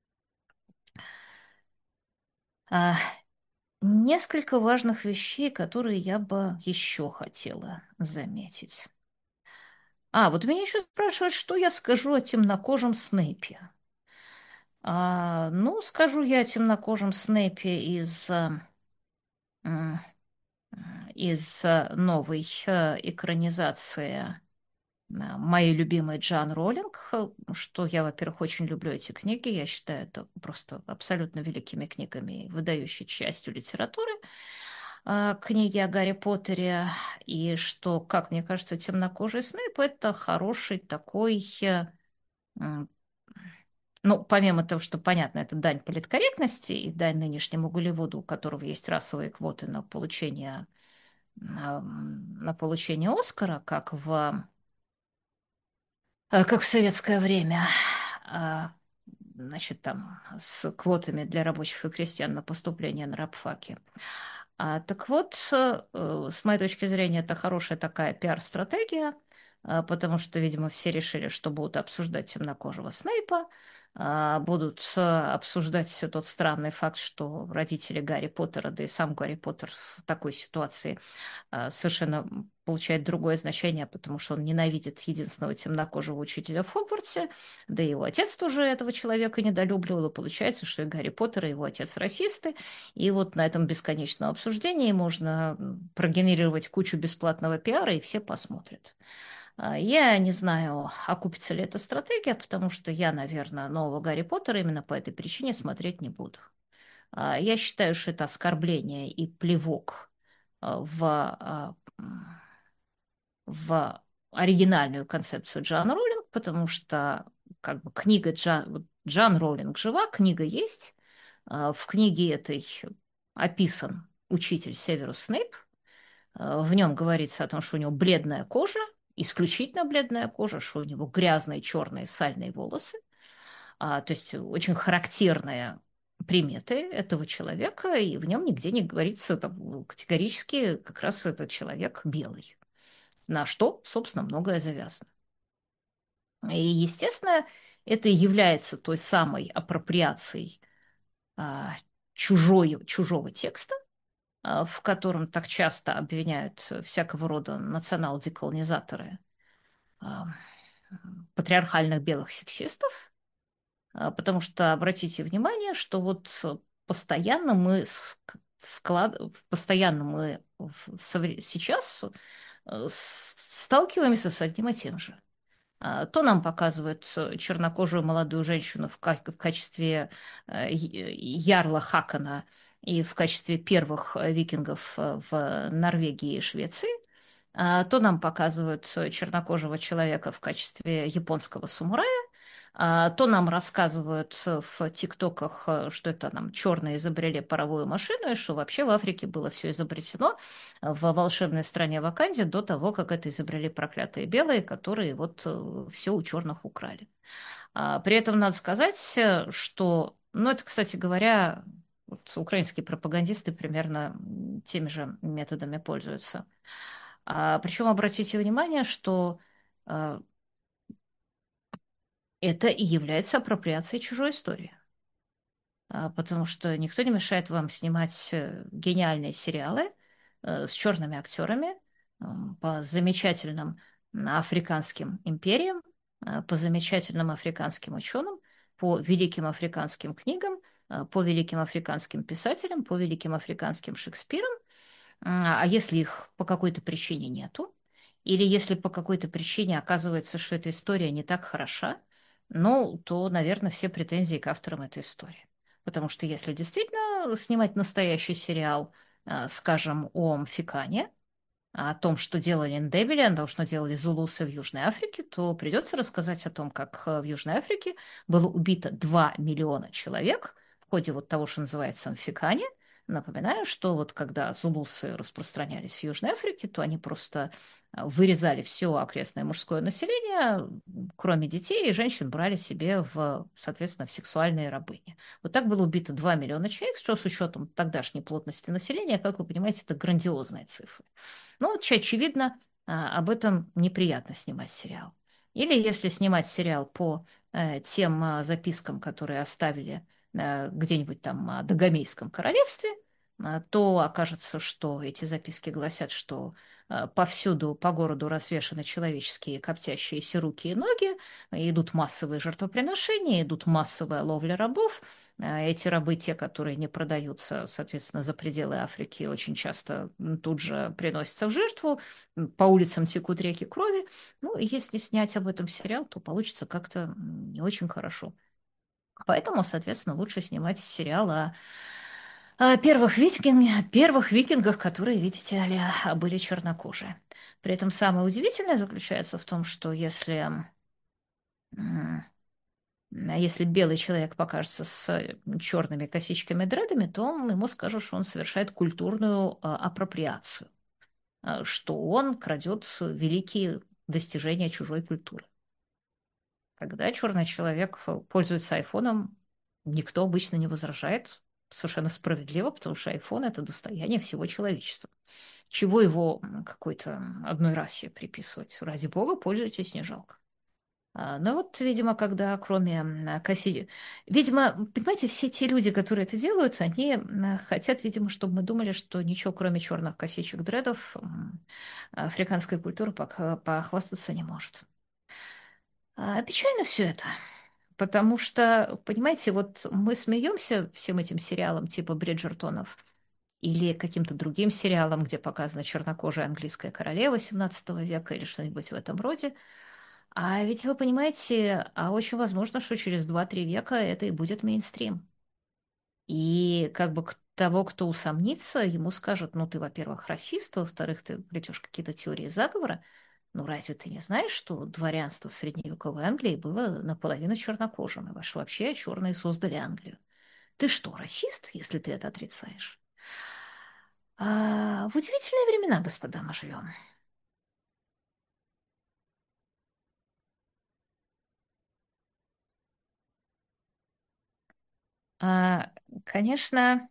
А, Несколько важных вещей, которые я бы еще хотела заметить. А, вот меня еще спрашивают, что я скажу о темнокожем Снейпе. А, ну, скажу я о темнокожем Снейпе из, а, м, из а, новой а, экранизации а, моей любимой Джоан Роллинг, э, что я, во-первых, очень люблю эти книги. Я считаю это просто абсолютно великими книгами, выдающей частью литературы. А, книги о Гарри Поттере, и что, как мне кажется, темнокожий Снейп — это хороший такой, э, м, ну, помимо того, что, понятно, это дань политкорректности и дань нынешнему Голливуду, у которого есть расовые квоты на получение, на, на получение Оскара, как в, э, как в советское время, а, значит, там, с квотами для рабочих и крестьян на поступление на рабфаки. А, так вот, э, э, с моей точки зрения, это хорошая такая пиар-стратегия, а, потому что, видимо, все решили, что будут обсуждать темнокожего Снейпа, а, будут э, обсуждать тот странный факт, что родители Гарри Поттера, да и сам Гарри Поттер в такой ситуации а, совершенно получает другое значение, потому что он ненавидит единственного темнокожего учителя в Хогвартсе, да и его отец тоже этого человека недолюбливал, и получается, что и Гарри Поттер, и его отец расисты, и вот на этом бесконечном обсуждении можно прогенерировать кучу бесплатного пиара, и все посмотрят. А, Я не знаю, окупится ли эта стратегия, потому что я, наверное, нового Гарри Поттера именно по этой причине смотреть не буду. А, Я считаю, что это оскорбление и плевок а, в, а, в оригинальную концепцию Джоан Роулинг, потому что как бы книга Джа, вот Джоан Роулинг жива, книга есть. А, В книге этой описан учитель Северус Снейп. А, В нем говорится о том, что у него бледная кожа, исключительно бледная кожа, что у него грязные черные сальные волосы. А, то есть очень характерные приметы этого человека, и в нем нигде не говорится там, категорически как раз этот человек белый. На что, собственно, многое завязано. И, естественно, это и является той самой апроприацией а, чужой, чужого текста, а, в котором так часто обвиняют всякого рода национал-деколонизаторы а, патриархальных белых сексистов. А, Потому что обратите внимание, что вот постоянно мы ск- склад... постоянно мы в совре- сейчас э, с- сталкиваемся с одним и тем же. А, То нам показывают э, чернокожую молодую женщину в, ка- в качестве э, я- ярла Хакана и в качестве первых э, викингов э, в Норвегии и Швеции, а, то нам показывают э, чернокожего человека в качестве японского самурая, а, то нам рассказывают э, в ТикТоках, э, что это нам черные изобрели паровую машину, и что вообще в Африке было все изобретено в волшебной стране Ваканде до того, как это изобрели проклятые белые, которые вот все у черных украли. А, При этом надо сказать, э, что, ну это, кстати говоря, вот украинские пропагандисты примерно м, теми же методами пользуются. А, причем обратите внимание, что а, это и является апроприацией чужой истории. А, потому что никто не мешает вам снимать э, гениальные сериалы э, с черными актерами м, по замечательным африканским империям, э, по замечательным африканским ученым, по великим африканским книгам, э, по великим африканским писателям, по великим африканским Шекспирам. А а если их по какой-то причине нету, или если по какой-то причине оказывается, что эта история не так хороша, ну, то, наверное, все претензии к авторам этой истории. Потому что если действительно снимать настоящий сериал, а, скажем, о Мфикане, о том, что делали Ndebele, о том, что делали зулусы в Южной Африке, то придется рассказать о том, как э, в Южной Африке было убито два миллиона человек в ходе вот того, что называется Мфикане, Напоминаю, что вот когда зулусы распространялись в Южной Африке, то они просто а, вырезали все окрестное мужское население, кроме детей, и женщин брали себе в, соответственно, в сексуальные рабыни. Вот так было убито два миллиона человек, что с учетом тогдашней плотности населения, как вы понимаете, это грандиозные цифры. Ну, очень очевидно, а, об этом неприятно снимать сериал. Или если снимать сериал по э, тем а, запискам, которые оставили э, где-нибудь там о Дагомейском королевстве, а, то окажется, что эти записки гласят, что а, повсюду по городу развешаны человеческие коптящиеся руки и ноги, идут массовые жертвоприношения, идут массовая ловля рабов. А эти рабы, те, которые не продаются, соответственно, за пределы Африки, очень часто м, тут же приносятся в жертву, м, по улицам текут реки крови. Ну, и если снять об этом сериал, то получится как-то м, не очень хорошо. Поэтому, соответственно, лучше снимать сериал о, о первых викинг, первых викингах, которые, видите ли, были чернокожие. При этом самое удивительное заключается в том, что если, м, если белый человек покажется с черными косичками дредами, то ему скажут, что он совершает культурную а, апроприацию, а, что он крадет великие достижения чужой культуры. Когда черный человек пользуется айфоном, никто обычно не возражает. Совершенно справедливо, потому что айфон — это достояние всего человечества. Чего его м, какой-то одной расе приписывать? Ради бога, пользуйтесь, не жалко. А, Но вот, видимо, когда кроме м, коси... Видимо, понимаете, все те люди, которые это делают, они м, хотят, видимо, чтобы мы думали, что ничего, кроме черных косичек дредов, м, африканская культура пока похвастаться не может. А, Печально все это. Потому что, понимаете, вот мы смеемся всем этим сериалам типа Бриджертонов или каким-то другим сериалам, где показана чернокожая английская королева семнадцатого века или что-нибудь в этом роде. А ведь вы понимаете, а очень возможно, что через два-три века это и будет мейнстрим. И как бы к того, кто усомнится, ему скажут, ну ты, во-первых, расист, а во-вторых, ты плетешь какие-то теории заговора. Ну разве ты не знаешь, что дворянство в средневековой Англии было наполовину чернокожим, и ваш вообще черные создали Англию? Ты что, расист, если ты это отрицаешь? А, в удивительные времена, господа, мы живем. А, конечно,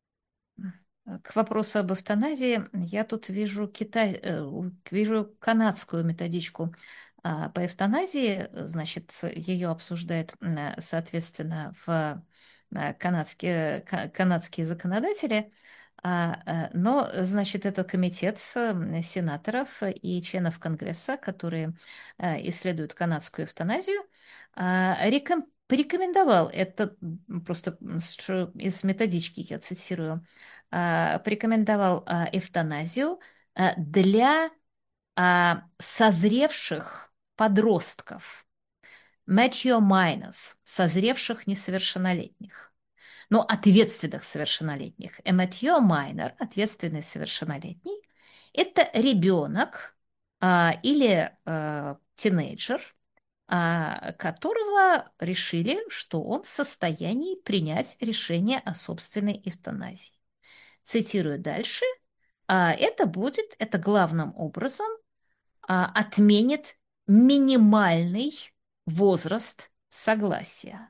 к вопросу об эвтаназии я тут вижу Китай, э, у- вижу канадскую методичку а, по эвтаназии. Значит, ее обсуждает, м, э, соответственно, в э, канадские, ка- канадские законодатели. А, э, Но, значит, это комитет э, сенаторов и членов Конгресса, которые э, исследуют канадскую эвтаназию, а, реком- порекомендовал это, м, просто м, с- из методички я цитирую, а, порекомендовал а, эвтаназию а, для а, созревших подростков, mature minors, созревших несовершеннолетних, но ответственных совершеннолетних. A mature minor, ответственный совершеннолетний, это ребенок а, или а, тинейджер, а, которого решили, что он в состоянии принять решение о собственной эвтаназии. Цитирую дальше. А, Это будет, это главным образом а, отменит минимальный возраст согласия.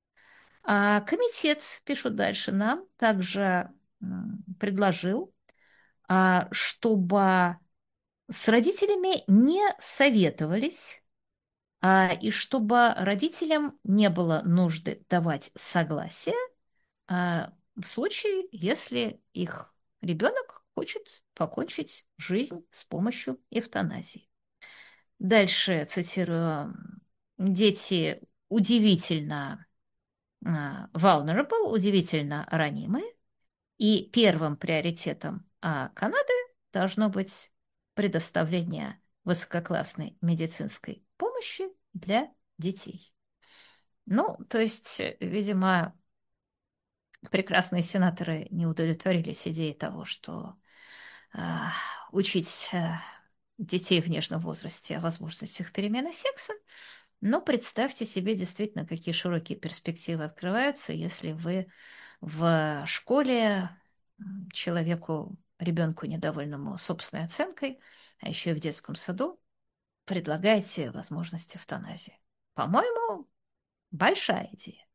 А комитет, пишут дальше, нам также м, предложил, а, чтобы с родителями не советовались, а, и чтобы родителям не было нужды давать согласие а, в случае, если их ребенок хочет покончить жизнь с помощью эвтаназии. Дальше цитирую: дети удивительно а, vulnerable, удивительно ранимы, и первым приоритетом а, Канады должно быть предоставление высококлассной медицинской помощи для детей. Ну, то есть, э, видимо, прекрасные сенаторы не удовлетворились идеей того, что а, учить а, детей в нежном возрасте о возможностях перемены секса. Но представьте себе действительно, какие широкие перспективы открываются, если вы в школе м, человеку, ребенку, недовольному собственной оценкой, а еще и в детском саду, предлагаете возможность эвтаназии. По-моему, большая идея.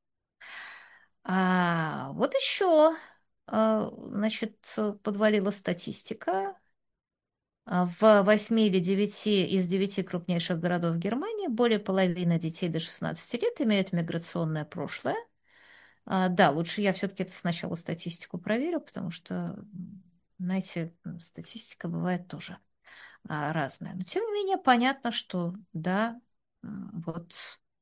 А вот еще, а, значит, подвалила статистика. А В восьми или девяти из девяти крупнейших городов Германии более половины детей до шестнадцати лет имеют миграционное прошлое. А, да, лучше я все-таки это сначала статистику проверю, потому что, м, знаете, м, статистика бывает тоже а, разная. Но тем не менее понятно, что да, м, вот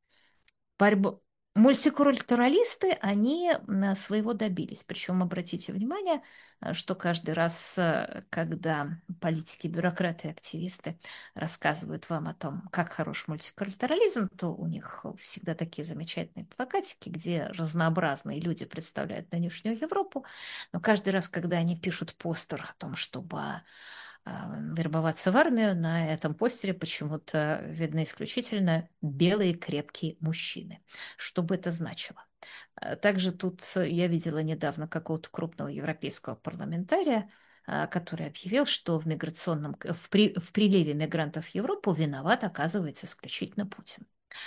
борьбу. Мультикультуралисты, они м, своего добились. Причем обратите внимание, э, что каждый раз, э, когда политики, бюрократы и активисты рассказывают вам о том, как хорош мультикультурализм, то у них всегда такие замечательные плакатики, где разнообразные люди представляют нынешнюю Европу. Но каждый раз, когда они пишут постер о том, чтобы а, вербоваться в армию, на этом постере почему-то видны исключительно белые крепкие мужчины. Что бы это значило? А, Также тут я видела недавно какого-то крупного европейского парламентария, а, который объявил, что в миграционном, в, при, в приливе мигрантов в Европу виноват, оказывается, исключительно Путин.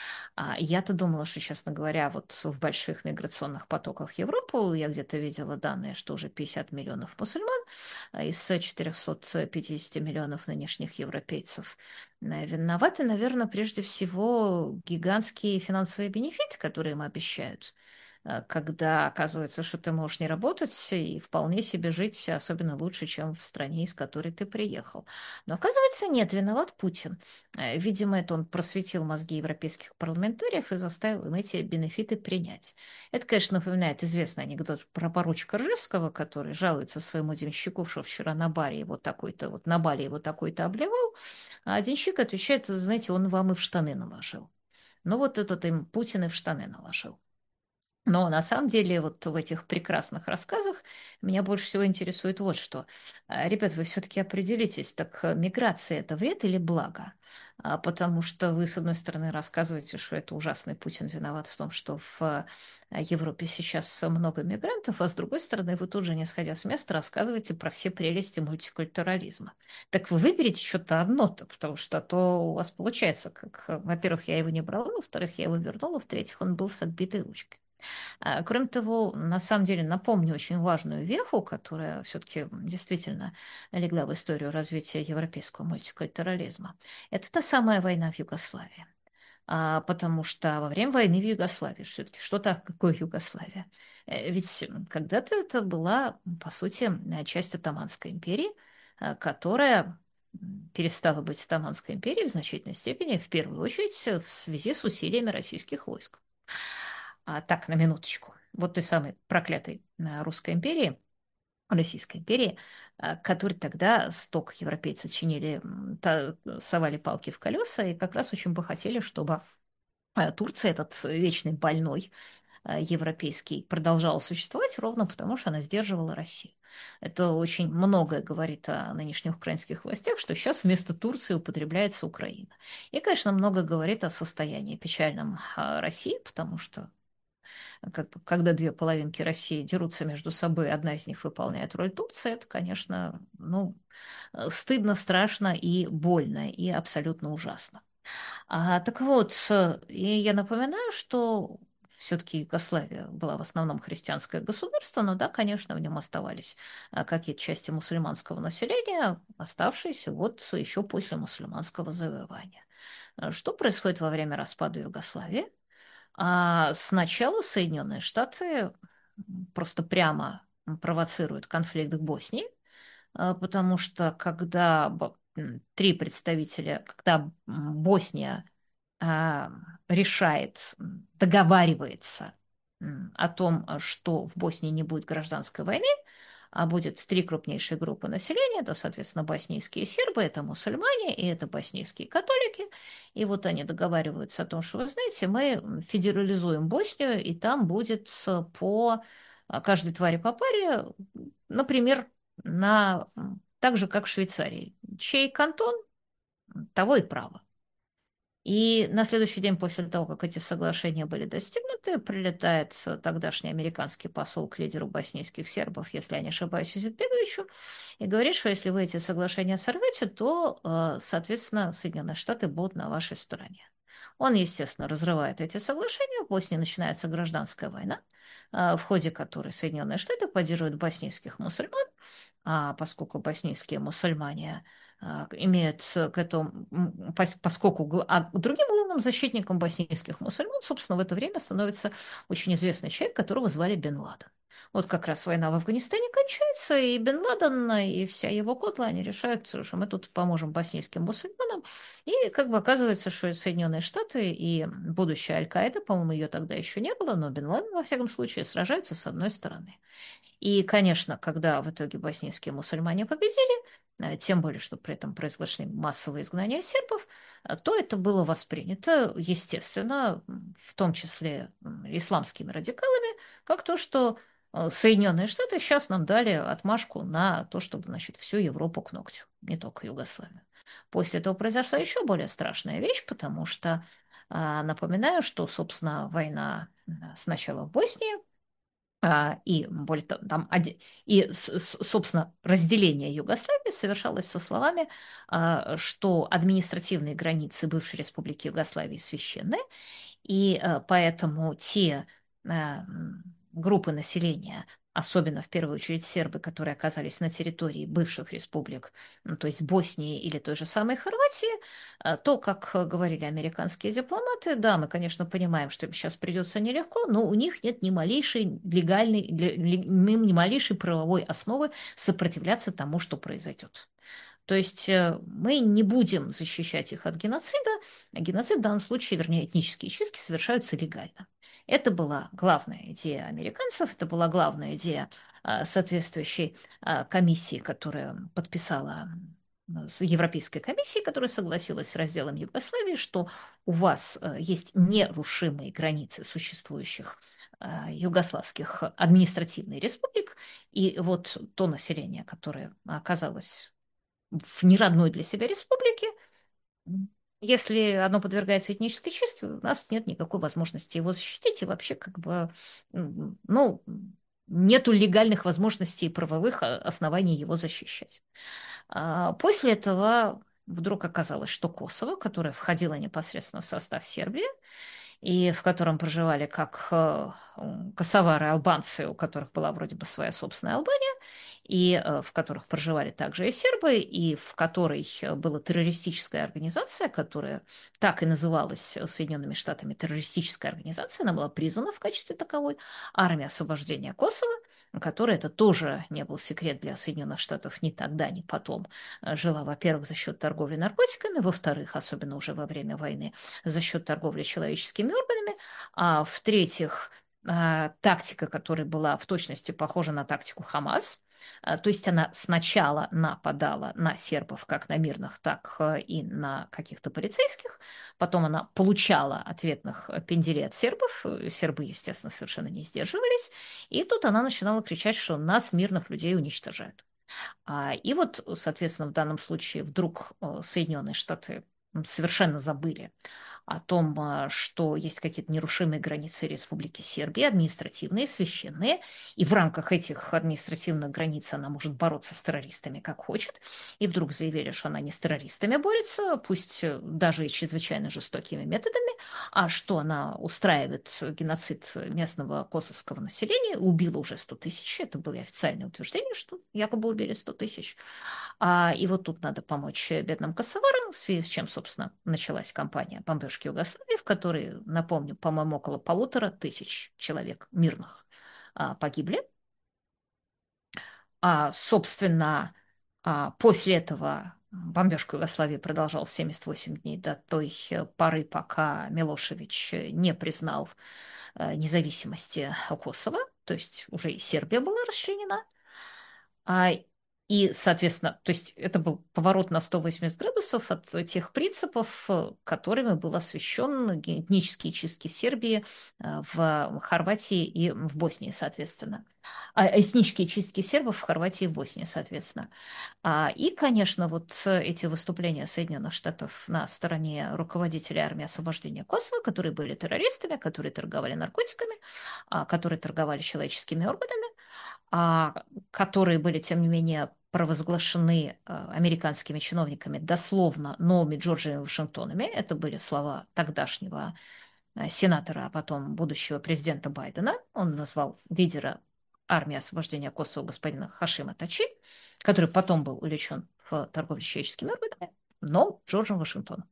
А я-то думала, что, честно говоря, вот в больших миграционных потоках в Европу я где-то видела данные, что уже пятьдесят миллионов мусульман а из четырехсот пятидесяти миллионов нынешних европейцев э, виноваты, наверное, прежде всего гигантские финансовые бенефиты, которые им обещают, э, когда оказывается, что ты можешь не работать и вполне себе жить, особенно лучше, чем в стране, из которой ты приехал. Но оказывается, нет, виноват Путин. Э, Видимо, это он просветил мозги европейских парламентариев и заставил им эти бенефиты принять. Это, конечно, напоминает известный анекдот про поручика Ржевского, который жалуется своему денщику, что вчера на баре его такой-то, вот на бале его такой-то обливал, а денщик отвечает, знаете, он вам и в штаны наложил. Ну вот этот им Путин и в штаны наложил. Но на самом деле вот в этих прекрасных рассказах меня больше всего интересует вот что. А, Ребят, вы все-таки определитесь, так э, миграция это вред или благо? А, Потому что вы, с одной стороны, рассказываете, что это ужасный Путин виноват в том, что в э, Европе сейчас много мигрантов, а с другой стороны, вы тут же, не сходя с места, рассказываете про все прелести мультикультурализма. Так вы выберите что-то одно-то, потому что а то у вас получается, как, э, во-первых, я его не брала, во-вторых, я его вернула, в-третьих, он был с отбитой ручкой. А, Кроме того, на самом деле напомню очень важную веху, которая все-таки действительно легла в историю развития европейского мультикультурализма. Это та самая война в Югославии. А, потому что во время войны в Югославии, все-таки что такое Югославия? Э, Ведь когда-то это была, по сути, э, часть Оттоманской империи, э, которая м, перестала быть Оттоманской империей в значительной степени, в первую очередь, э, в связи с усилиями российских войск. А, так, на минуточку. Вот той самой проклятой а, Русской империи, Российской империи, а, которой тогда сток европейцы чинили, м, та- совали палки в колеса и как раз очень бы хотели, чтобы а, Турция, этот вечный больной а, европейский, продолжала существовать ровно потому, что она сдерживала Россию. Это очень многое говорит о нынешних украинских властях, что сейчас вместо Турции употребляется Украина. И, конечно, много говорит о состоянии печальном а, России, потому что как бы, когда две половинки России дерутся между собой, одна из них выполняет роль Турции, это, конечно, ну, э, стыдно, страшно и больно, и абсолютно ужасно. А, так вот, э, и я напоминаю, что все-таки Югославия была в основном христианское государство, но да, конечно, в нем оставались а, какие-то части мусульманского населения, оставшиеся вот еще после мусульманского завоевания. Э, Что происходит во время распада Югославии? А сначала Соединенные Штаты просто прямо провоцируют конфликт в Боснии, а, потому что когда бо- м, три представителя, когда м, Босния а, решает, м, договаривается м, о том, а, что в Боснии не будет гражданской войны, а будет три крупнейшие группы населения, это, соответственно, боснийские сербы, это мусульмане и это боснийские католики. И вот они договариваются о том, что, вы знаете, мы федерализуем Боснию, и там будет э, по а, каждой твари по паре, например, на, м, так же, как в Швейцарии. Чей кантон, того и право. И на следующий день после того, как эти соглашения были достигнуты, прилетает э, тогдашний американский посол к лидеру боснийских сербов, если я не ошибаюсь, Изетбеговичу, и говорит, что если вы эти соглашения сорвете, то, э, соответственно, Соединенные Штаты будут на вашей стороне. Он, естественно, разрывает эти соглашения, в Боснии начинается гражданская война, э, в ходе которой Соединенные Штаты поддерживают боснийских мусульман, а поскольку боснийские мусульмане а, имеют к этому, м, пос- поскольку гл- а другим главным защитником боснийских мусульман, собственно, в это время становится очень известный человек, которого звали Бен Ладен. Вот как раз война в Афганистане кончается, и Бен Ладен и вся его котла, они решают, что мы тут поможем боснийским мусульманам. И как бы оказывается, что Соединенные Штаты и будущая Аль-Каида, по-моему, ее тогда еще не было, но Бен Ладен, во всяком случае, сражаются с одной стороны. И, конечно, когда в итоге боснийские мусульмане победили, э, тем более, что при этом произошли массовые изгнания сербов, э, то это было воспринято, естественно, м, в том числе м, исламскими радикалами, как то, что э, Соединенные Штаты сейчас нам дали отмашку на то, чтобы, значит, всю Европу к ногтю, не только Югославию. После этого произошла еще более страшная вещь, потому что, а, напоминаю, что, собственно, война м, сначала в Боснии, а, и более того, там, оде- и, с- с- собственно, разделение Югославии совершалось со словами, а, что административные границы бывшей республики Югославии священны, и э, поэтому те э, м, группы населения, особенно в первую очередь сербы, которые оказались на территории бывших республик, ну, то есть Боснии или той же самой Хорватии, э, то, как э, говорили американские дипломаты, да, мы, конечно, понимаем, что им сейчас придется нелегко, но у них нет ни малейшей легальной, ли- ли- ни малейшей правовой основы сопротивляться тому, что произойдет. То есть э, мы не будем защищать их от геноцида, а геноцид в данном случае, вернее, этнические чистки совершаются легально. Это была главная идея американцев, это была главная идея а, соответствующей а, комиссии, которая подписала м, с Европейской комиссией, которая согласилась с разделом Югославии, что у вас э, есть нерушимые границы существующих э, югославских административных республик, и вот то население, которое оказалось в неродной для себя республике, если оно подвергается этнической чистке, у нас нет никакой возможности его защитить, и вообще как бы, м, ну, нету легальных возможностей и правовых а, оснований его защищать. А после этого вдруг оказалось, что Косово, которое входило непосредственно в состав Сербии, и в котором проживали как э, косовары, албанцы, у которых была вроде бы своя собственная Албания, и э, в которых проживали также и сербы, и в которой э, была террористическая организация, которая так и называлась Соединенными Штатами террористическая организация, она была признана в качестве таковой, Армия освобождения Косово, которая, это тоже не был секрет для Соединенных Штатов ни тогда, ни потом, э, жила, во-первых, за счет торговли наркотиками, во-вторых, особенно уже во время войны, за счет торговли человеческими органами, а в-третьих, а, тактика, которая была в точности похожа на тактику Хамас, а, то есть она сначала нападала на сербов как на мирных, так э, и на каких-то полицейских, потом она получала ответных пенделей от сербов, э, сербы, естественно, совершенно не сдерживались, и тут она начинала кричать, что нас, мирных людей, уничтожают. А, И вот, соответственно, в данном случае вдруг э, Соединенные Штаты совершенно забыли о том, а, что есть какие-то нерушимые границы Республики Сербия, административные, священные, и в рамках этих административных границ она может бороться с террористами как хочет, и вдруг заявили, что она не с террористами борется, пусть э, даже и чрезвычайно жестокими методами, а что она устраивает геноцид местного косовского населения, убила уже сто тысяч, это было официальное утверждение, что якобы убили сто тысяч, а, и вот тут надо помочь бедным косоварам, в связи с чем, собственно, началась кампания бомбежки Югославии, в которой, напомню, по-моему, около полутора тысяч человек мирных а, погибли. А, собственно, а, после этого бомбежка Югославии продолжалась семьдесят восемь дней до той э, поры, пока Милошевич не признал э, независимости Косово, то есть уже и Сербия была расчленена. А, И, соответственно, то есть это был поворот на сто восемьдесят градусов от тех принципов, э, которыми был освещен этнические чистки в Сербии, э, в Хорватии и в Боснии, соответственно. А, этнические чистки сербов в Хорватии и в Боснии, соответственно. А, и, конечно, вот эти выступления Соединенных Штатов на стороне руководителей армии освобождения Косово, которые были террористами, которые торговали наркотиками, а, которые торговали человеческими органами, а, которые были, тем не менее, провозглашены а, американскими чиновниками дословно новыми Джорджами Вашингтонами. Это были слова тогдашнего а, сенатора, а потом будущего президента Байдена. Он назвал лидера армии освобождения Косово господина Хашима Тачи, который потом был увлечен в торговле человеческими органами, но Джорджем Вашингтоном.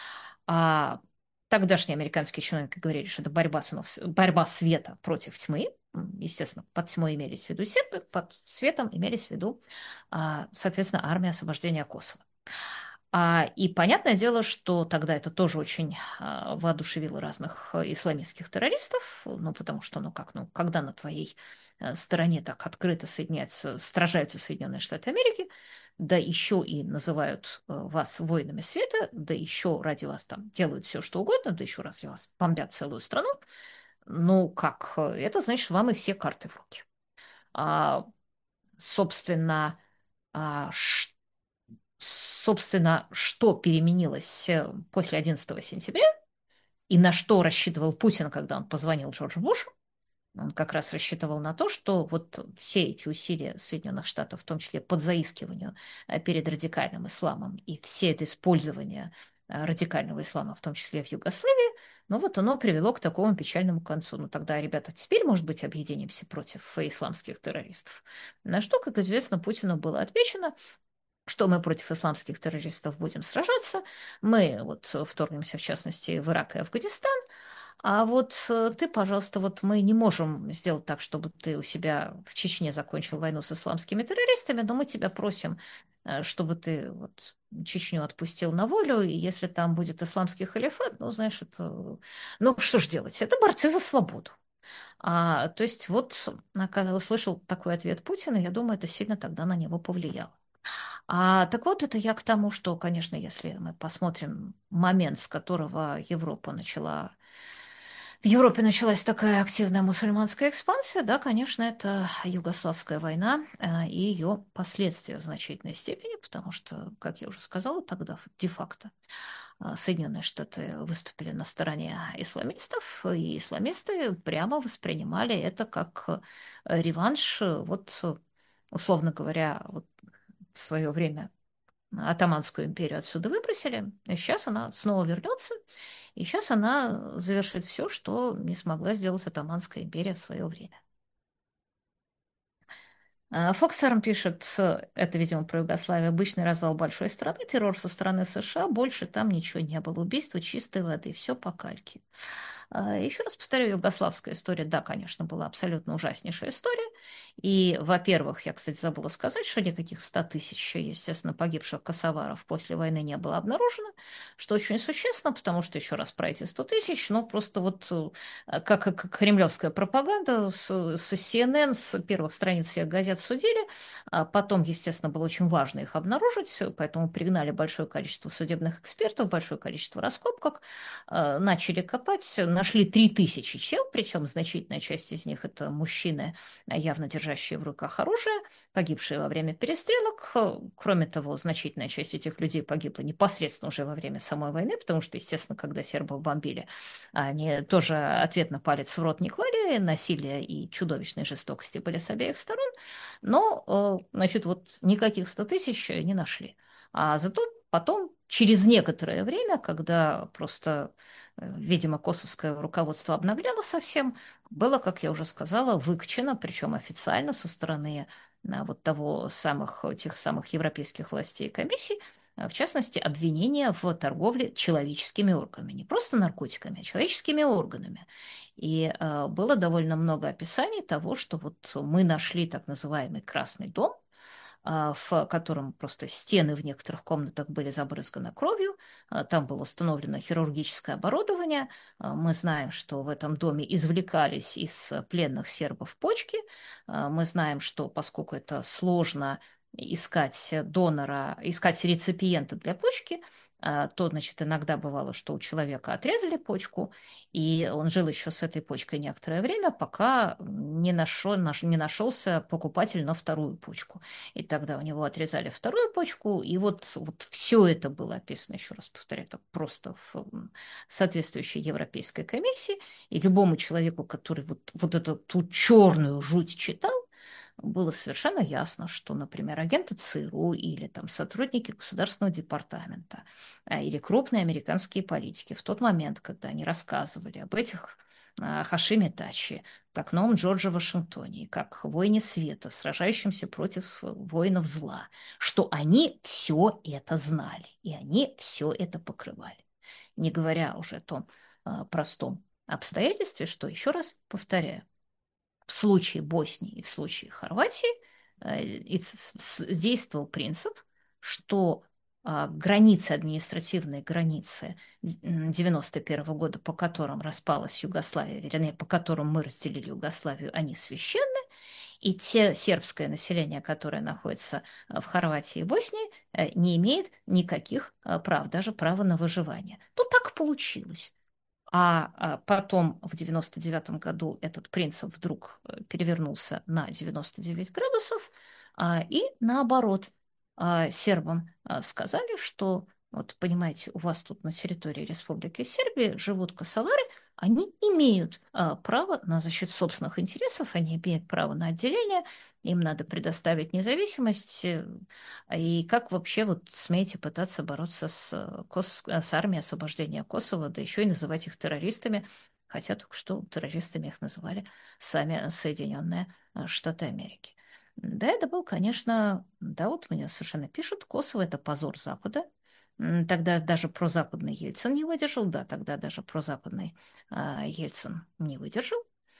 А тогдашние американские чиновники говорили, что это борьба, сынов, борьба света против тьмы. Естественно, под тьмой имелись в виду сербы, под светом имелись в виду, а, соответственно, армия освобождения Косово. А, и понятное дело, что тогда это тоже очень а, воодушевило разных а, исламистских террористов, ну, потому что, ну как, ну, когда на твоей а, стороне так открыто соединяются, сражаются Соединенные Штаты Америки, да еще и называют а, вас воинами света, да еще ради вас там делают все, что угодно, да еще ради вас бомбят целую страну, ну как, это значит, вам и все карты в руки. А, собственно, а, собственно, что переменилось э, после одиннадцатого сентября и на что рассчитывал Путин, когда он позвонил Джорджу Бушу, он как раз рассчитывал на то, что вот все эти усилия Соединенных Штатов, в том числе по заискиванию э, перед радикальным исламом, и все это использование э, радикального ислама, в том числе в Югославии, ну вот оно привело к такому печальному концу. Ну тогда, ребята, теперь, может быть, объединимся против э, исламских террористов. На что, как известно, Путину было отмечено, что мы против исламских террористов будем сражаться. Мы вот вторгнемся, в частности, в Ирак и Афганистан. А вот э, ты, пожалуйста, вот мы не можем сделать так, чтобы ты у себя в Чечне закончил войну с исламскими террористами, но мы тебя просим, э, чтобы ты вот Чечню отпустил на волю, и если там будет исламский халифат, ну, знаешь, это... Ну, что ж делать? Это борцы за свободу. А, то есть вот, когда услышал такой ответ Путина, я думаю, это сильно тогда на него повлияло. А, так вот, это я к тому, что, конечно, если мы посмотрим момент, с которого Европа начала, в Европе началась такая активная мусульманская экспансия, да, конечно, это Югославская война а, и ее последствия в значительной степени, потому что, как я уже сказала, тогда де-факто а, Соединенные Штаты выступили на стороне исламистов, и исламисты прямо воспринимали это как э, реванш, э, вот, э, условно говоря, вот в свое время Отtomанскую империю отсюда выбросили, и сейчас она снова вернется, и сейчас она завершит все, что не смогла сделать Отtomанская империя в свое время. Фоксарм пишет, э, это, видимо, про Югославию, обычный развал большой страны, террор со стороны США, больше там ничего не было, убийство чистой воды, все по кальке. А, Еще раз повторю, югославская история, да, конечно, была абсолютно ужаснейшая история. И, во-первых, я, кстати, забыла сказать, что никаких ста тысяч, естественно, погибших косоваров после войны не было обнаружено, что очень существенно, потому что, еще раз про эти сто тысяч, ну, просто вот э, как, как кремлевская пропаганда с, с си эн эн, с первых страниц всех газет судили, а потом, естественно, было очень важно их обнаружить, поэтому пригнали большое количество судебных экспертов, большое количество раскопок, э, начали копать, нашли три тысячи тел, причем значительная часть из них это мужчины, явно держащие в руках оружие, погибшие во время перестрелок. Кроме того, значительная часть этих людей погибла непосредственно уже во время самой войны, потому что, естественно, когда сербов бомбили, они тоже ответно палец в рот не клали, насилие и чудовищные жестокости были с обеих сторон, но, э, значит, вот никаких ста тысяч не нашли. А зато потом, через некоторое время, когда просто, э, видимо, косовское руководство обновляло совсем, было, как я уже сказала, выкачено, причем официально со стороны а, вот того самых, тех самых европейских властей и комиссий, а, в частности, обвинения в торговле человеческими органами. Не просто наркотиками, а человеческими органами. И э, было довольно много описаний того, что вот мы нашли так называемый Красный дом, а, в котором просто стены в некоторых комнатах были забрызганы кровью. А, Там было установлено хирургическое оборудование. А, Мы знаем, что в этом доме извлекались из пленных сербов почки. А, Мы знаем, что поскольку это сложно искать донора, искать реципиента для почки, а, то, значит, иногда бывало, что у человека отрезали почку, и он жил еще с этой почкой некоторое время, пока не, нашел, наш, не нашелся покупатель на вторую почку. И тогда у него отрезали вторую почку, и вот, вот все это было описано, еще раз повторяю, так просто в м, соответствующей Европейской комиссии, и любому человеку, который вот, вот эту ту черную жуть читал, было совершенно ясно, что, например, агенты ЦРУ или там сотрудники Государственного департамента а, или крупные американские политики в тот момент, когда они рассказывали об этих а, Хашиме Тачи, как новом Джордже Вашингтоне, как воине света, сражающемся против воинов зла, что они все это знали, и они все это покрывали. Не говоря уже о том а, простом обстоятельстве, что, еще раз повторяю, в случае Боснии и в случае Хорватии э, и действовал принцип, что а, границы, административные границы девяносто первого года, по которым распалась Югославия, вернее, по которым мы разделили Югославию, они священны, и те сербское население, которое находится э, в Хорватии и Боснии, э, не имеет никаких э, прав, даже права на выживание. Ну, так получилось. А, а потом в девяносто девятом году этот принцип вдруг э, перевернулся на девяносто девять градусов, а, и наоборот, а, сербам а, сказали, что вот понимаете, у вас тут на территории Республики Сербии живут косовары, они имеют а, право на защиту собственных интересов, они имеют право на отделение, им надо предоставить независимость. э, И как вообще вот смеете пытаться бороться с, э, Кос- э, с армией освобождения Косово, да еще и называть их террористами, хотя только что террористами их называли сами Соединенные э, Штаты Америки. Да, это был, конечно, да, вот мне совершенно пишут, Косово — это позор Запада. М, Тогда даже прозападный Ельцин не выдержал, да, тогда даже прозападный а, Ельцин не выдержал.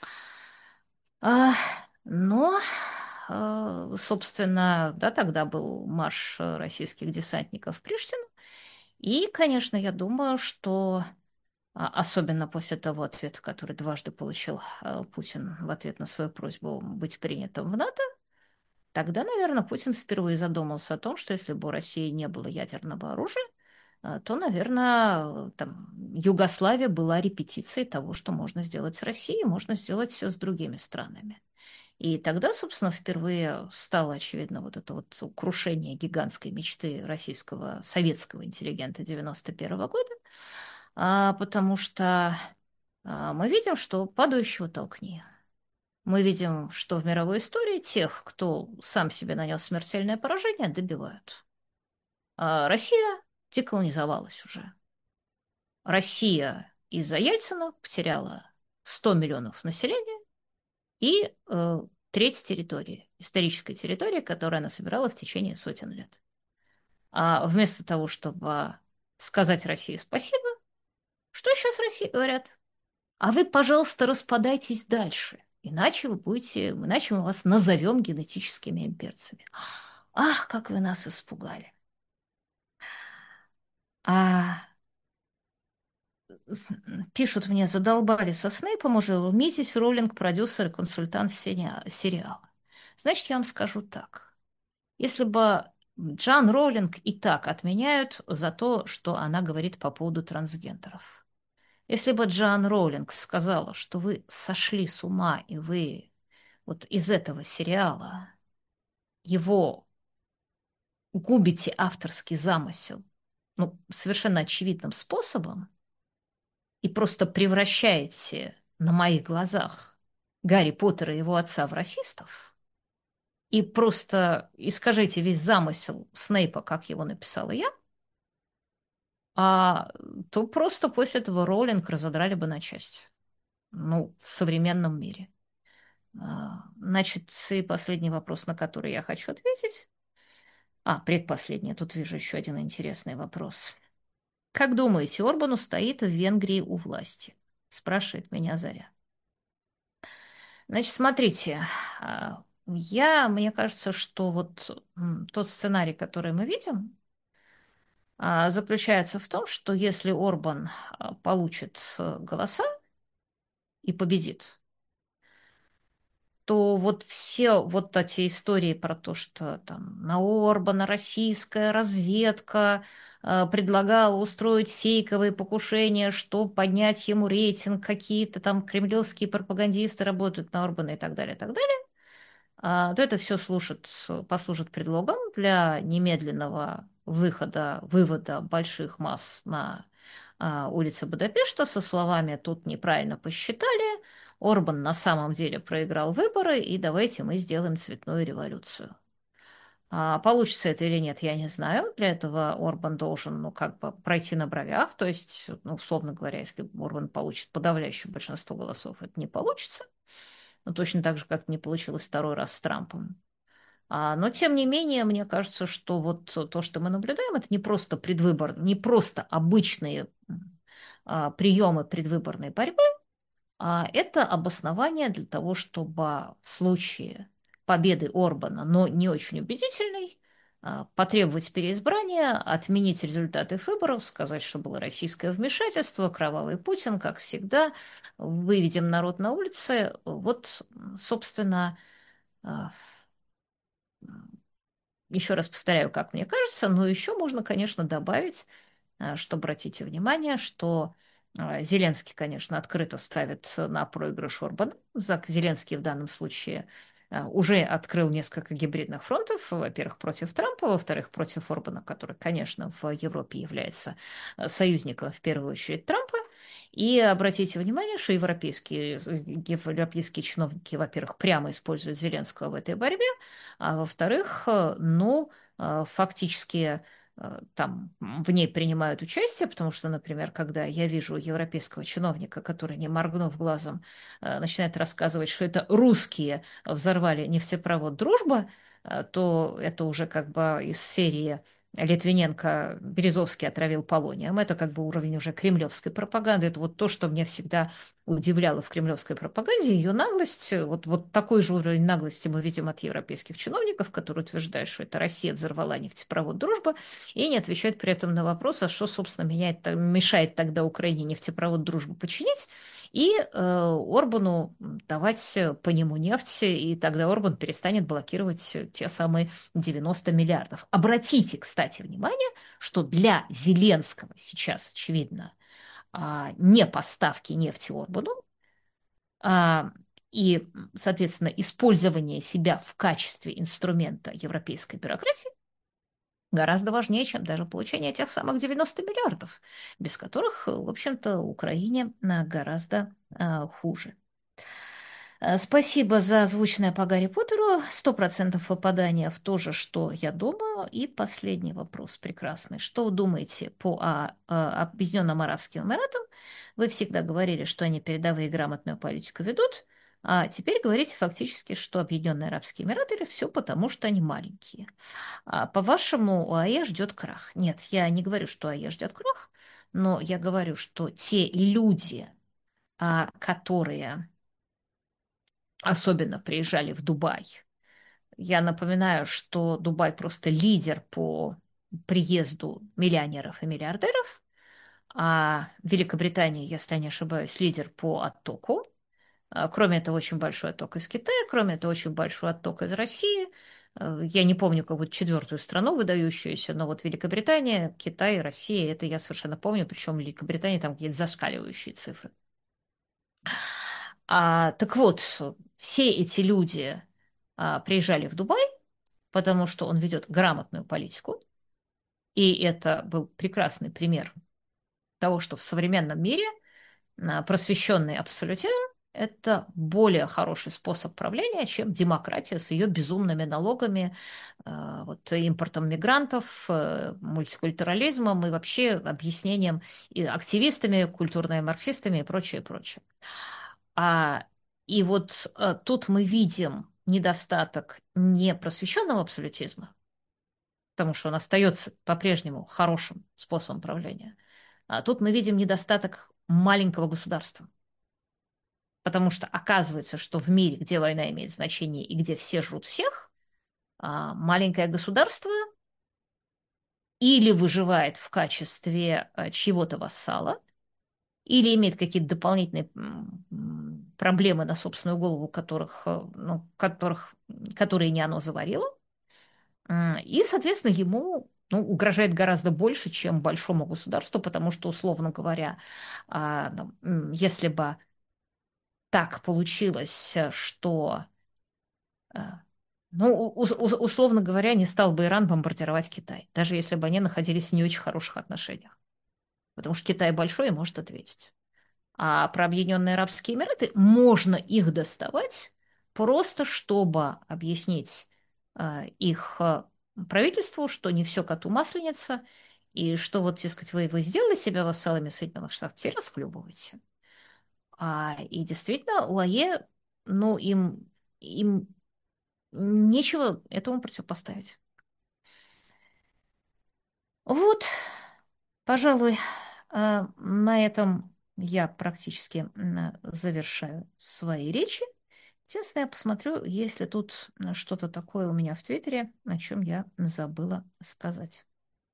А, но, а, собственно, да, тогда был марш э, российских десантников в Приштину. И, конечно, я думаю, что а, особенно после того ответа, который дважды получил а, Путин в ответ на свою просьбу быть принятым в НАТО, тогда, наверное, Путин впервые задумался о том, что если бы у России не было ядерного оружия, а, то, наверное, там Югославия была репетицией того, что можно сделать с Россией, можно сделать с другими странами. И тогда, собственно, впервые стало очевидно вот это вот крушение гигантской мечты российского советского интеллигента девяносто первого года, а, потому что а, мы видим, что падающего толкни. Мы видим, что в мировой истории тех, кто сам себе нанес смертельное поражение, добивают. А Россия деколонизовалась уже. Россия из-за Ельцина потеряла сто миллионов населения, и э, треть территории, исторической территории, которую она собирала в течение сотен лет. А вместо того, чтобы сказать России спасибо, что сейчас России говорят? А вы, пожалуйста, распадайтесь дальше, иначе вы будете, иначе мы вас назовем генетическими имперцами. Ах, как вы нас испугали. А пишут мне, задолбали со Снейпом уже, миссис Роллинг, продюсер и консультант сериала. Значит, я вам скажу так. Если бы Джан Роулинг и так отменяют за то, что она говорит по поводу трансгендеров. Если бы Джан Роулинг сказала, что вы сошли с ума, и вы вот из этого сериала его губите авторский замысел, ну, совершенно очевидным способом, и просто превращаете на моих глазах Гарри Поттера и его отца в расистов, и просто искажите весь замысел Снейпа, как его написала я, а то просто после этого Роулинг разодрали бы на части. Ну, в современном мире. А, Значит, и последний вопрос, на который я хочу ответить. А, предпоследний. Тут вижу еще один интересный вопрос. Как думаете, Орбану стоит в Венгрии у власти? Спрашивает меня Заря. Значит, смотрите, а, я, мне кажется, что вот м, тот сценарий, который мы видим, а, заключается в том, что если Орбан а, получит э, голоса и победит, то вот все вот эти истории про то, что там на Орбана российская разведка э, предлагала устроить фейковые покушения, чтобы поднять ему рейтинг, какие-то там кремлевские пропагандисты работают на Орбана и так далее, и так далее, а, то это все служит, послужит предлогом для немедленного выхода, вывода больших масс на а, улицы Будапешта со словами «тут неправильно посчитали», Орбан на самом деле проиграл выборы, и давайте мы сделаем цветную революцию. А получится это или нет, я не знаю. Для этого Орбан должен, ну, как бы пройти на бровях. То есть, ну, условно говоря, если Орбан получит подавляющее большинство голосов, это не получится. Ну, точно так же, как не получилось второй раз с Трампом. А, но, тем не менее, мне кажется, что вот то, что мы наблюдаем, это не просто предвыбор, не просто обычные а, приемы предвыборной борьбы, а это обоснование для того, чтобы в случае победы Орбана, но не очень убедительной, а, потребовать переизбрания, отменить результаты выборов, сказать, что было российское вмешательство, кровавый Путин, как всегда, выведем народ на улицы. Вот, собственно, а, еще раз повторяю, как мне кажется, но еще можно, конечно, добавить, а, что обратите внимание, что а, Зеленский, конечно, открыто ставит на проигрыш Орбана. Зак- Зеленский в данном случае а, уже открыл несколько гибридных фронтов. Во-первых, против Трампа, во-вторых, против Орбана, который, конечно, в Европе является а, союзником в первую очередь Трампа. И обратите внимание, что европейские, европейские чиновники, во-первых, прямо используют Зеленского в этой борьбе, а во-вторых, э, ну, э, фактически э, там в ней принимают участие, потому что, например, когда я вижу европейского чиновника, который, не моргнув глазом, э, начинает рассказывать, что это русские взорвали нефтепровод «Дружба», э, то это уже как бы из серии Литвиненко Березовский отравил полонием. Это как бы уровень уже кремлевской пропаганды. Это вот то, что мне всегда удивляло в кремлевской пропаганде, ее наглость. Вот, вот такой же уровень наглости мы видим от европейских чиновников, которые утверждают, что это Россия взорвала нефтепровод «Дружба», и не отвечают при этом на вопрос, а что, собственно, меняет, мешает тогда Украине нефтепровод «Дружбу» починить, и э, Орбану давать по нему нефть, и тогда Орбан перестанет блокировать те самые девяносто миллиардов. Обратите, кстати, внимание, что для Зеленского сейчас, очевидно, а, не поставки нефти Орбану а, и, соответственно, использование себя в качестве инструмента европейской бюрократии гораздо важнее, чем даже получение тех самых девяноста миллиардов, без которых, в общем-то, Украине а, гораздо а, хуже. Э, Спасибо за озвученное по Гарри Поттеру. Сто процентов попадания в то же, что я думаю. И последний вопрос прекрасный. Что вы думаете по а, а, Объединенным Арабским Эмиратам? Вы всегда говорили, что они передовые и грамотную политику ведут, а теперь говорите фактически, что Объединенные Арабские Эмираты все потому, что они маленькие. А, по-вашему, у АЭ ждет крах? Нет, я не говорю, что АЭ ждет крах, но я говорю, что те люди, а, которые особенно приезжали в Дубай. Я напоминаю, что Дубай просто лидер по приезду миллионеров и миллиардеров, а Великобритания, если я не ошибаюсь, лидер по оттоку. А, Кроме этого, очень большой отток из Китая, кроме этого, очень большой отток из России. Э, Я не помню какую-то четвертую страну выдающуюся, но вот Великобритания, Китай, Россия, это я совершенно помню, причем в Великобритании там какие-то зашкаливающие цифры. А, так вот, все эти люди а, приезжали в Дубай, потому что он ведет грамотную политику, и это был прекрасный пример того, что в современном мире а, просвещенный абсолютизм — это более хороший способ правления, чем демократия с ее безумными налогами, а, вот, импортом мигрантов, э, мультикультурализмом и вообще объяснением и активистами, культурно-марксистами и прочее, прочее. А, и вот а, тут мы видим недостаток непросвещенного абсолютизма, потому что он остается по-прежнему хорошим способом правления. А тут мы видим недостаток маленького государства, потому что оказывается, что в мире, где война имеет значение и где все жрут всех, а, маленькое государство или выживает в качестве а, чьего-то вассала, или имеет какие-то дополнительные м, м, проблемы на собственную голову, которых, э, ну, которых, которые не оно заварило. М, И, соответственно, ему ну, угрожает гораздо больше, чем большому государству, потому что, условно говоря, а, ну, м, если бы так получилось, э, что, э, ну, у- у- условно говоря, не стал бы Иран бомбардировать Китай, даже если бы они находились в не очень хороших отношениях, потому что Китай большой и может ответить. А про Объединенные Арабские Эмираты можно их доставать просто, чтобы объяснить э, их э, правительству, что не все коту масленица, и что вот, дескать, вы, вы сделали себя вассалами Соединенных Штатов, теперь расхлебывайте. А, и действительно, ОАЕ, ну, им, им нечего этому противопоставить. Вот, пожалуй, э, на этом я практически м, завершаю свои речи. Единственное, я посмотрю, есть ли тут э, что-то такое у меня в Твиттере, о чем я забыла сказать.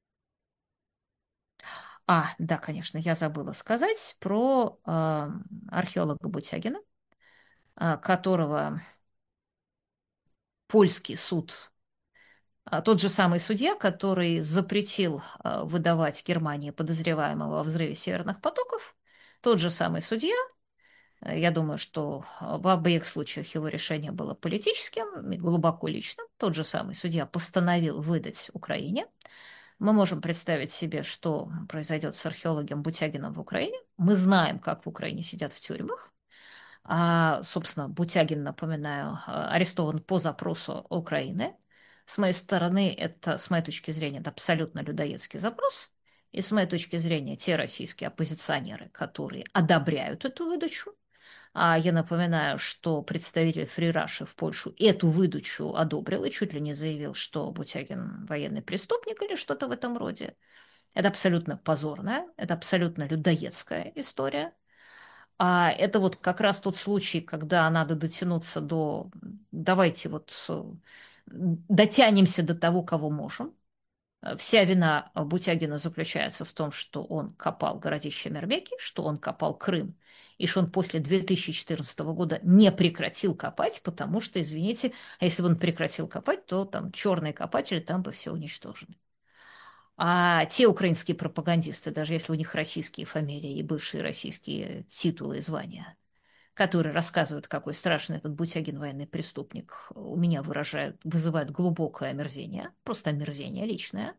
А, да, конечно, я забыла сказать про э, археолога Бутягина, э, которого польский суд, э, тот же самый судья, который запретил э, выдавать Германии подозреваемого во взрыве северных потоков, тот же самый судья. Э, Я думаю, что э, в обеих случаях его решение было политическим и глубоко личным. Тот же самый судья постановил выдать Украине. Мы можем представить себе, что произойдет с археологом Бутягином в Украине. Мы знаем, как в Украине сидят в тюрьмах. А, собственно, Бутягин, напоминаю, а, арестован по запросу Украины. С моей стороны, это, с моей точки зрения, это абсолютно людоедский запрос. И с моей точки зрения, те российские оппозиционеры, которые одобряют эту выдачу, а я напоминаю, что представитель Free Russia в Польшу эту выдачу одобрил и чуть ли не заявил, что Бутягин военный преступник или что-то в этом роде. Это абсолютно позорная, это абсолютно людоедская история. А это вот как раз тот случай, когда надо дотянуться до... Давайте вот э, дотянемся до того, кого можем. Э, Вся вина Бутягина заключается в том, что он копал городище Мербеки, что он копал Крым, и что он после две тысячи четырнадцатого года не прекратил копать, потому что, извините, а если бы он прекратил копать, то там черные копатели там бы все уничтожены. А те украинские пропагандисты, даже если у них российские фамилии и бывшие российские титулы и звания, которые рассказывают, какой страшный этот Бутягин военный преступник, у меня выражают, вызывают глубокое омерзение, просто омерзение личное.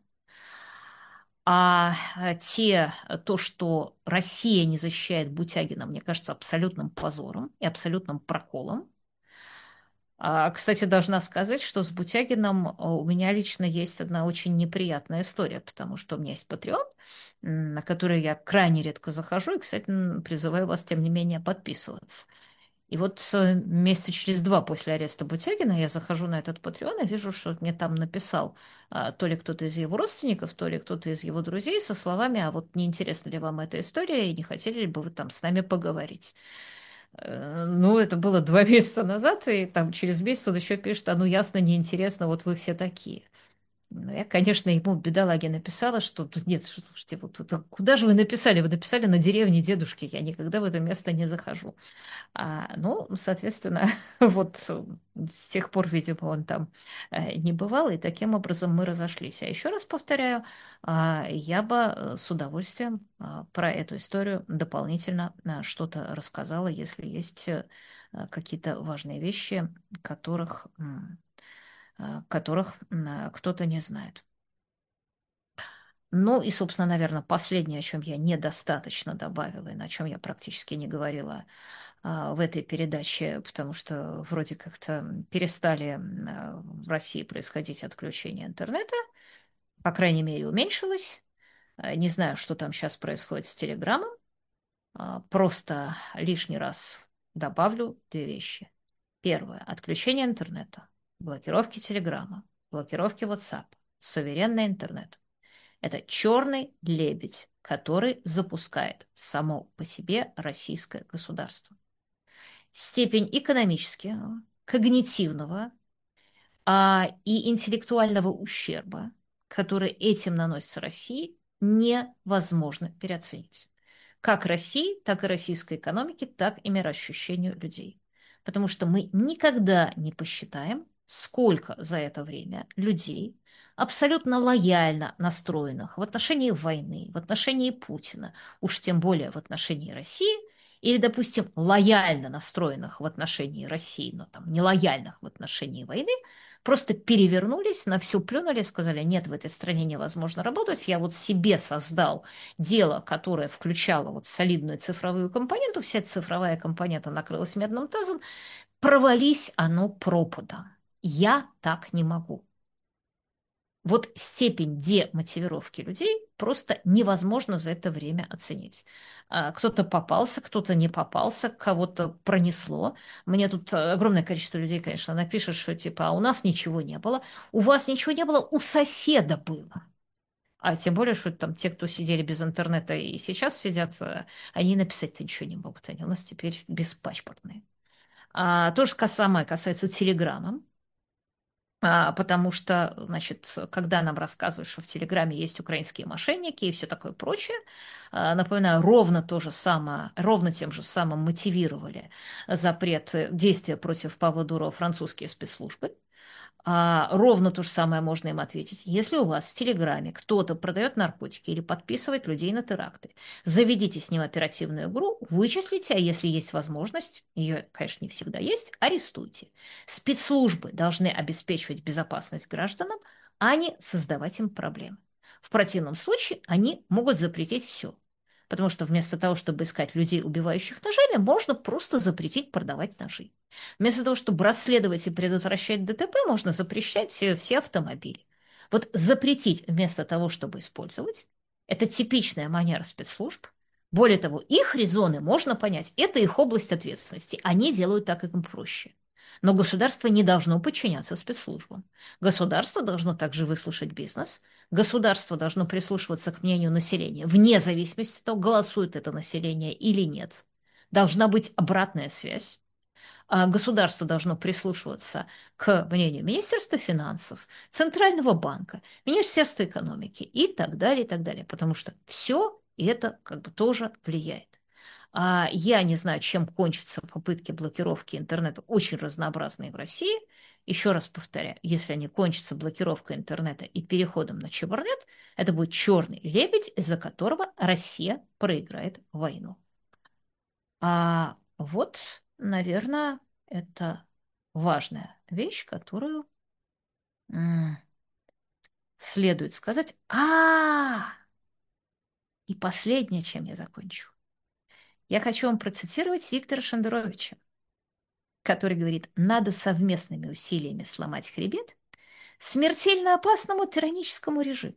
А э, те, э, то, что Россия не защищает Бутягина, мне кажется абсолютным позором и абсолютным проколом. А, кстати, должна сказать, что с Бутягином э, у меня лично есть одна очень неприятная история, потому что у меня есть Patreon, м, на который я крайне редко захожу, и, кстати, м, призываю вас, тем не менее, подписываться. И вот э, месяца через два после ареста Бутягина я захожу на этот Patreon и вижу, что мне там написал а, то ли кто-то из его родственников, то ли кто-то из его друзей со словами: «А вот не интересна ли вам эта история, и не хотели ли бы вы там с нами поговорить?» Э, Ну, это было два месяца назад, и там через месяц он еще пишет: «А ну ясно, неинтересно, вот вы все такие». Ну, я, конечно, ему, бедолаге, написала, что «Да нет, слушайте, вот это куда же вы написали? Вы написали на деревне дедушки, я никогда в это место не захожу». А, ну, соответственно, вот э, с тех пор, видимо, он там э, не бывал, и таким образом мы разошлись. А еще раз повторяю, а, я бы э, с удовольствием а, про эту историю дополнительно а, что-то рассказала, если есть э, а, какие-то важные вещи, которых, м, а, которых м, а, кто-то не знает. Ну и, собственно, наверное, последнее, о чем я недостаточно добавила и на чем я практически не говорила а, в этой передаче, потому что вроде как-то перестали а, в России происходить отключение интернета, по крайней мере, уменьшилось. А, Не знаю, что там сейчас происходит с Телеграмом. А, Просто лишний раз добавлю две вещи. Первое — отключение интернета, блокировки Телеграма, блокировки WhatsApp, суверенный интернет. Это черный лебедь, который запускает само по себе российское государство. Степень экономического, когнитивного а, и интеллектуального ущерба, который этим наносится России, невозможно переоценить. как России, так и российской экономике, так и мироощущению людей. Потому что мы никогда не посчитаем, сколько за это время людей, абсолютно лояльно настроенных в отношении войны, в отношении Путина, уж тем более в отношении России, или, допустим, лояльно настроенных в отношении России, но там не лояльных в отношении войны, просто перевернулись, на всю плюнули, сказали, нет, в этой стране невозможно работать, я вот себе создал дело, которое включало вот солидную цифровую компоненту, вся цифровая компонента накрылась медным тазом, провались оно пропадом. Я так не могу. Вот степень демотивировки людей просто невозможно за это время оценить. А, Кто-то попался, кто-то не попался, кого-то пронесло. Мне тут э, огромное количество людей, конечно, напишет, что типа, а у нас ничего не было, у вас ничего не было, у соседа было. А тем более, что там те, кто сидели без интернета и сейчас сидят, э, они написать-то ничего не могут. Они у нас теперь беспашпортные. А, то же самое касается Телеграма. А, потому что, значит, когда нам рассказывают, что в Телеграме есть украинские мошенники и все такое прочее, а, напоминаю, ровно то же самое, ровно тем же самым мотивировали запрет э, действия против Павла Дурова французские спецслужбы. А, ровно то же самое можно им ответить. Если у вас в Телеграме кто-то продает наркотики или подписывает людей на теракты, заведите с ним оперативную игру, вычислите, а если есть возможность, ее, конечно, не всегда есть, арестуйте. Спецслужбы должны обеспечивать безопасность гражданам, а не создавать им проблемы. В противном случае они могут запретить все. Потому что вместо того, чтобы искать людей, убивающих ножами, можно просто запретить продавать ножи. Вместо того, чтобы расследовать и предотвращать ДТП, можно запрещать все, все автомобили. Вот запретить вместо того, чтобы использовать, это типичная манера спецслужб. Более того, их резоны можно понять. Это их область ответственности. Они делают так, как им проще. Но государство не должно подчиняться спецслужбам. Государство должно также выслушать бизнес. Государство должно прислушиваться к мнению населения, вне зависимости от того, голосует это население или нет. Должна быть обратная связь. А государство должно прислушиваться к мнению Министерства финансов, Центрального банка, Министерства экономики и так далее, и так далее, потому что все это как бы тоже влияет. А я не знаю, чем кончатся попытки блокировки интернета, очень разнообразные в России. Еще раз повторяю, если они кончатся блокировкой интернета и переходом на Чебурнет, это будет черный лебедь, из-за которого Россия проиграет войну. А вот, наверное, это важная вещь, которую м, следует сказать. А, и последнее, чем я закончу. Я хочу вам процитировать Виктора Шендеровича, который говорит, надо совместными усилиями сломать хребет смертельно опасному тираническому режиму.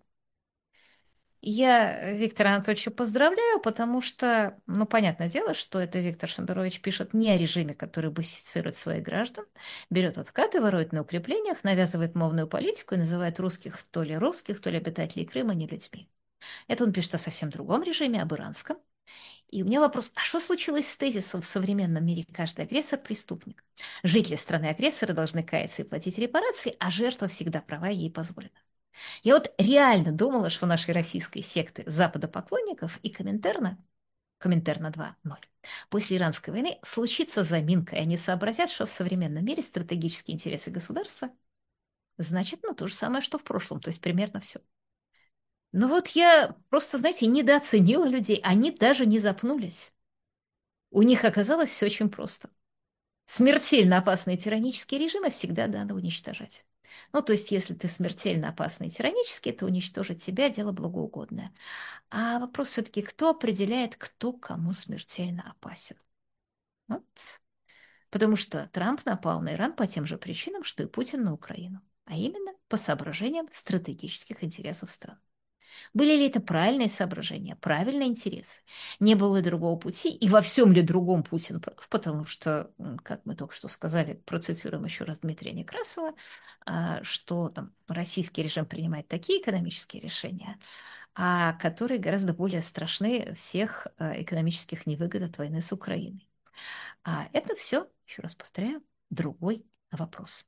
Я Виктора Анатольевича поздравляю, потому что, ну, понятное дело, что это Виктор Шендерович пишет не о режиме, который бусифицирует своих граждан, берет откаты, ворует на укреплениях, навязывает мовную политику и называет русских то ли русских, то ли обитателей Крыма не людьми. Это он пишет о совсем другом режиме, об иранском. И у меня вопрос, а что случилось с тезисом в современном мире «каждый агрессор– преступник»? Жители страны-агрессора должны каяться и платить репарации, а жертва всегда права ей позволена. Я вот реально думала, что у нашей российской секты западопоклонников и Коминтерна, Коминтерна два ноль, после иранской войны случится заминка, и они сообразят, что в современном мире стратегические интересы государства значит, ну, то же самое, что в прошлом, то есть примерно все. Но вот я просто, знаете, недооценила людей, они даже не запнулись. У них оказалось все очень просто. Смертельно опасные тиранические режимы всегда надо уничтожать. Ну, то есть, если ты смертельно опасный и тиранический, то уничтожить тебя– дело благоугодное. А вопрос все-таки, кто определяет, кто кому смертельно опасен? Вот. Потому что Трамп напал на Иран по тем же причинам, что и Путин на Украину, а именно по соображениям стратегических интересов стран. Были ли это правильные соображения, правильные интересы? Не было ли другого пути? И во всем ли другом Путин прав? Потому что, как мы только что сказали, процитируем еще раз Дмитрия Некрасова, а, что там российский режим принимает такие экономические решения, а которые гораздо более страшны всех а, экономических невыгод от войны с Украиной. А это все, еще раз повторяю, другой вопрос.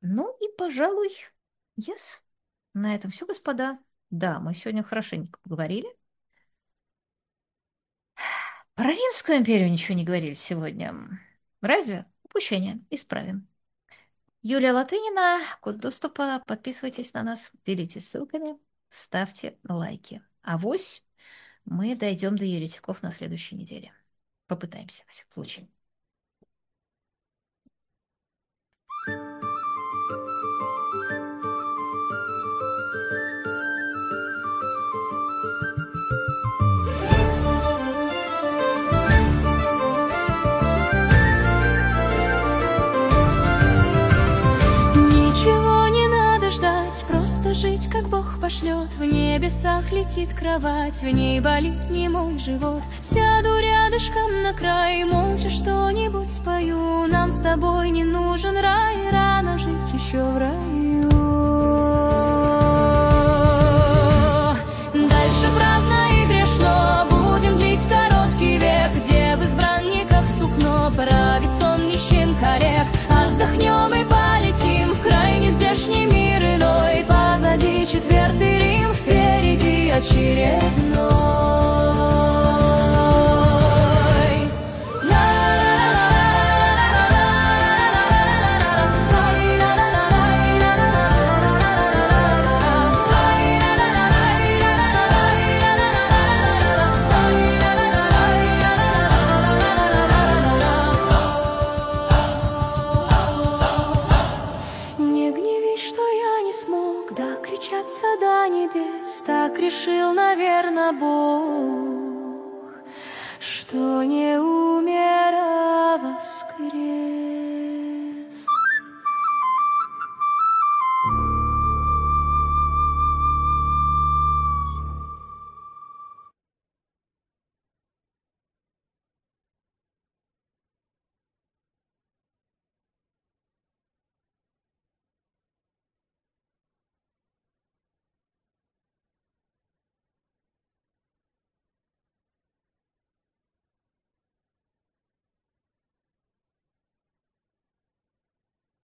Ну и, пожалуй, yes. На этом все, господа. Да, мы сегодня хорошенько поговорили. Про Римскую империю ничего не говорили сегодня. Разве? Упущение. Исправим. Юлия Латынина, код доступа. Подписывайтесь на нас, делитесь ссылками, ставьте лайки. Авось мы дойдем до еретиков на следующей неделе. Попытаемся, во всяком случае. Ничего не надо ждать, просто жить, как Бог пошлет. В небесах летит кровать, в ней болит не мой живот. Сяду рядышком на край, молча что-нибудь спою. Нам с тобой не нужен рай, рано жить еще в раю. Дальше праздно и грешно будем длить короткий век, где в избранниках сукно правит сон нищим коллег. Отдохнем и полетим в край нездешний мир иной. Позади четвертый Рим, впереди очередной. До небес, так решил, наверное, Бог, что не умер, а воскрес.